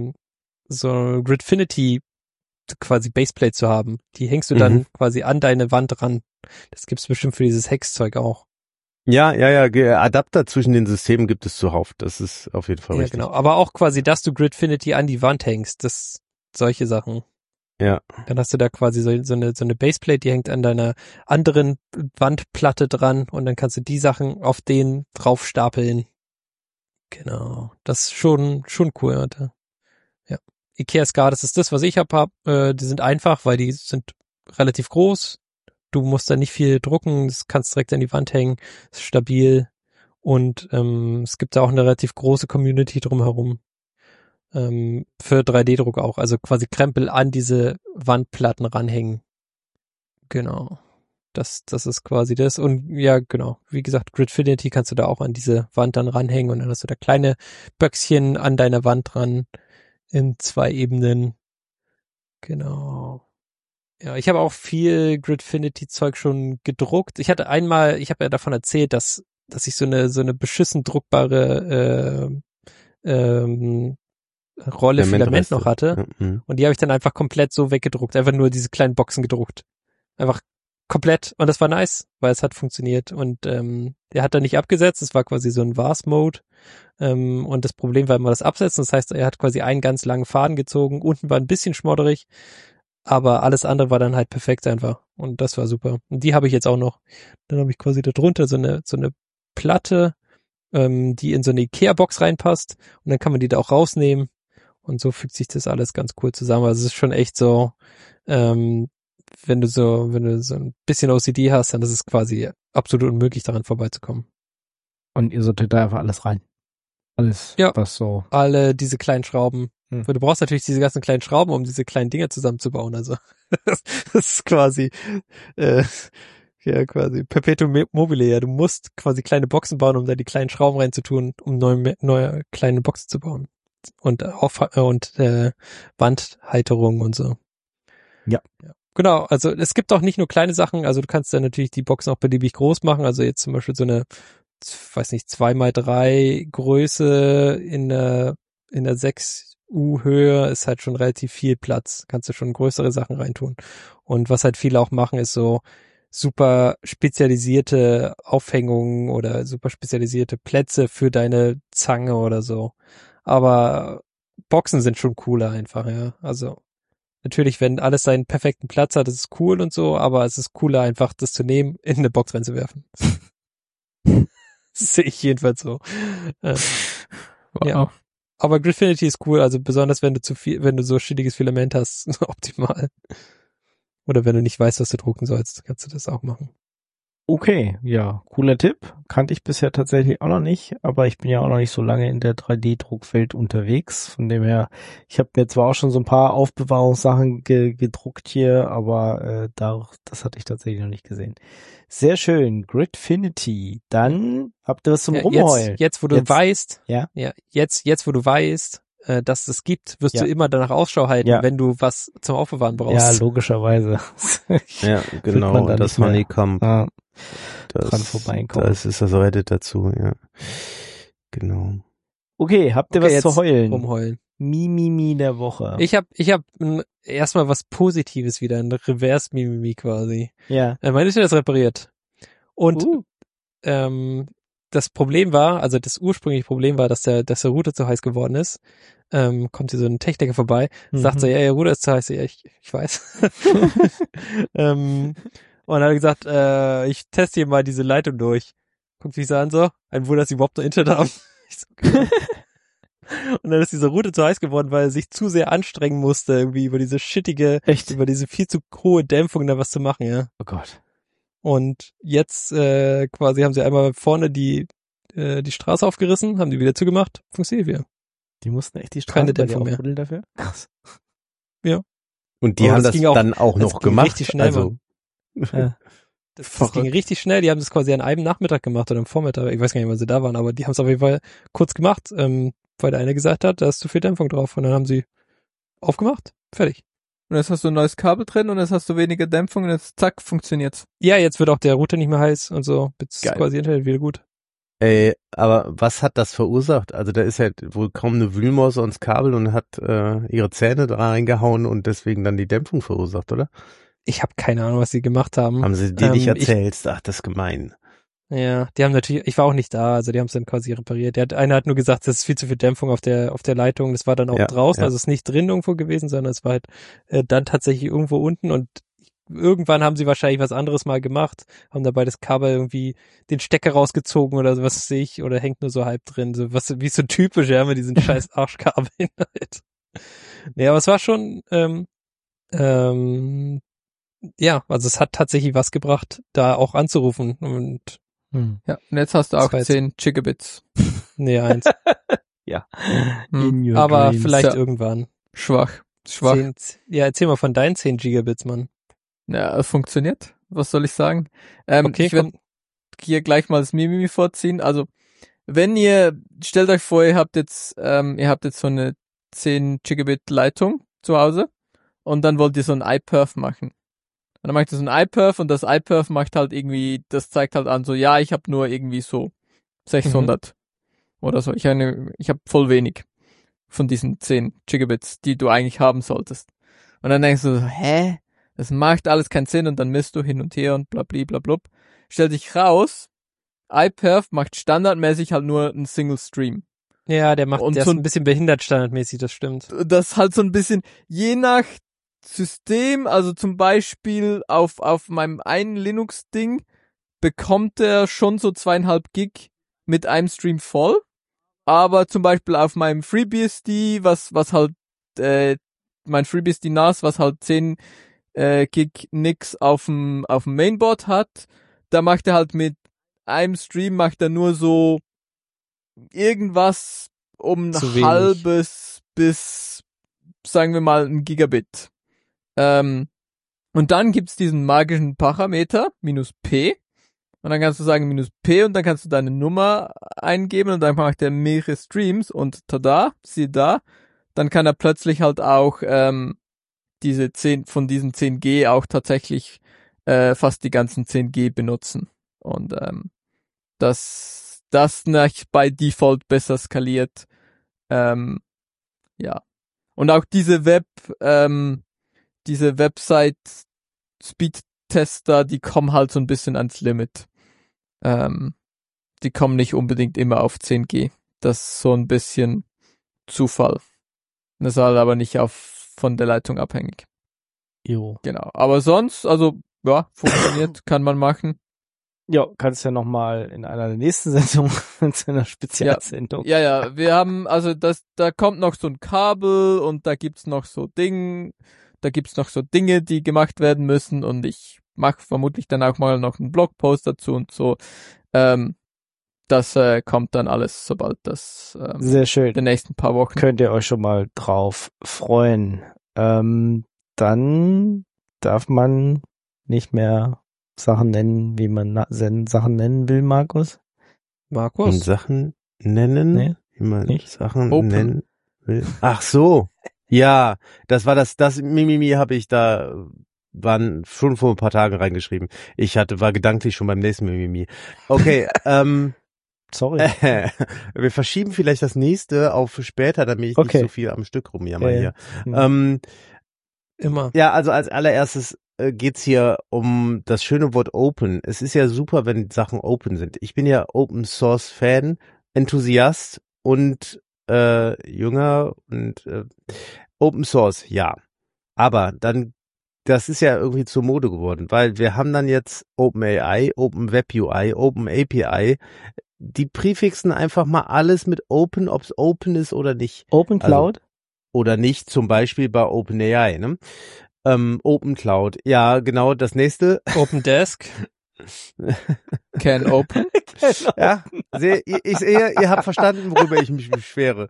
Gridfinity quasi Baseplate zu haben. Die hängst du dann quasi an deine Wand ran. Das gibt's bestimmt für dieses Hexzeug auch. Ja, Adapter zwischen den Systemen gibt es zuhauf. Das ist auf jeden Fall richtig. Ja, genau. Aber auch quasi, dass du Gridfinity an die Wand hängst. Solche Sachen. Ja. Dann hast du da quasi so eine Baseplate, die hängt an deiner anderen Wandplatte dran, und dann kannst du die Sachen auf den drauf stapeln. Genau. Das ist schon cool, Alter. Ja. Ikea Skades ist das, was ich hab. Die sind einfach, weil die sind relativ groß. Du musst da nicht viel drucken, das kannst direkt an die Wand hängen, ist stabil, und es gibt da auch eine relativ große Community drumherum, für 3D-Druck auch, also quasi Krempel an diese Wandplatten ranhängen. Genau. Das ist quasi das, und ja, genau, wie gesagt, Gridfinity kannst du da auch an diese Wand dann ranhängen, und dann hast du da kleine Böckchen an deiner Wand dran in 2 Ebenen. Genau. Ja, ich habe auch viel Gridfinity-Zeug schon gedruckt. Ich habe ja davon erzählt, dass ich so eine beschissen druckbare Rolle Filament noch hatte. Und die habe ich dann einfach komplett so weggedruckt. Einfach nur diese kleinen Boxen gedruckt. Einfach komplett. Und das war nice, weil es hat funktioniert. Und der hat dann nicht abgesetzt. Es war quasi so ein VARS-Mode. Und das Problem war immer das Absetzen. Das heißt, er hat quasi einen ganz langen Faden gezogen. Unten war ein bisschen schmodderig. Aber alles andere war dann halt perfekt einfach. Und das war super. Und die habe ich jetzt auch noch. Dann habe ich quasi da drunter so eine Platte, die in so eine Ikea-Box reinpasst. Und dann kann man die da auch rausnehmen. Und so fügt sich das alles ganz cool zusammen. Also es ist schon echt so, wenn du so ein bisschen OCD hast, dann ist es quasi absolut unmöglich, daran vorbeizukommen. Und ihr sortiert da einfach alles rein. Alles, ja, was so. Alle diese kleinen Schrauben. Du brauchst natürlich diese ganzen kleinen Schrauben, um diese kleinen Dinger zusammenzubauen. Also das ist quasi quasi Perpetuum mobile. Ja, du musst quasi kleine Boxen bauen, um da die kleinen Schrauben reinzutun, um neue kleine Boxen zu bauen. Und Wandhalterung und so. Ja. Genau, also es gibt auch nicht nur kleine Sachen, also du kannst dann natürlich die Boxen auch beliebig groß machen, also jetzt zum Beispiel so eine, weiß nicht, 2x3 Größe in der 6U Höhe ist halt schon relativ viel Platz, kannst du schon größere Sachen reintun. Und was halt viele auch machen, ist so super spezialisierte Aufhängungen oder super spezialisierte Plätze für deine Zange oder so. Aber Boxen sind schon cooler einfach, ja. Also natürlich, wenn alles seinen perfekten Platz hat, ist es cool und so, aber es ist cooler einfach, das zu nehmen, in eine Box reinzuwerfen. Das sehe ich jedenfalls so. Wow. Ja. Aber Gridfinity ist cool, also besonders wenn du so shittiges Filament hast, optimal. Oder wenn du nicht weißt, was du drucken sollst, kannst du das auch machen. Okay, ja, cooler Tipp. Kannte ich bisher tatsächlich auch noch nicht, aber ich bin ja auch noch nicht so lange in der 3D-Druckwelt unterwegs. Von dem her, ich habe mir zwar auch schon so ein paar Aufbewahrungssachen gedruckt hier, aber das hatte ich tatsächlich noch nicht gesehen. Sehr schön, Gridfinity. Dann habt ihr was zum Rumheulen. Jetzt, wo du weißt, jetzt, wo du weißt, dass es gibt, wirst du immer danach Ausschau halten, wenn du was zum Aufbewahren brauchst. Ja, logischerweise. Ja, genau, da das Honeycomb. Dran vorbeikommen. Das ist das Reddit dazu, ja. Genau. Okay, habt ihr was zu heulen? Rumheulen. Mimimi der Woche. Ich hab erstmal was Positives wieder, ein Reverse-Mimimi quasi. Ja. Mein ist das repariert. Und das Problem war, also das ursprüngliche Problem war, dass der Router zu heiß geworden ist. Kommt hier so ein Techniker vorbei, sagt so, ja, der Router ist zu heiß. Ja, ich weiß. Und dann hat er gesagt, ich teste hier mal diese Leitung durch. Guckt mich so an, so, ein Wunder, dass sie überhaupt noch Internet haben. Ich so, okay. Und dann ist dieser Router zu heiß geworden, weil er sich zu sehr anstrengen musste, irgendwie über diese über diese viel zu hohe Dämpfung da was zu machen, ja. Oh Gott. Und jetzt quasi haben sie einmal vorne die Straße aufgerissen, haben die wieder zugemacht, funktioniert wieder. Die mussten echt die Keine Straße bei dir Dämpfung mehr. aufbuddeln dafür? Krass. Ja. Und die Aber haben das das ging auch- dann auch das noch ging gemacht. richtig schnell, Also Ja. Das ging richtig schnell, die haben das quasi an einem Nachmittag gemacht oder am Vormittag, ich weiß gar nicht, wann sie da waren, aber die haben es auf jeden Fall kurz gemacht, weil der eine gesagt hat, da ist zu viel Dämpfung drauf und dann haben sie aufgemacht, fertig. Und jetzt hast du ein neues Kabel drin und jetzt hast du weniger Dämpfung und jetzt zack, funktioniert's. Ja, jetzt wird auch der Router nicht mehr heiß und so, jetzt Geil. ist quasi Internet wieder gut. aber was hat das verursacht? Also da ist ja wohl kaum eine Wühlmaus ans Kabel und hat ihre Zähne da reingehauen und deswegen dann die Dämpfung verursacht, oder? Ich habe keine Ahnung, was sie gemacht haben. Haben sie dir nicht ich- erzählt? Ach, das ist gemein. Ja, die haben natürlich, ich war auch nicht da, also die haben es dann quasi repariert. Einer hat nur gesagt, das ist viel zu viel Dämpfung auf der Leitung. Das war dann auch Ja, draußen, ja. also es ist nicht drin irgendwo gewesen, sondern es war halt dann tatsächlich irgendwo unten und irgendwann haben sie wahrscheinlich was anderes mal gemacht, haben dabei das Kabel irgendwie den Stecker rausgezogen oder so, was sehe ich, oder hängt nur so halb drin, so was, wie so typisch, ja, mit diesen scheiß Arschkabeln halt. Nee, aber es war schon, ja, also es hat tatsächlich was gebracht, da auch anzurufen und Ja, und jetzt hast du auch Das war jetzt- 10 Gigabits. nee, eins. Hm. In your Aber dreams. vielleicht Ja. irgendwann. Schwach. 10, ja, erzähl mal von deinen 10 Gigabits, Mann. Ja, es funktioniert. Was soll ich sagen? Ich werde hier gleich mal das Mimimi vorziehen. Also, wenn stellt euch vor, ihr habt jetzt so eine 10 Gigabit Leitung zu Hause und dann wollt ihr so ein iPerf machen. Und dann macht ihr so ein iPerf und das iPerf macht halt irgendwie, das zeigt halt an so, ja, ich habe nur irgendwie so 600 oder so. Ich habe voll wenig von diesen 10 Gigabits, die du eigentlich haben solltest. Und dann denkst du so, hä? Das macht alles keinen Sinn und dann misst du hin und her und blablabla. Stell dich raus, iPerf macht standardmäßig halt nur einen Single Stream. Ja, der Und ist so ein bisschen behindert standardmäßig, das stimmt. Das halt so ein bisschen, je nach System, also zum Beispiel auf meinem einen Linux-Ding bekommt er schon so 2,5 Gig mit einem Stream voll, aber zum Beispiel auf meinem FreeBSD, was halt, mein FreeBSD NAS, was halt 10 Gig nix auf dem Mainboard hat, da macht er halt mit einem Stream macht er nur so irgendwas um Zu ein wenig. halbes bis, sagen wir mal, ein Gigabit. Und dann gibt's diesen magischen Parameter, -p. Und dann kannst du sagen -p und dann kannst du deine Nummer eingeben und dann macht er mehrere Streams und tada, siehe da, dann kann er plötzlich halt auch diese 10 von diesen 10G auch tatsächlich fast die ganzen 10G benutzen. Und das nicht bei Default besser skaliert. Ja. Und auch diese Website Speed-Tester, die kommen halt so ein bisschen ans Limit. Die kommen nicht unbedingt immer auf 10G. Das ist so ein bisschen Zufall. Das ist halt aber nicht von der Leitung abhängig. Jo. Genau. Aber sonst, also, ja, funktioniert, kann man machen. Ja, kannst ja nochmal in einer der nächsten Sendungen zu einer Spezialsendung. Ja, wir haben, also da kommt noch so ein Kabel und da gibt's noch so Dinge, die gemacht werden müssen und ich mache vermutlich dann auch mal noch einen Blogpost dazu und so. Das kommt dann alles, sobald das Sehr schön. in den nächsten paar Wochen. Könnt ihr euch schon mal drauf freuen. Dann darf man nicht mehr Sachen nennen, wie man Sachen nennen will, Markus. Und Markus? Sachen nennen, Nee, wie man nicht. Sachen Open. nennen will. Ach so. Ja, das war das Mimimi habe ich da waren schon vor ein paar Tagen reingeschrieben. War gedanklich schon beim nächsten Mimimi. Okay, Sorry. Wir verschieben vielleicht das nächste auf später, damit ich nicht so viel am Stück rumjammer hier. Immer. Ja, also als allererstes geht's hier um das schöne Wort Open. Es ist ja super, wenn Sachen open sind. Ich bin ja Open Source Fan, Enthusiast und Jünger und Open Source, ja. Aber dann, das ist ja irgendwie zur Mode geworden, weil wir haben dann jetzt OpenAI, Open Web UI, Open API. Die präfixen einfach mal alles mit Open, ob es Open ist oder nicht. Open Cloud? Also, oder nicht, zum Beispiel bei OpenAI, ne? Open Cloud, ja, genau, das nächste. Open Desk. Can Open. Ja, ich sehe, ihr habt verstanden, worüber ich mich beschwere.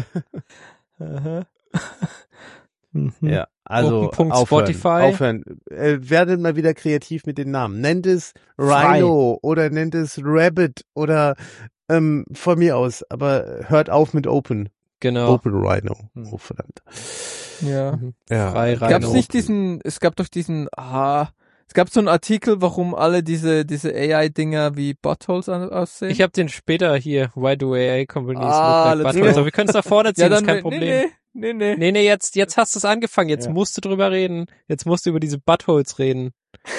Ja, also aufhören. Werdet mal wieder kreativ mit den Namen. Nennt es Rhino oder nennt es Rabbit oder von mir aus, aber hört auf mit Open. Genau. Open Rhino. Oh, verdammt. Ja. Ja. Frei Rhino. Gab's nicht es gab doch es gab so einen Artikel, warum alle diese AI-Dinger wie Buttholes aussehen. Ich habe den später hier, Why do AI Companies look like let's Buttholes? go. Aber wir können es da vorne ziehen, das ist kein Problem. Nee. Jetzt hast du es angefangen, jetzt musst du drüber reden. Jetzt musst du über diese Buttholes reden.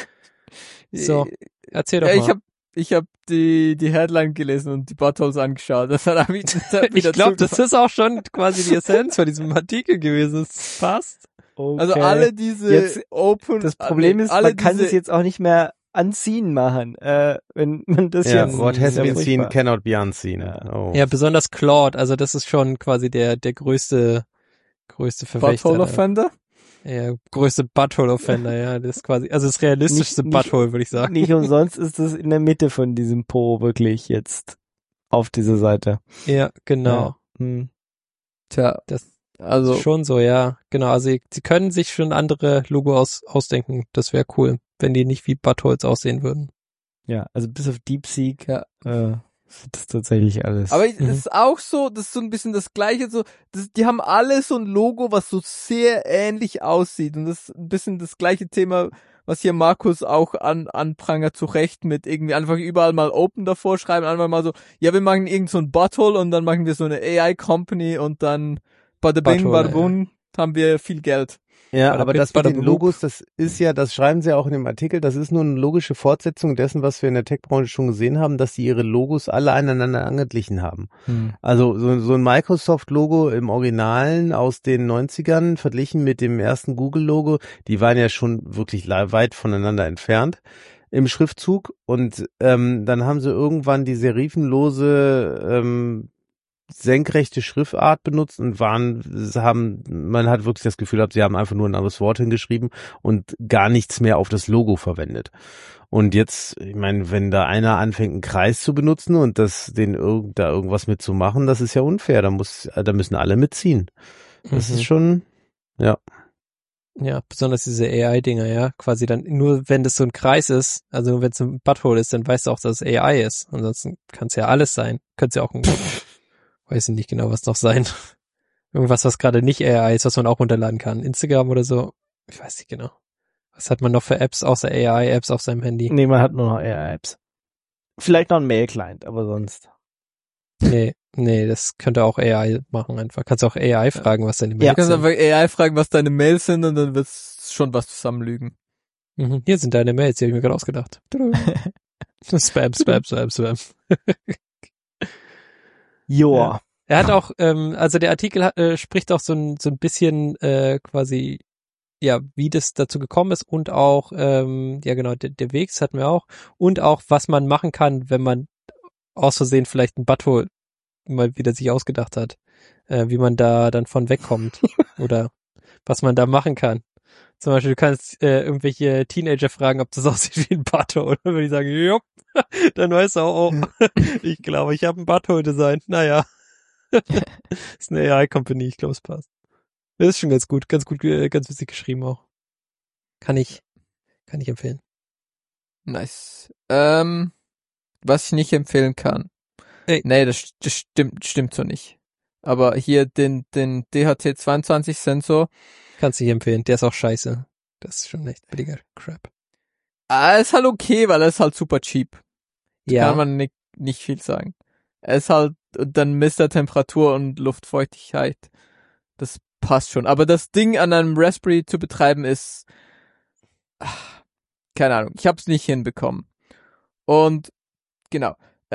So, erzähl doch mal. Ich hab die Headline gelesen und die Buttholes angeschaut. Das hat ich glaube, das ist auch schon quasi die Essenz von diesem Artikel gewesen. Das passt. Okay. Also alle diese jetzt, Open... Das Problem ist, man kann es jetzt auch nicht mehr unseen machen. Wenn man das jetzt... What has been seen furchtbar. cannot be unseen. Ja. Oh. Ja, besonders Claude, also das ist schon quasi der größte Verfechter. Butthole-Offender? Ja, größte Butthole-Offender, ja, das ist quasi, also das realistischste Butthole, würde ich sagen. Nicht umsonst ist es in der Mitte von diesem Po wirklich jetzt auf dieser Seite. Ja, genau. Ja. Tja, Das also ist schon so, ja. Genau, also sie können sich schon andere Logos ausdenken. Das wäre cool, wenn die nicht wie Buttholes aussehen würden. Ja, also bis auf DeepSeek das ist tatsächlich alles. Aber das ist auch so, das ist so ein bisschen das Gleiche, die haben alle so ein Logo, was so sehr ähnlich aussieht. Und das ist ein bisschen das gleiche Thema, was hier Markus auch anprangert, zu Recht, mit irgendwie einfach überall mal Open davor schreiben, einfach mal so, ja, wir machen irgend so ein Butthole und dann machen wir so eine AI-Company und dann bada bing, bada boom, haben wir viel Geld. Ja, Bada aber bing, das mit bada den boom. Logos, das ist ja, das schreiben sie ja auch in dem Artikel, das ist nur eine logische Fortsetzung dessen, was wir in der Tech-Branche schon gesehen haben, dass sie ihre Logos alle aneinander angeglichen haben. Also so ein Microsoft-Logo im Originalen aus den 90ern verglichen mit dem ersten Google-Logo, die waren ja schon wirklich weit voneinander entfernt im Schriftzug und dann haben sie irgendwann die serifenlose senkrechte Schriftart benutzt und man hat wirklich das Gefühl gehabt, sie haben einfach nur ein anderes Wort hingeschrieben und gar nichts mehr auf das Logo verwendet. Und jetzt, ich meine, wenn da einer anfängt, einen Kreis zu benutzen und da irgendwas mitzumachen, das ist ja unfair. Da müssen alle mitziehen. Das ist schon, ja. Ja, besonders diese AI-Dinger, ja. Quasi dann, nur wenn das so ein Kreis ist, also nur wenn es ein Butthole ist, dann weißt du auch, dass es AI ist. Ansonsten kann es ja alles sein. Könnte es ja auch weiß ich nicht genau, was noch sein. Irgendwas, was gerade nicht AI ist, was man auch runterladen kann. Instagram oder so. Ich weiß nicht genau. Was hat man noch für Apps außer AI-Apps auf seinem Handy? Nee, man hat nur noch AI-Apps. Vielleicht noch ein Mail-Client, aber sonst. Nee, das könnte auch AI machen einfach. Kannst auch AI fragen, was deine Du Mails kannst sind. einfach AI fragen, was deine Mails sind und dann wird's schon was zusammenlügen. Hier sind deine Mails, die habe ich mir gerade ausgedacht. Spam. Joa. Er hat auch, also der Artikel spricht auch so ein bisschen quasi, ja, wie das dazu gekommen ist und auch, ja genau, der Weg, das hatten wir auch, und auch, was man machen kann, wenn man aus Versehen vielleicht ein Butthole mal wieder sich ausgedacht hat, wie man da dann von wegkommt oder was man da machen kann. Zum Beispiel, du kannst irgendwelche Teenager fragen, ob das aussieht wie ein Butthole. Und wenn die sagen, jupp, dann weißt du auch, ich glaube, ich habe ein Butthole designt. Naja. Ist eine AI-Company, ich glaube, es passt. Das ist schon ganz gut, ganz witzig geschrieben auch. Kann ich empfehlen. Nice. Was ich nicht empfehlen kann. Ey. Nee, das stimmt so nicht. Aber hier den DHT22-Sensor, Kannst du nicht empfehlen. Der ist auch scheiße. Das ist schon echt billiger Crap. ist halt okay, weil er ist halt super cheap. Ja. Kann man nicht viel sagen. Es halt, und dann misst er Temperatur und Luftfeuchtigkeit. Das passt schon. Aber das Ding an einem Raspberry zu betreiben ist, keine Ahnung, ich hab's nicht hinbekommen. Und genau,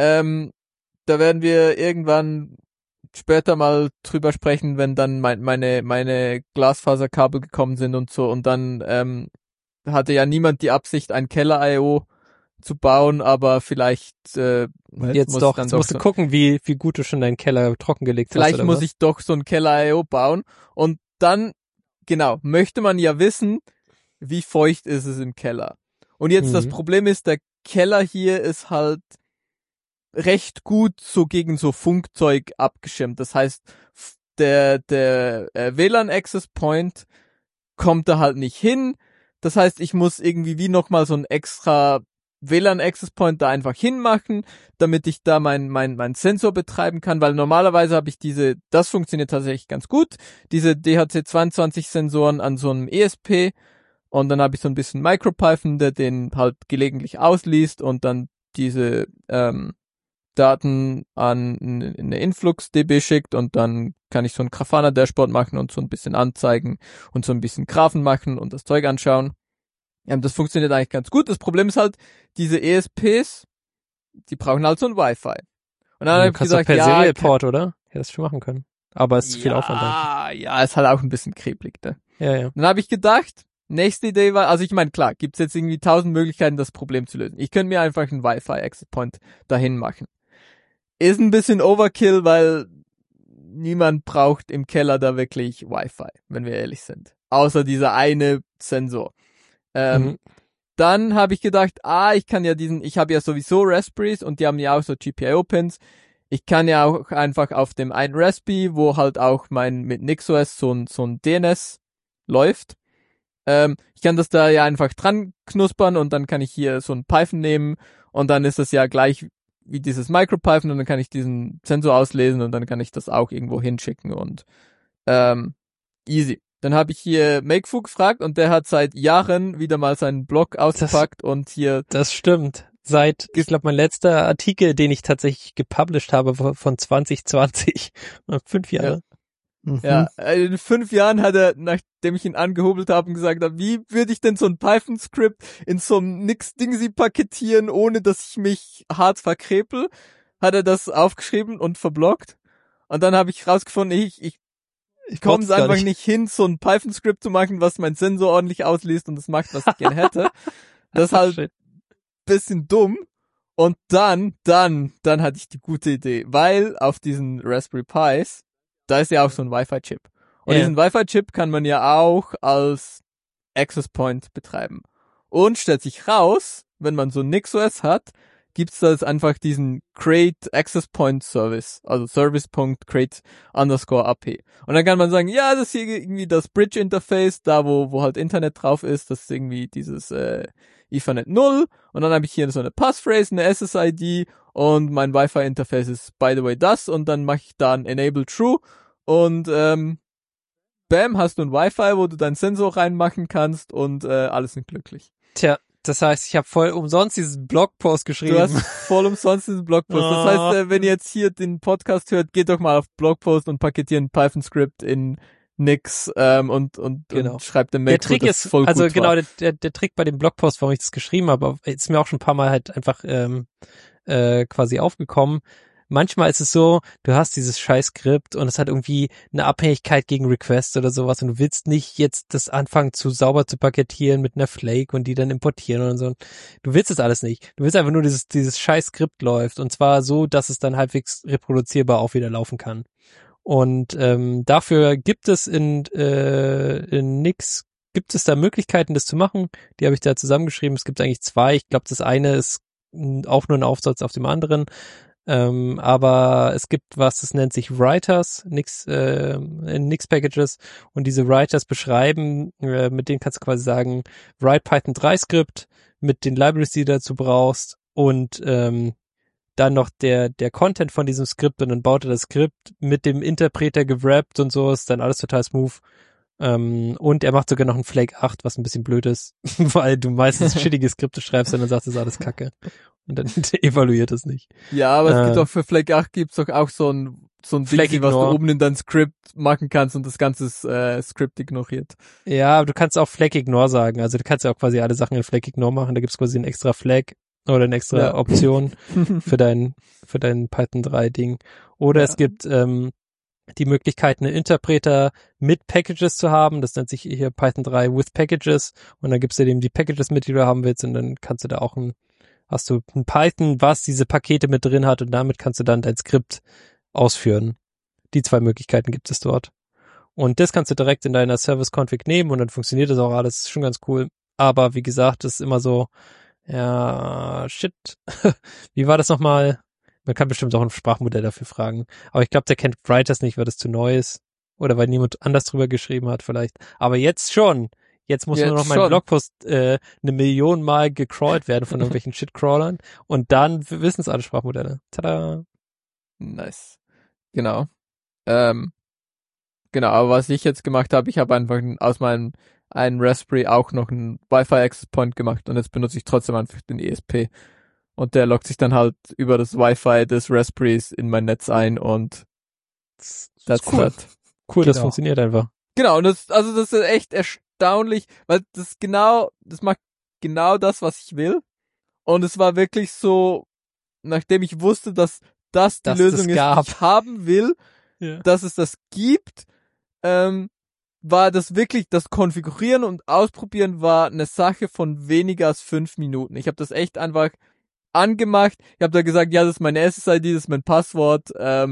da werden wir irgendwann später mal drüber sprechen, wenn dann meine Glasfaserkabel gekommen sind und so. Und dann hatte ja niemand die Absicht, ein Keller-I.O. zu bauen, aber vielleicht Jetzt muss doch, ich dann jetzt doch musst du so, gucken, wie gut du schon deinen Keller trockengelegt hast. vielleicht oder muss was? ich doch so ein Keller-I.O. bauen. Und dann, genau, möchte man ja wissen, wie feucht ist es im Keller. Und jetzt das Mhm. Problem ist, der Keller hier ist halt recht gut so gegen so Funkzeug abgeschirmt. Das heißt, der WLAN Access Point kommt da halt nicht hin. Das heißt, ich muss irgendwie wie nochmal so ein extra WLAN Access Point da einfach hinmachen, damit ich da mein Sensor betreiben kann, weil normalerweise habe ich das funktioniert tatsächlich ganz gut, diese DHC22 Sensoren an so einem ESP und dann habe ich so ein bisschen MicroPython, der den halt gelegentlich ausliest und dann diese Daten an eine Influx-DB schickt und dann kann ich so ein Grafana-Dashboard machen und so ein bisschen anzeigen und so ein bisschen Graphen machen und das Zeug anschauen. Das funktioniert eigentlich ganz gut. Das Problem ist halt, diese ESPs, die brauchen halt so ein Wi-Fi. Und dann habe ich kannst gesagt, doch per ja, Serial-Port, oder? Hätte das schon machen können. Aber es ist viel Aufwand dann. ja, ist halt auch ein bisschen kreblig, ne? Ja. Dann habe ich gedacht, nächste Idee war, also ich meine, klar, gibt's jetzt irgendwie 1000 Möglichkeiten, das Problem zu lösen. Ich könnte mir einfach einen Wi-Fi-Access-Point dahin machen. Ist ein bisschen Overkill, weil niemand braucht im Keller da wirklich Wi-Fi, wenn wir ehrlich sind. Außer dieser eine Sensor. Mhm. Dann habe ich gedacht, ich habe ja sowieso Raspberries und die haben ja auch so GPIO-Pins. Ich kann ja auch einfach auf dem einen Raspberry, wo halt auch mit NixOS so ein DNS läuft. Ich kann das da ja einfach dran knuspern und dann kann ich hier so ein Python nehmen und dann ist das ja gleich wie dieses MicroPython und dann kann ich diesen Sensor auslesen und dann kann ich das auch irgendwo hinschicken und easy. Dann habe ich hier Makefu gefragt und der hat seit Jahren wieder mal seinen Blog ausgepackt und hier Das stimmt. Ich glaube, mein letzter Artikel, den ich tatsächlich gepublished habe von 2020, 5 Jahre. Ja, in 5 Jahren hat er, nachdem ich ihn angehobelt habe und gesagt habe, wie würde ich denn so ein Python-Skript in so einem Nix-Dingsy paketieren, ohne dass ich mich hart verkrepel, hat er das aufgeschrieben und verblockt. Und dann habe ich rausgefunden, ich komme es einfach nicht hin, so ein Python-Skript zu machen, was mein Sensor ordentlich ausliest und das macht, was ich gerne hätte. Das ist halt bisschen dumm. Und dann hatte ich die gute Idee, weil auf diesen Raspberry Pis, da ist ja auch so ein Wi-Fi-Chip. Und diesen Wi-Fi-Chip kann man ja auch als Access Point betreiben. Und stellt sich raus, wenn man so NixOS hat, gibt's da jetzt einfach diesen Create Access Point Service, also service.create_ap. Und dann kann man sagen, ja, das ist hier irgendwie das Bridge Interface, da wo halt Internet drauf ist, das ist irgendwie dieses Ethernet 0 und dann habe ich hier so eine Passphrase, eine SSID und mein Wi-Fi Interface ist by the way das und dann mache ich da ein Enable True und bam, hast du ein Wi-Fi, wo du deinen Sensor reinmachen kannst und alle sind glücklich. Tja, das heißt, ich habe voll umsonst diesen Blogpost geschrieben. Du hast voll umsonst diesen Blogpost. Das heißt, wenn ihr jetzt hier den Podcast hört, geht doch mal auf Blogpost und paketiert ein Python-Skript in Nix und schreibt den Mail. Der Trick ist, voll also gut genau, war. der Trick bei dem Blogpost, warum ich das geschrieben habe, ist mir auch schon ein paar Mal halt einfach quasi aufgekommen. Manchmal ist es so, du hast dieses Scheiß-Skript und es hat irgendwie eine Abhängigkeit gegen Request oder sowas und du willst nicht jetzt das anfangen sauber zu paketieren mit einer Flake und die dann importieren und so. Du willst das alles nicht. Du willst einfach nur dieses Scheiß-Skript läuft und zwar so, dass es dann halbwegs reproduzierbar auch wieder laufen kann. Und dafür gibt es in Nix gibt es da Möglichkeiten, das zu machen. Die habe ich da zusammengeschrieben. Es gibt eigentlich 2. Ich glaube, das eine ist auch nur ein Aufsatz auf dem anderen. Aber es gibt was, das nennt sich Writers, Nix Packages und diese Writers beschreiben, mit denen kannst du quasi sagen, write Python 3 Skript mit den Libraries, die du dazu brauchst und dann noch der Content von diesem Skript und dann baut er das Skript mit dem Interpreter gewrappt und so, ist dann alles total smooth. Und er macht sogar noch ein Flake 8, was ein bisschen blöd ist, weil du meistens shittige Skripte schreibst und dann sagst du, das ist alles Kacke. Und dann evaluiert es nicht. Ja, aber es gibt doch für Flake 8 gibt's doch auch so ein Flake Ding, was du Ignore. oben in dein Skript machen kannst und das ganze Skript ignoriert. Ja, aber du kannst auch Flag Ignore sagen. Also du kannst ja auch quasi alle Sachen in Flag Ignore machen. Da gibt's quasi ein extra Flag oder eine extra Option für dein Python 3 Ding. Oder es gibt die Möglichkeit, einen Interpreter mit Packages zu haben. Das nennt sich hier Python 3 with Packages. Und dann gibst du dem die Packages mit, die du haben willst. Und dann kannst du da auch hast du ein Python, was diese Pakete mit drin hat. Und damit kannst du dann dein Skript ausführen. Die 2 Möglichkeiten gibt es dort. Und das kannst du direkt in deiner Service-Config nehmen und dann funktioniert das auch alles. Schon ganz cool. Aber wie gesagt, das ist immer so, ja, shit. Wie war das nochmal? Man kann bestimmt auch ein Sprachmodell dafür fragen. Aber ich glaube, der kennt Writers nicht, weil das zu neu ist. Oder weil niemand anders drüber geschrieben hat vielleicht. Aber jetzt schon. Jetzt muss nur noch mein Blogpost 1 Million Mal gecrawlt werden von irgendwelchen Shitcrawlern. Und dann wissen es alle Sprachmodelle. Tada. Nice. Genau. Genau, aber was ich jetzt gemacht habe, ich habe einfach aus meinem einen Raspberry auch noch einen Wi-Fi Access Point gemacht und jetzt benutze ich trotzdem einfach den ESP. Und der loggt sich dann halt über das Wi-Fi des Raspberries in mein Netz ein und that's cool. that. Cool, das Genau. funktioniert einfach. Genau, und das ist echt erstaunlich, weil das macht genau das, was ich will. Und es war wirklich so, nachdem ich wusste, dass das die Lösung ist, die ich haben will, dass es das gibt, war das wirklich, das Konfigurieren und Ausprobieren war eine Sache von weniger als 5 Minuten. Ich habe das echt einfach angemacht. Ich habe da gesagt, ja, das ist meine SSID, das ist mein Passwort,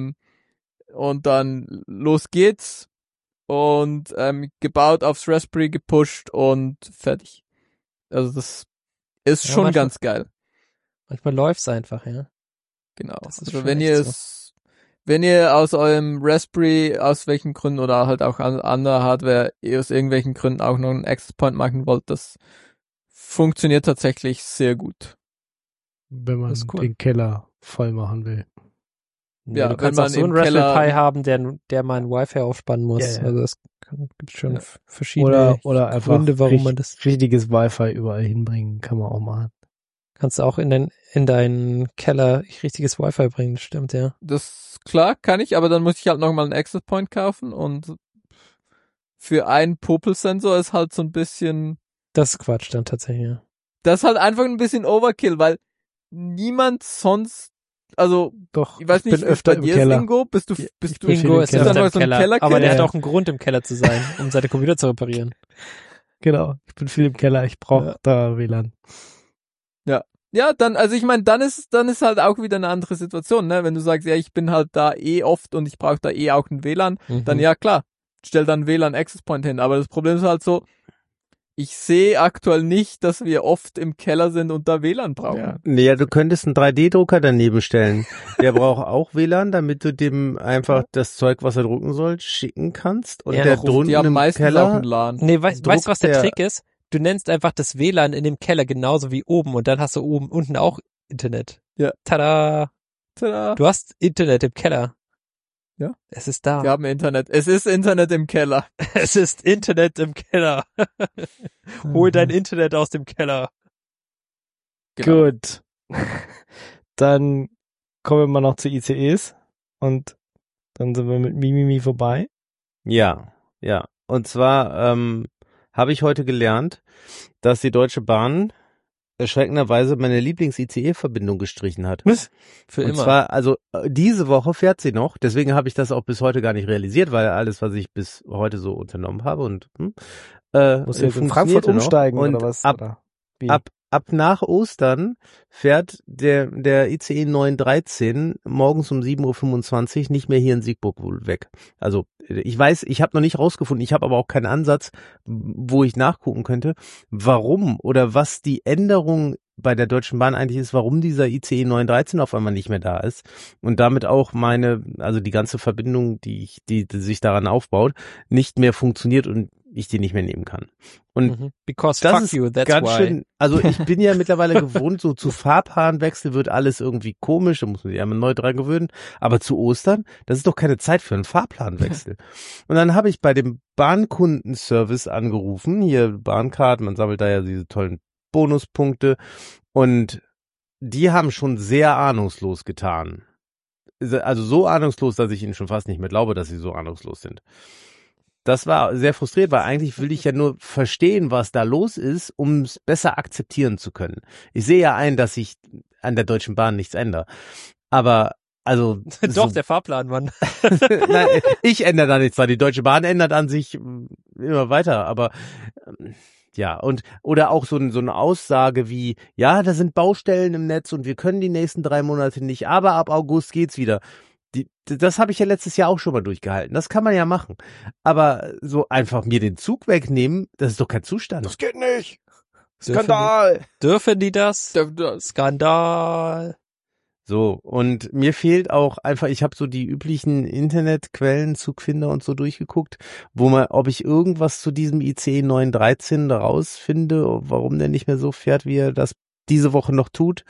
und dann los geht's und gebaut aufs Raspberry, gepusht und fertig. Also das ist schon manchmal, ganz geil. Manchmal läuft's einfach, ja. Genau. Das ist Also schon wenn echt wenn ihr aus eurem Raspberry aus welchen Gründen oder halt auch an anderer Hardware aus irgendwelchen Gründen auch noch einen Access Point machen wollt, das funktioniert tatsächlich sehr gut. Wenn man Das ist cool. den Keller voll machen will. Ja, du wenn kannst man auch so im einen Raspberry Keller- Pi haben, der mal ein Wi-Fi aufspannen muss. Ja, ja. Also es gibt schon verschiedene Oder einfach Gründe, warum man das richtiges Wi-Fi überall hinbringen, kann man auch machen. kannst du auch in deinen Keller richtiges Wi-Fi bringen, das stimmt, ja. Das klar kann ich, aber dann muss ich halt nochmal einen Access Point kaufen und für einen Popel-Sensor ist halt so ein bisschen, Das ist Quatsch dann tatsächlich, ja. das ist halt einfach ein bisschen Overkill, weil niemand sonst, also Doch, ich weiß nicht, bin öfter im dir Keller. ist, Ingo, bist du bin Ingo viel ist im ja Keller. öfter im so ein Keller, Kellerkind? aber der hat Ja. auch einen Grund, im Keller zu sein, um seine Computer zu reparieren. Genau, ich bin viel im Keller, ich brauche da WLAN. Ja, dann, also ich meine, dann ist halt auch wieder eine andere Situation, ne? Wenn du sagst, ja, ich bin halt da oft und ich brauche da auch ein WLAN, dann ja klar, stell dann WLAN Access Point hin. Aber das Problem ist halt so, ich sehe aktuell nicht, dass wir oft im Keller sind und da WLAN brauchen. Ja. Naja, du könntest einen 3D-Drucker daneben stellen. Der braucht auch WLAN, damit du dem einfach das Zeug, was er drucken soll, schicken kannst. Und Ja, der die drunten Die haben im meistens auch Keller, einen LAN. Nee, weißt du, was der druckt Trick ist? Du nennst einfach das WLAN in dem Keller genauso wie oben und dann hast du unten auch Internet. Ja. Tada! Tada. Du hast Internet im Keller. Ja. Es ist da. Wir haben Internet. Es ist Internet im Keller. Es ist Internet im Keller. Hol dein Internet aus dem Keller. Genau. Gut. Dann kommen wir mal noch zu ICEs und dann sind wir mit Mimimi vorbei. ja. Und zwar habe ich heute gelernt, dass die Deutsche Bahn erschreckenderweise meine Lieblings-ICE-Verbindung gestrichen hat. Was? Für Und immer. zwar, also diese Woche fährt sie noch, deswegen habe ich das auch bis heute gar nicht realisiert, weil alles, was ich bis heute so unternommen habe und Muss jetzt in Frankfurt funktionierte noch. umsteigen und oder was? Ab, Oder wie? ab nach Ostern fährt der ICE 913 morgens um 7.25 Uhr nicht mehr hier in Siegburg wohl weg. Also ich weiß, ich habe noch nicht rausgefunden, ich habe aber auch keinen Ansatz, wo ich nachgucken könnte, warum oder was die Änderung bei der Deutschen Bahn eigentlich ist, warum dieser ICE 913 auf einmal nicht mehr da ist und damit auch also die ganze Verbindung, die sich daran aufbaut, nicht mehr funktioniert und ich die nicht mehr nehmen kann. Und Because das fuck ist you, that's ganz why. schön, also ich bin ja mittlerweile gewohnt, so zu Fahrplanwechsel wird alles irgendwie komisch, da muss man sich einmal neu dran gewöhnen, aber zu Ostern, das ist doch keine Zeit für einen Fahrplanwechsel. Und dann habe ich bei dem Bahnkundenservice angerufen, hier Bahncard, man sammelt da ja diese tollen Bonuspunkte und die haben schon sehr ahnungslos getan. Also so ahnungslos, dass ich ihnen schon fast nicht mehr glaube, dass sie so ahnungslos sind. Das war sehr frustriert, weil eigentlich will ich ja nur verstehen, was da los ist, um es besser akzeptieren zu können. Ich sehe ja ein, dass sich an der Deutschen Bahn nichts ändert. Aber, also... Doch, der Fahrplan, Mann. Nein, ich ändere da nichts dran. Die Deutsche Bahn ändert an sich immer weiter. Aber, ja, oder auch so eine Aussage wie, ja, da sind Baustellen im Netz und wir können die nächsten 3 Monate nicht, aber ab August geht's wieder. Das habe ich ja letztes Jahr auch schon mal durchgehalten. Das kann man ja machen. Aber so einfach mir den Zug wegnehmen, das ist doch kein Zustand. Das geht nicht. Skandal. Dürfen die das? Skandal. So, und mir fehlt auch einfach, ich habe so die üblichen Internetquellen, Zugfinder und so durchgeguckt, ob ich irgendwas zu diesem ICE 913 da rausfinde, warum der nicht mehr so fährt, wie er das diese Woche noch tut.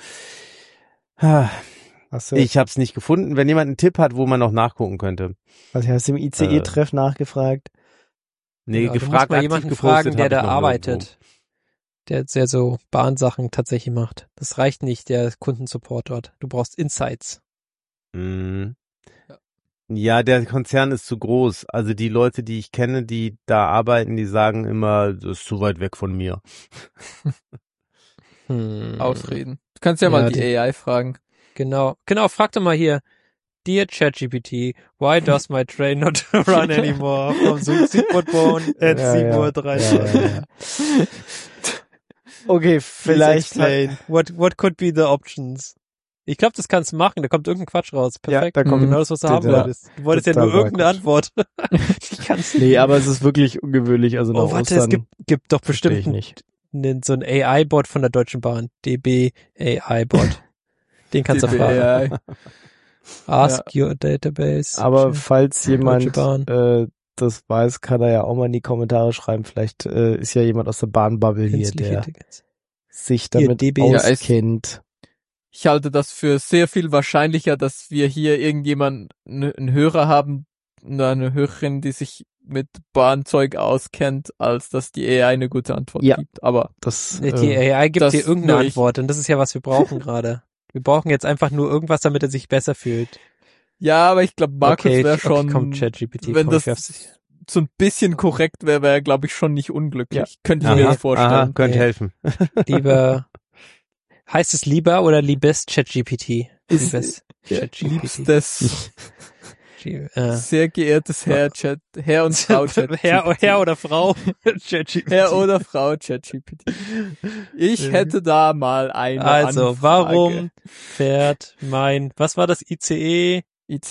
Ich habe es nicht gefunden. Wenn jemand einen Tipp hat, wo man noch nachgucken könnte. Also hast du im ICE-Treff nachgefragt? Nee, Ja, gefragt, du musst mal aktiv jemanden gepostet fragen, der hab ich da noch arbeitet. Der so Bahnsachen tatsächlich macht. Das reicht nicht, der Kundensupport dort. Du brauchst Insights. irgendwo. Ja, der Konzern ist zu groß. Also die Leute, die ich kenne, die da arbeiten, die sagen immer, das ist zu weit weg von mir. Ausreden. Du kannst ja mal die AI fragen. Genau, frag doch mal hier. Dear ChatGPT, why does my train not run anymore from Südportborn at 7:30 Uhr? Okay, vielleicht. What could be the options? Ich glaube, das kannst du machen. Da kommt irgendein Quatsch raus. Perfekt. Ja, da kommt genau das, was du haben wolltest. Du wolltest ja nur irgendeine Antwort. Ich kann's nicht. Nee, aber es ist wirklich ungewöhnlich. Also nach warte, Ostern es gibt doch versteh bestimmt ich nicht. so ein AI-Bot von der Deutschen Bahn. DB AI-Bot. Den kannst du fragen. Ask your database. Aber falls jemand Bahn. das weiß, kann er ja auch mal in die Kommentare schreiben. Vielleicht ist ja jemand aus der Bahnbubble hier, der sich damit auskennt. Ich halte das für sehr viel wahrscheinlicher, dass wir hier irgendjemand, einen Hörer haben, eine Hörerin, die sich mit Bahnzeug auskennt, als dass die AI eine gute Antwort gibt. Aber die AI gibt dir irgendeine Antwort und das ist ja, was wir brauchen gerade. Wir brauchen jetzt einfach nur irgendwas, damit er sich besser fühlt. Ja, aber ich glaube, Markus wäre schon, komm, ChatGPT, wenn das so ein bisschen korrekt wäre, wäre er, glaube ich, schon nicht unglücklich. Ja. Könnte ich mir das vorstellen. Könnte helfen. Lieber, heißt es lieber oder liebes ChatGPT? Liebes ChatGPT. Liebstes. Sehr geehrtes Herr und Frau ChatGPT. Herr oder Frau ChatGPT. Herr oder Frau ChatGPT. Ich hätte da mal eine Anfrage. Warum fährt was war das, ICE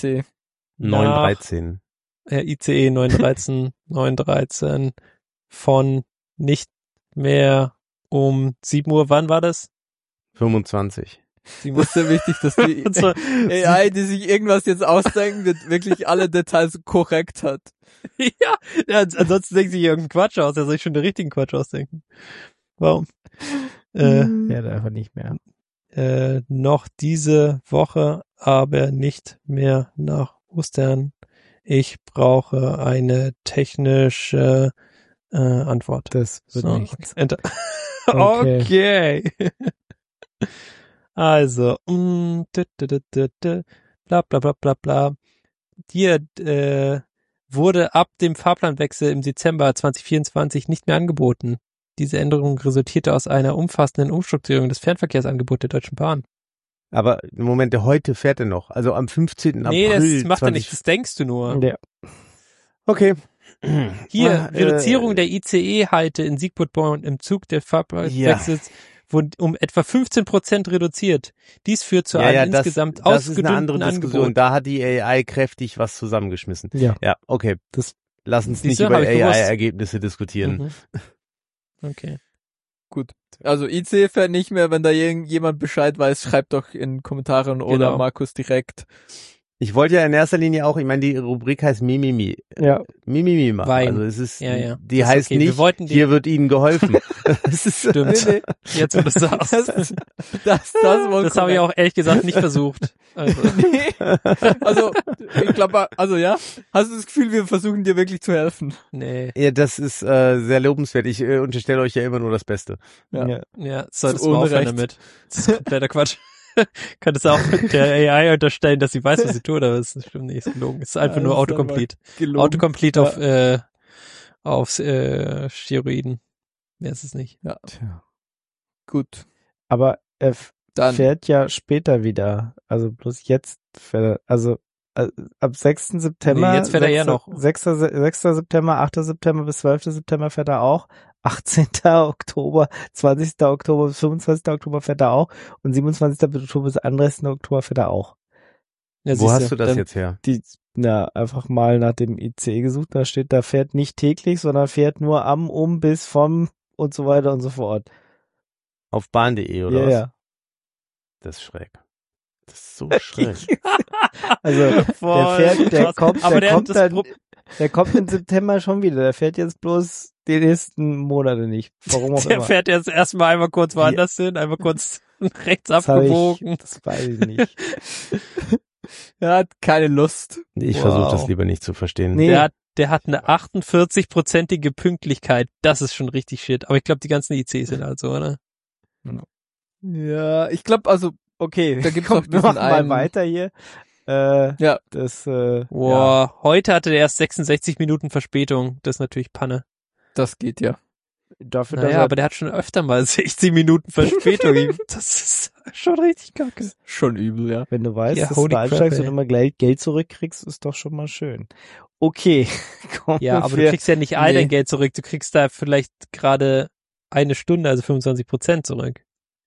913. ICE 913 von nicht mehr um 7 Uhr, wann war das? 25. Das ist sehr wichtig, dass die AI, die sich irgendwas jetzt ausdenken, wirklich alle Details korrekt hat. Ja, ansonsten denkt sich irgendeinen Quatsch aus. Er soll sich schon den richtigen Quatsch ausdenken. Warum? Ja, einfach nicht mehr. Noch diese Woche, aber nicht mehr nach Ostern. Ich brauche eine technische Antwort. Das wird nichts. Enter. Okay. Also, bla bla bla bla bla. Dir wurde ab dem Fahrplanwechsel im Dezember 2024 nicht mehr angeboten. Diese Änderung resultierte aus einer umfassenden Umstrukturierung des Fernverkehrsangebots der Deutschen Bahn. Aber im Moment, heute fährt er noch. Also am 15. April. Nee, das macht er nicht, das denkst du nur. Ja. Okay. Hier, Reduzierung der ICE-Halte in Siegburg-Born im Zug der Fahrplanwechsels wurden um etwa 15% reduziert. Dies führt zu einem insgesamt ausgedünnten Angebot. Das ist eine andere Diskussion. Da hat die AI kräftig was zusammengeschmissen. Ja, okay. Lass uns nicht über AI-Ergebnisse diskutieren. Okay. Gut. Also IC fährt nicht mehr, wenn da jemand Bescheid weiß, schreibt doch in Kommentaren oder Markus direkt. Ich wollte ja in erster Linie auch, ich meine, die Rubrik heißt Mimimi. Ja. Mimimi machen. Wein. Also es ist, Ja. die Das ist heißt okay. Wir nicht, wollten die- hier wird Ihnen geholfen. Das ist, Stimmt. Jetzt, wo du sagst. Das wohl Das habe ich auch ehrlich gesagt nicht versucht. Also, Also, ich glaube, also ja, hast du das Gefühl, wir versuchen dir wirklich zu helfen? nee. ja, das ist sehr lobenswert. Ich unterstelle euch ja immer nur das Beste. Ja. Ja, solltest Zu du aufhören Unrecht. damit. Das ist kompletter Quatsch. Könntest du auch der AI unterstellen, dass sie weiß, was sie tut, aber das stimmt nicht, ist gelogen. Es ist einfach Ja, nur das ist Autocomplete. Gelogen. Autocomplete auf Steroiden. Mehr ist es nicht. Tja. Gut. Aber er Dann. fährt ja später wieder. Also bloß jetzt fährt er, also ab 6. September. Nee, jetzt fährt er ja noch. 6. September, 8. September bis 12. September fährt er auch. 18. Oktober, 20. Oktober bis 25. Oktober fährt er auch. Und 27. Oktober bis 31. Oktober fährt er auch. Ja, Wo siehste, hast du das dann- jetzt her? Einfach mal nach dem ICE gesucht. Da steht, da fährt nicht täglich, sondern fährt nur am, bis, vom und so weiter und so fort. Auf bahn.de oder Ja, was? ja. Das ist schräg. Das ist so schräg. Also, Voll der krass. kommt, Aber der kommt das dann, Pro- der kommt im September schon wieder. Der fährt jetzt bloß die nächsten Monate nicht. Warum auch Der immer. fährt jetzt erstmal einmal kurz woanders hin, einmal kurz rechts Das hab abgebogen. das weiß ich nicht. Er hat keine Lust. Ich Wow. versuche das lieber nicht zu verstehen. Nee. Der hat eine 48-prozentige Pünktlichkeit. Das ist schon richtig shit. Aber ich glaube, die ganzen ICs sind halt so, oder? Ja, ich glaube, also, Okay, Da gibt's komm, noch wir diesen machen mal einen- weiter hier. ja, Das, Boah, heute hatte der erst 66 Minuten Verspätung. Das ist natürlich Panne. das geht ja. dafür, dass Naja, er, aber der hat schon öfter mal 60 Minuten Verspätung. Das ist schon richtig kacke. Schon übel, ja. wenn du weißt, Ja, dass du holy da einsteigst crap, und immer gleich Geld zurückkriegst, ist doch schon mal schön. Okay, komm. Ja, aber du kriegst ja nicht all Nee. dein Geld zurück. Du kriegst da vielleicht gerade eine Stunde, also 25% zurück.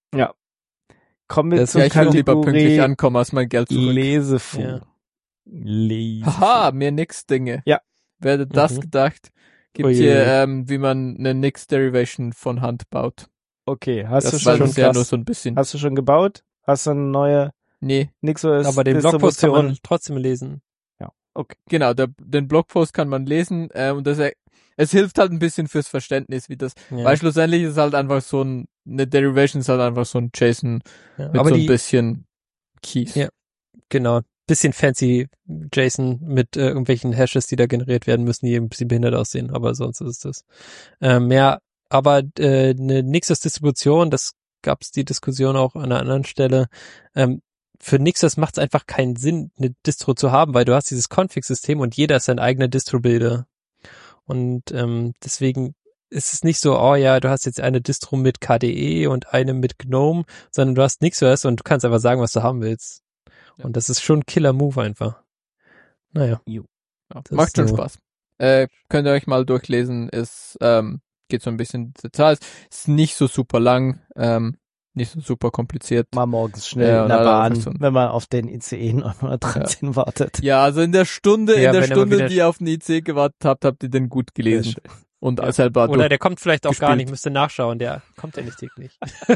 kommen wir Das- zur Ja, ich will lieber pünktlich Kategorie ankommen als mein Geld zurück. Lesefu. Ja. Lesefu. Haha, mir nix Dinge. Ja. Wer hätte das Mhm. gedacht? Gibt Oje. hier, wie man eine Nix-Derivation von Hand baut. Okay, hast du Das war schon bisher nur so ein bisschen. Hast du schon gebaut? Hast du eine neue Nee, NixOS Aber den Blogpost kann man Distribution? trotzdem lesen. Okay. genau, den Blogpost kann man lesen, und es hilft halt ein bisschen fürs Verständnis, wie das, Ja. weil schlussendlich ist es halt einfach so eine Derivation ist halt einfach so ein JSON Ja. mit Aber so ein die, bisschen Keys. Ja. genau, bisschen fancy JSON mit irgendwelchen Hashes, die da generiert werden müssen, die ein bisschen behindert aussehen, aber sonst ist es das. Ja, aber eine Nixos-Distribution, das gab's die Diskussion auch an einer anderen Stelle, für Nixos macht es einfach keinen Sinn, eine Distro zu haben, weil du hast dieses Config-System und jeder ist sein eigener Distro-Builder. Und deswegen ist es nicht so, oh ja, du hast jetzt eine Distro mit KDE und eine mit GNOME, sondern du hast NixOS und du kannst einfach sagen, was du haben willst. Ja. Und das ist schon ein Killer-Move einfach. Naja. Ja, Das macht ist schon so. Spaß. Könnt ihr euch mal durchlesen, es geht so ein bisschen Details, ist nicht so super lang, nicht so super kompliziert. Mal morgens schnell Ja, in und der dann Bahn, einfach so ein- wenn man auf den ICE 913 wartet. Ja, also in der Stunde, Ja, wenn er mal wieder- die ihr auf den IC gewartet habt ihr den gut gelesen. Und selber Oder der kommt vielleicht auch gar gespielt. nicht, müsste nachschauen, der kommt ja nicht täglich.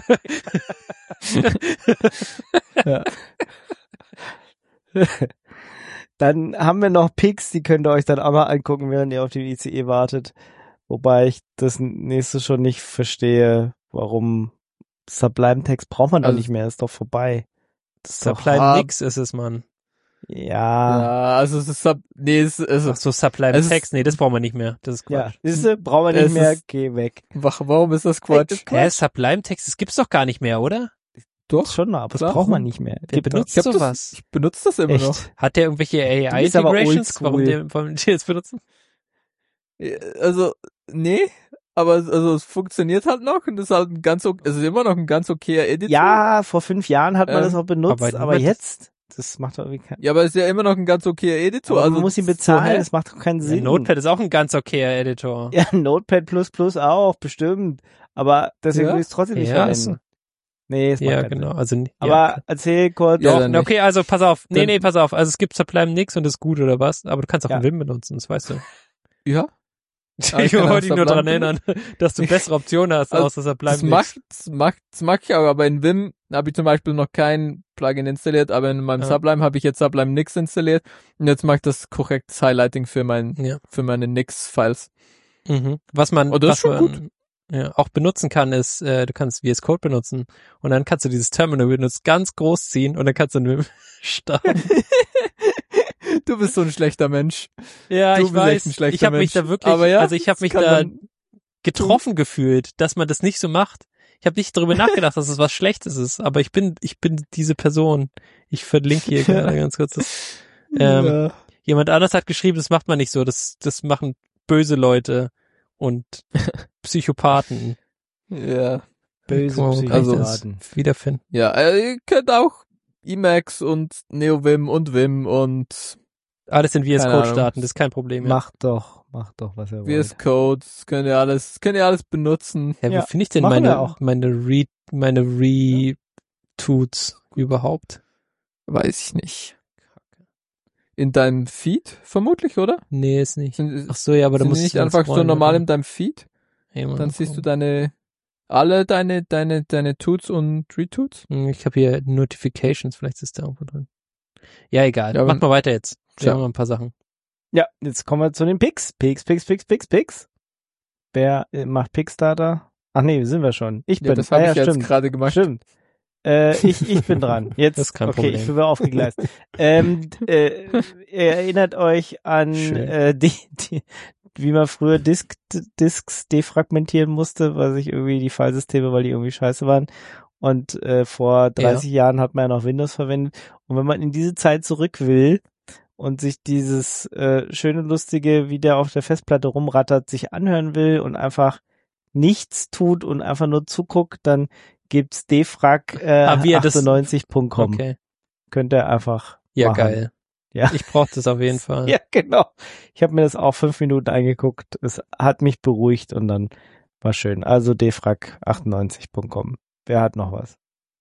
Dann haben wir noch Picks, die könnt ihr euch dann auch mal angucken, während ihr auf den ICE wartet. Wobei ich das nächste schon nicht verstehe, warum Sublime Text braucht man doch Also- nicht mehr, ist doch vorbei. Das ist doch, Sublime nix ist es, Mann. ja. Ja, also es ist, Ach so, Sublime Es ist- Text, nee, das brauchen wir nicht mehr. Das ist Ja, Quatsch. siehste, brauchen wir nicht Es mehr, ist- geh weg. warum ist das Quatsch? Hä, Sublime Text, das gibt's doch gar nicht mehr, oder? Doch, Schon mal, aber Klar. das braucht man nicht mehr. Wer Gibt benutzt ich hab sowas? ich benutze das immer noch. echt. Hat der irgendwelche bist aber AI-Integrations? Warum oldschool. wollen die jetzt benutzen? Also, nee, aber also es funktioniert halt noch und es ist halt es ist immer noch ein ganz okayer Editor. Ja, vor 5 Jahren hat man das auch benutzt, aber aber niemand- jetzt, das macht doch irgendwie keinen Ja, aber es ist ja immer noch ein ganz okayer Editor. Aber Also man muss ihn so, bezahlen, hä? das macht doch keinen Ja, Sinn. Notepad ist auch ein ganz okayer Editor. Ja, Notepad auch, bestimmt. Aber deswegen Ja? will ich es trotzdem nicht Ja, verwenden. Nee, es macht Ja, keinen genau. Sinn. Also, Aber ja. erzähl kurz. Ja, Doch, dann okay, also pass auf. Dann- Nee, pass auf. Also es gibt Sublime nix und das ist gut oder was, aber du kannst auch Ja. einen Vim benutzen, das weißt du. Ja, Ich wollte ihn nur daran erinnern, dass du bessere Optionen hast, Also, außer Sublime. das mag ich auch, aber in Vim habe ich zum Beispiel noch kein Plugin installiert, aber in meinem Ja. Sublime habe ich jetzt Sublime Nix installiert und jetzt mache ich das korrektes Highlighting für meine Nix-Files. Mhm. Was man, Oh, das was ist schon man auch benutzen kann, ist, du kannst VS Code benutzen und dann kannst du dieses Terminal benutzt ganz groß ziehen und dann kannst du einen starten. Du bist so ein schlechter Mensch. Ja, Du ich bist echt weiß. ein schlechter Ich habe mich Mensch. da wirklich, Aber ja, also ich habe das mich kann da man getroffen gefühlt, dass man das nicht so macht. Ich habe nicht darüber nachgedacht, dass es was Schlechtes ist, aber ich bin diese Person. Ich verlinke hier gerade ganz kurz das. Ja. Jemand anders hat geschrieben, das macht man nicht so, das machen böse Leute und Psychopathen. Ja. Böse Guck mal, wo kann ich das Psychopathen. wiederfinden? Ja, ihr könnt auch Emacs und NeoVim und Vim und Alles in VS Keine Code Ahnung. starten, das ist kein Problem. Ja. Macht doch, was ihr wollt. VS Code, das könnt ihr alles benutzen. Ja, wo Ja, finde ich denn machen wir auch. meine Retweets überhaupt? Weiß ich nicht. In deinem Feed vermutlich, oder? Nee, ist nicht. Sind, Ach so, ja, aber da sind muss die ich nicht einfach so normal in deinem Feed? Dann siehst du deine Toots und Retweets. Ich habe hier Notifications, vielleicht ist da irgendwo drin. Ja, egal. Ja, Mach aber- mal weiter jetzt. Wir Tja. haben noch ein paar Sachen. Ja, jetzt kommen wir zu den Picks. Picks. Wer macht Pickstarter? Ach nee, sind wir schon. Ich Ja, bin. das habe ich jetzt stimmt. gerade gemacht. Stimmt. Ich bin dran. Jetzt, Das ist kein okay, Problem. ich bin wieder aufgegleist. Ihr erinnert euch an Schön. wie man früher Disks defragmentieren musste, weil sich irgendwie die Filesysteme, weil die irgendwie scheiße waren. Und vor 30 Jahren hat man ja noch Windows verwendet. Und wenn man in diese Zeit zurück will und sich dieses schöne, lustige, wie der auf der Festplatte rumrattert, sich anhören will und einfach nichts tut und einfach nur zuguckt, dann gibt's defrag wie er das- 98.com. Okay. Könnt ihr einfach Ja, machen. geil. Ja. Ich brauche das auf jeden Fall. Ja, genau. Ich habe mir das auch 5 Minuten angeguckt. Es hat mich beruhigt und dann war schön. Also defrag98.com. Wer hat noch was?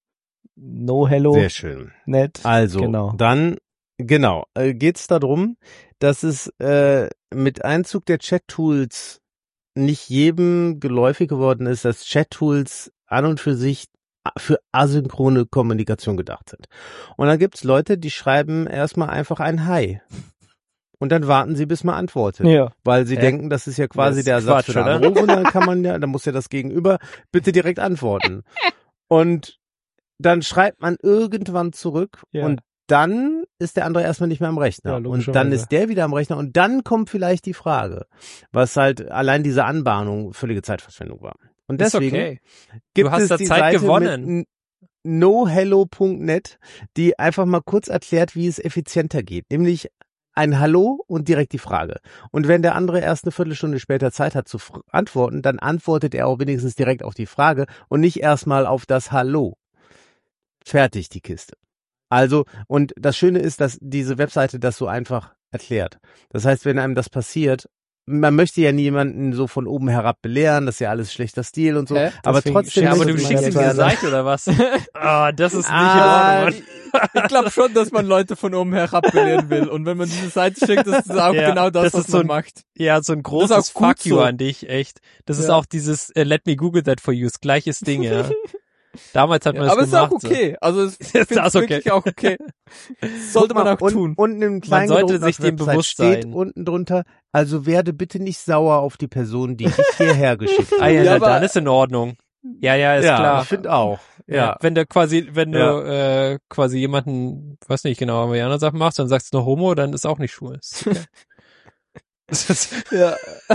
No Hello. Sehr schön. Nett. Also, Genau. dann, geht's darum, dass es mit Einzug der Chat-Tools nicht jedem geläufig geworden ist, dass Chat-Tools an und für sich für asynchrone Kommunikation gedacht sind. Und dann gibt's Leute, die schreiben erstmal einfach ein Hi. Und dann warten sie, bis man antwortet. Ja. Weil sie denken, das ist ja quasi Das ist der Ersatz für Quatsch, den oder? Anruf und dann muss ja das Gegenüber bitte direkt antworten. Und dann schreibt man irgendwann zurück Ja. und dann ist der andere erstmal nicht mehr am Rechner. Ja, und logischerweise. dann ist der wieder am Rechner und dann kommt vielleicht die Frage, was halt allein diese Anbahnung völlige Zeitverschwendung war. Und Ist deswegen okay. gibt Du hast es da die Zeit Seite gewonnen. mit nohello.net, die einfach mal kurz erklärt, wie es effizienter geht. Nämlich ein Hallo und direkt die Frage. Und wenn der andere erst eine Viertelstunde später Zeit hat zu antworten, dann antwortet er auch wenigstens direkt auf die Frage und nicht erstmal auf das Hallo. Fertig, die Kiste. Also, und das Schöne ist, dass diese Webseite das so einfach erklärt. Das heißt, wenn einem das passiert, man möchte ja niemanden so von oben herab belehren, das ist ja alles schlechter Stil und so, Hä? aber Deswegen trotzdem... Ja, aber das du ist schickst meine ihm diese Webseite. Seite oder was? Ah, das ist nicht Ah, in Ordnung. Mann. Ich glaube schon, dass man Leute von oben herab belehren will. Und wenn man diese Seite schickt, ist das auch Ja, genau das, das was ist so man ein- macht. Ja, so ein Das großes ist auch gut Fuck you so. an dich, echt. Das ist Ja. auch dieses Let me Google that for you, das gleiches Ding, ja. Damals hat man Ja, das aber es ist gemacht. auch okay. Also es Ist ist das okay? wirklich auch okay. Sollte man auch und, tun. Und im kleinen sollte gedruckten sich auf dem Website bewusst steht sein. unten drunter, also werde bitte nicht sauer auf die Person, die dich hierher geschickt So. Ah hat. ja, Ja, na, aber- dann ist in Ordnung. Ja, ist klar. ich finde auch. Ja. Wenn du quasi jemanden, weiß nicht genau, aber die anderen Sachen machst, dann sagst du noch Homo, dann ist auch nicht schwul. Ist okay. Das ist- Ja.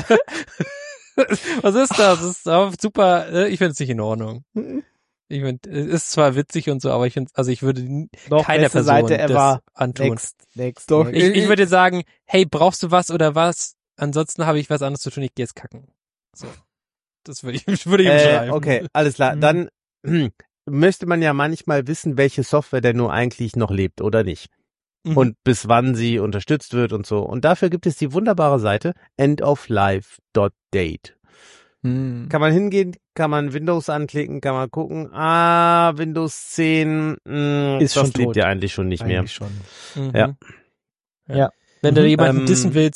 Was ist das? Das ist auch super, ich finde es nicht in Ordnung. Ich finde, es ist zwar witzig und so, aber ich finde, also ich würde Doch, keiner beste Person Seite das ever. antun. Next. Doch, next. Ich würde sagen, hey, brauchst du was oder was? Ansonsten habe ich was anderes zu tun, ich gehe jetzt kacken. So. Das würde ich beschreiben. Okay, alles klar. Dann möchte man ja manchmal wissen, welche Software denn nur eigentlich noch lebt oder nicht. Mhm. Und bis wann sie unterstützt wird und so. Und dafür gibt es die wunderbare Seite endoflife.date. Hm. Kann man hingehen, kann man Windows anklicken, kann man gucken, Windows 10 Ist das schon lebt tot. ja eigentlich schon nicht mehr. Eigentlich schon. Mhm. Ja. Ja. Wenn du jemanden Ähm, dissen willst,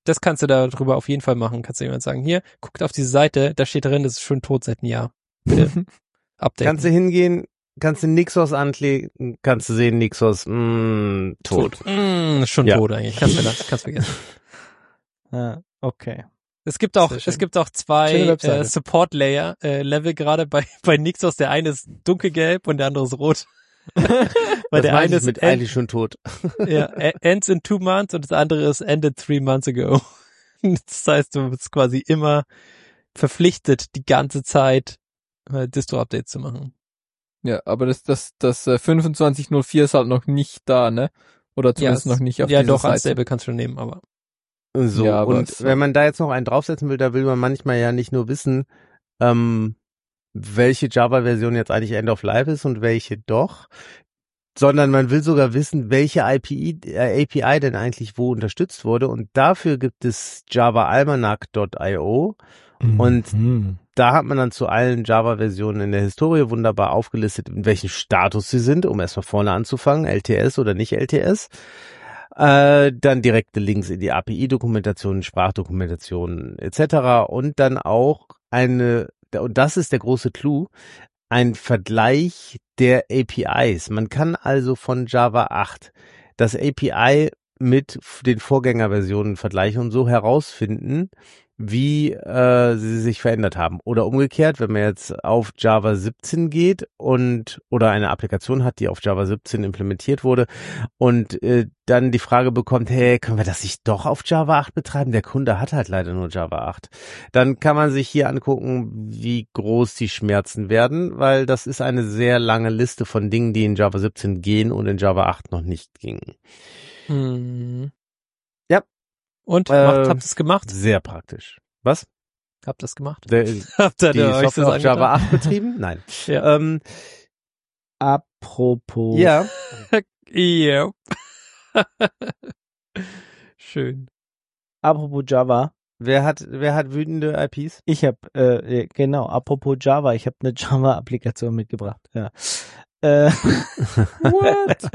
Das kannst du darüber auf jeden Fall machen. Kannst du jemand sagen, hier, guckt auf diese Seite, da steht drin, das ist schon tot seit einem Jahr. Bitte updaten. Kannst du hingehen, kannst du Nixos anklicken, kannst du sehen, Nixos, tot. Schon Ja. tot eigentlich. Kannst vergessen. Ja, okay. Es gibt auch Sehr schön. Schöne 2 Webseite. Support Layer Level gerade bei Nixos. Der eine ist dunkelgelb und der andere ist rot. Weil Das der meine eine ich mit ist eigentlich schon tot. ends in 2 months und das andere ist ended 3 months ago. Das heißt, du bist quasi immer verpflichtet, die ganze Zeit Distro-Updates zu machen. Ja, aber das 2504 ist halt noch nicht da, ne? Oder zumindest noch nicht auf ja, dieser doch, als Seite. Stable kannst du nehmen, aber So, Ja, aber und so. wenn man da jetzt noch einen draufsetzen will, da will man manchmal ja nicht nur wissen, welche Java-Version jetzt eigentlich End of Life ist und welche doch, sondern man will sogar wissen, welche API denn eigentlich wo unterstützt wurde, und dafür gibt es javaalmanac.io und da hat man dann zu allen Java-Versionen in der Historie wunderbar aufgelistet, in welchem Status sie sind, um erstmal vorne anzufangen, LTS oder nicht LTS. Dann direkte Links in die API-Dokumentation, Sprachdokumentation etc. Und dann auch und das ist der große Clou, ein Vergleich der APIs. Man kann also von Java 8 das API mit den Vorgängerversionen vergleichen und so herausfinden, wie sie sich verändert haben. Oder umgekehrt, wenn man jetzt auf Java 17 geht oder eine Applikation hat, die auf Java 17 implementiert wurde und dann die Frage bekommt, hey, können wir das nicht doch auf Java 8 betreiben? Der Kunde hat halt leider nur Java 8. Dann kann man sich hier angucken, wie groß die Schmerzen werden, weil das ist eine sehr lange Liste von Dingen, die in Java 17 gehen und in Java 8 noch nicht gingen. Ja. Und habt ihr es gemacht? Sehr praktisch. Was? Habt ihr es gemacht? Habt ihr Die Software auf Java 8 betrieben? Nein. Ja. Apropos. Ja. Ja. Schön. Apropos Java. Wer hat wütende IPs? Ich habe genau, apropos Java, ich habe eine Java-Applikation mitgebracht. Ja. What?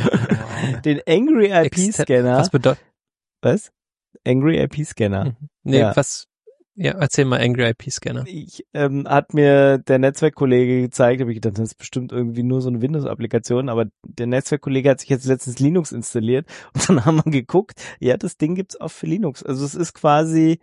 Den Angry IP Scanner. Was bedeutet? Was? Angry IP Scanner. Nee, Ja. was? Ja, erzähl mal Angry IP Scanner. Hat mir der Netzwerkkollege gezeigt, habe ich gedacht, das ist bestimmt irgendwie nur so eine Windows-Applikation, aber der Netzwerkkollege hat sich jetzt letztens Linux installiert und dann haben wir geguckt, ja, das Ding gibt's auch für Linux. Also es ist quasi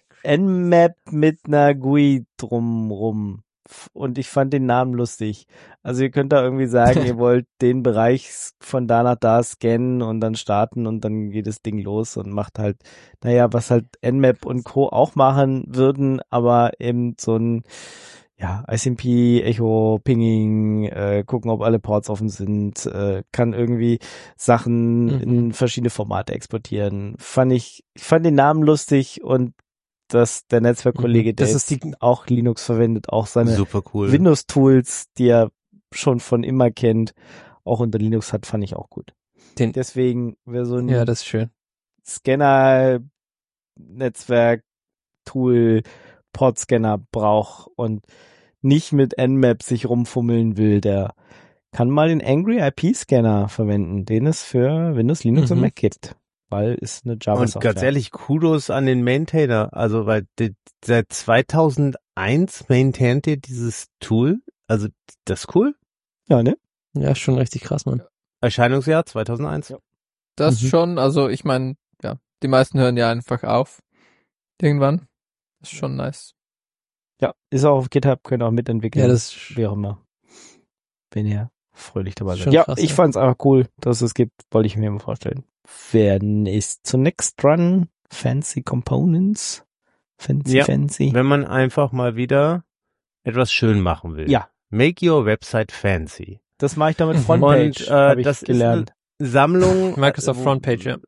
Nmap mit einer GUI drumrum. Und ich fand den Namen lustig. Also ihr könnt da irgendwie sagen, ihr wollt den Bereich von da nach da scannen und dann starten und dann geht das Ding los und macht halt, naja, was halt Nmap und Co. auch machen würden, aber eben so ein, ja, ICMP, Echo, Pinging, gucken, ob alle Ports offen sind, kann irgendwie Sachen in verschiedene Formate exportieren. Ich fand den Namen lustig und dass der Netzwerkkollege, der Das ist jetzt auch Linux verwendet, auch seine Super cool. Windows-Tools, die er schon von immer kennt, auch unter Linux hat, fand ich auch gut. Deswegen, wer so ein Ja, das ist schön. Scanner, Netzwerk, Tool, Port-Scanner braucht und nicht mit Nmap sich rumfummeln will, der kann mal den Angry IP Scanner verwenden, den es für Windows, Linux und Mac gibt. Weil ist eine Java-Software. Und ganz ehrlich, Kudos an den Maintainer. Also, weil seit 2001 maintaint ihr dieses Tool. Also, das ist cool. Ja, ne? Ja, ist schon richtig krass, Mann. Erscheinungsjahr 2001. Ja. Das schon, also ich meine, ja, die meisten hören ja einfach auf. Irgendwann. Das ist schon nice. Ja, ist auch auf GitHub, könnt auch mitentwickeln. Ja, das ist wie auch immer. Wenn ihr fröhlich dabei seid. Schon Ja, krass, ich ja. fand's einfach cool, dass es gibt, wollte ich mir mal vorstellen. Wer ist zunächst dran? Fancy Components? Fancy. Wenn man einfach mal wieder etwas schön machen will. Ja. Make your website fancy. Das mache ich damit Frontpage, Und habe ich das gelernt. ist eine Sammlung. Microsoft Frontpage, ja.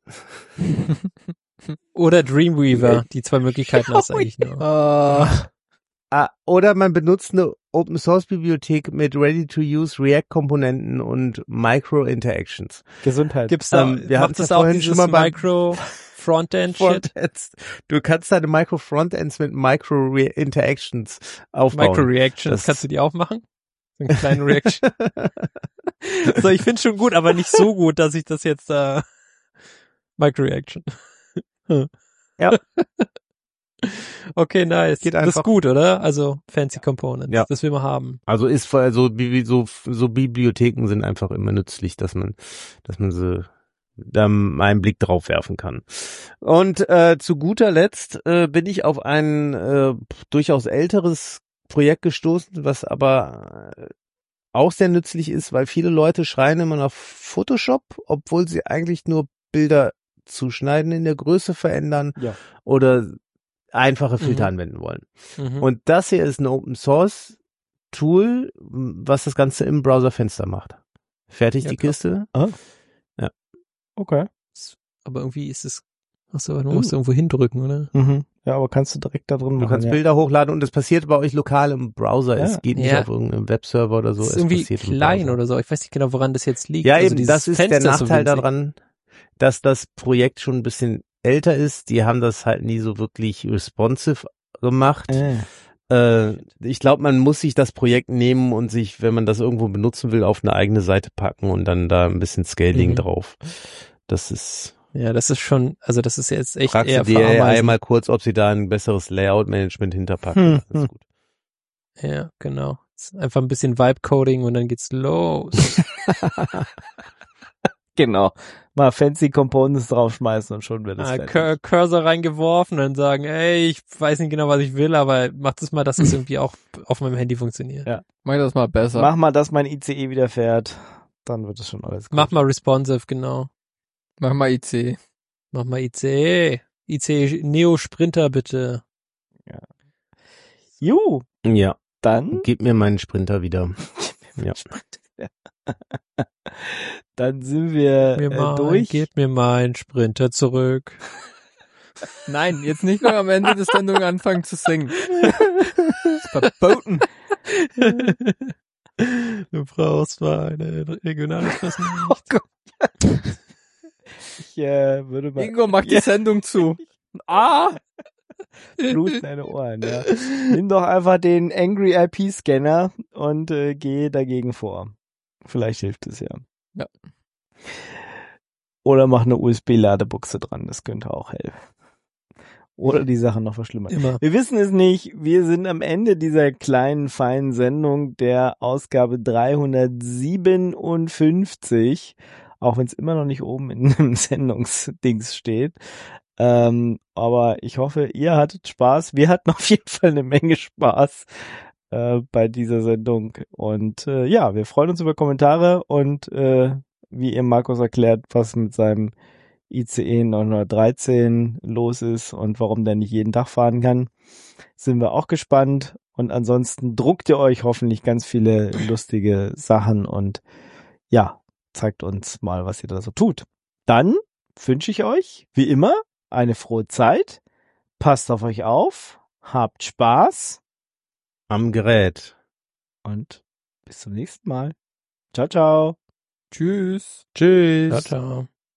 Oder Dreamweaver, die zwei Möglichkeiten hast du eigentlich nur. Oder man benutzt eine Open Source Bibliothek mit Ready-to-Use React-Komponenten und Micro-Interactions. Gesundheit. Gibt's da, wir hatten macht das ja auch vorhin dieses schon mal beim Micro-Frontend-Shit? Frontends. Du kannst deine Micro-Frontends mit Micro-Interactions aufbauen. Micro-Reactions, Das- kannst du die auch machen? So eine kleine Reaction. So, ich find's schon gut, aber nicht so gut, dass ich das jetzt Micro-Reaction. Ja. Okay, nice. Geht Das einfach. ist gut, oder? Also Fancy Components. Ja. Das will man haben. Also ist voll, so Bibliotheken sind einfach immer nützlich, dass man sie da mal einen Blick drauf werfen kann. Und zu guter Letzt bin ich auf ein durchaus älteres Projekt gestoßen, was aber auch sehr nützlich ist, weil viele Leute schreien immer nach Photoshop, obwohl sie eigentlich nur Bilder zuschneiden, in der Größe verändern Ja. oder einfache Filter anwenden wollen. Mhm. Und das hier ist ein Open Source Tool, was das Ganze im Browserfenster macht. Fertig Ja, die krass. Kiste. Okay. Aber irgendwie ist es, achso, du musst irgendwo hindrücken, oder? Ja, aber kannst du direkt da drin Du machen. kannst ja. Bilder hochladen und das passiert bei euch lokal im Browser. Ja. Es geht nicht Ja. auf irgendeinem Webserver oder so. Das ist Es irgendwie passiert im klein Browser. oder so. Ich weiß nicht genau, woran das jetzt liegt. Ja, Also eben, dieses das ist der Fenster ist so Nachteil winzig. daran, dass das Projekt schon ein bisschen älter ist. Die haben das halt nie so wirklich responsive gemacht. Ich glaube, man muss sich das Projekt nehmen und sich, wenn man das irgendwo benutzen will, auf eine eigene Seite packen und dann da ein bisschen Scaling drauf. Das ist, Ja, das ist schon, also das ist jetzt echt fragst eher du die AI verarbeiten. mal kurz, ob sie da ein besseres Layout-Management hinterpacken. Das ist gut. Ja, genau. Ist einfach ein bisschen Vibe-Coding und dann geht's los. Genau. Mal fancy Components draufschmeißen und schon wird es fertig. Cursor reingeworfen und dann sagen, ey, ich weiß nicht genau, was ich will, aber mach das mal, dass es irgendwie auch auf meinem Handy funktioniert. Ja. Mach das mal besser. Mach mal, dass mein ICE wieder fährt. Dann wird es schon alles gut. Mach mal responsive, genau. Mach mal IC. Mach mal ICE. ICE Neo Sprinter bitte. Ju, Ja, dann gib mir meinen Sprinter wieder. Ja. Dann sind wir durch. Gib mir meinen Sprinter zurück. Nein, jetzt nicht noch am Ende der Sendung anfangen zu singen. Das ist verboten. Du brauchst mal eine regionale Klasse. Oh Gott. Ich würde mal Ingo, mach die Sendung zu. bluten deine Ohren, ja. Nimm doch einfach den Angry IP Scanner und geh dagegen vor. Vielleicht hilft es ja. Ja. Oder mach eine USB-Ladebuchse dran, das könnte auch helfen. Oder die Sache noch verschlimmern. Immer. Wir wissen es nicht. Wir sind am Ende dieser kleinen, feinen Sendung der Ausgabe 357, auch wenn es immer noch nicht oben in einem Sendungsdings steht. Aber ich hoffe, ihr hattet Spaß. Wir hatten auf jeden Fall eine Menge Spaß bei dieser Sendung. Und ja, wir freuen uns über Kommentare und wie ihr Markus erklärt, was mit seinem ICE 913 los ist und warum der nicht jeden Tag fahren kann, sind wir auch gespannt. Und ansonsten druckt ihr euch hoffentlich ganz viele lustige Sachen und ja, zeigt uns mal, was ihr da so tut. Dann wünsche ich euch, wie immer, eine frohe Zeit. Passt auf euch auf, habt Spaß Am Gerät. und bis zum nächsten Mal. Ciao, ciao. Tschüss. Tschüss. Ciao, ciao.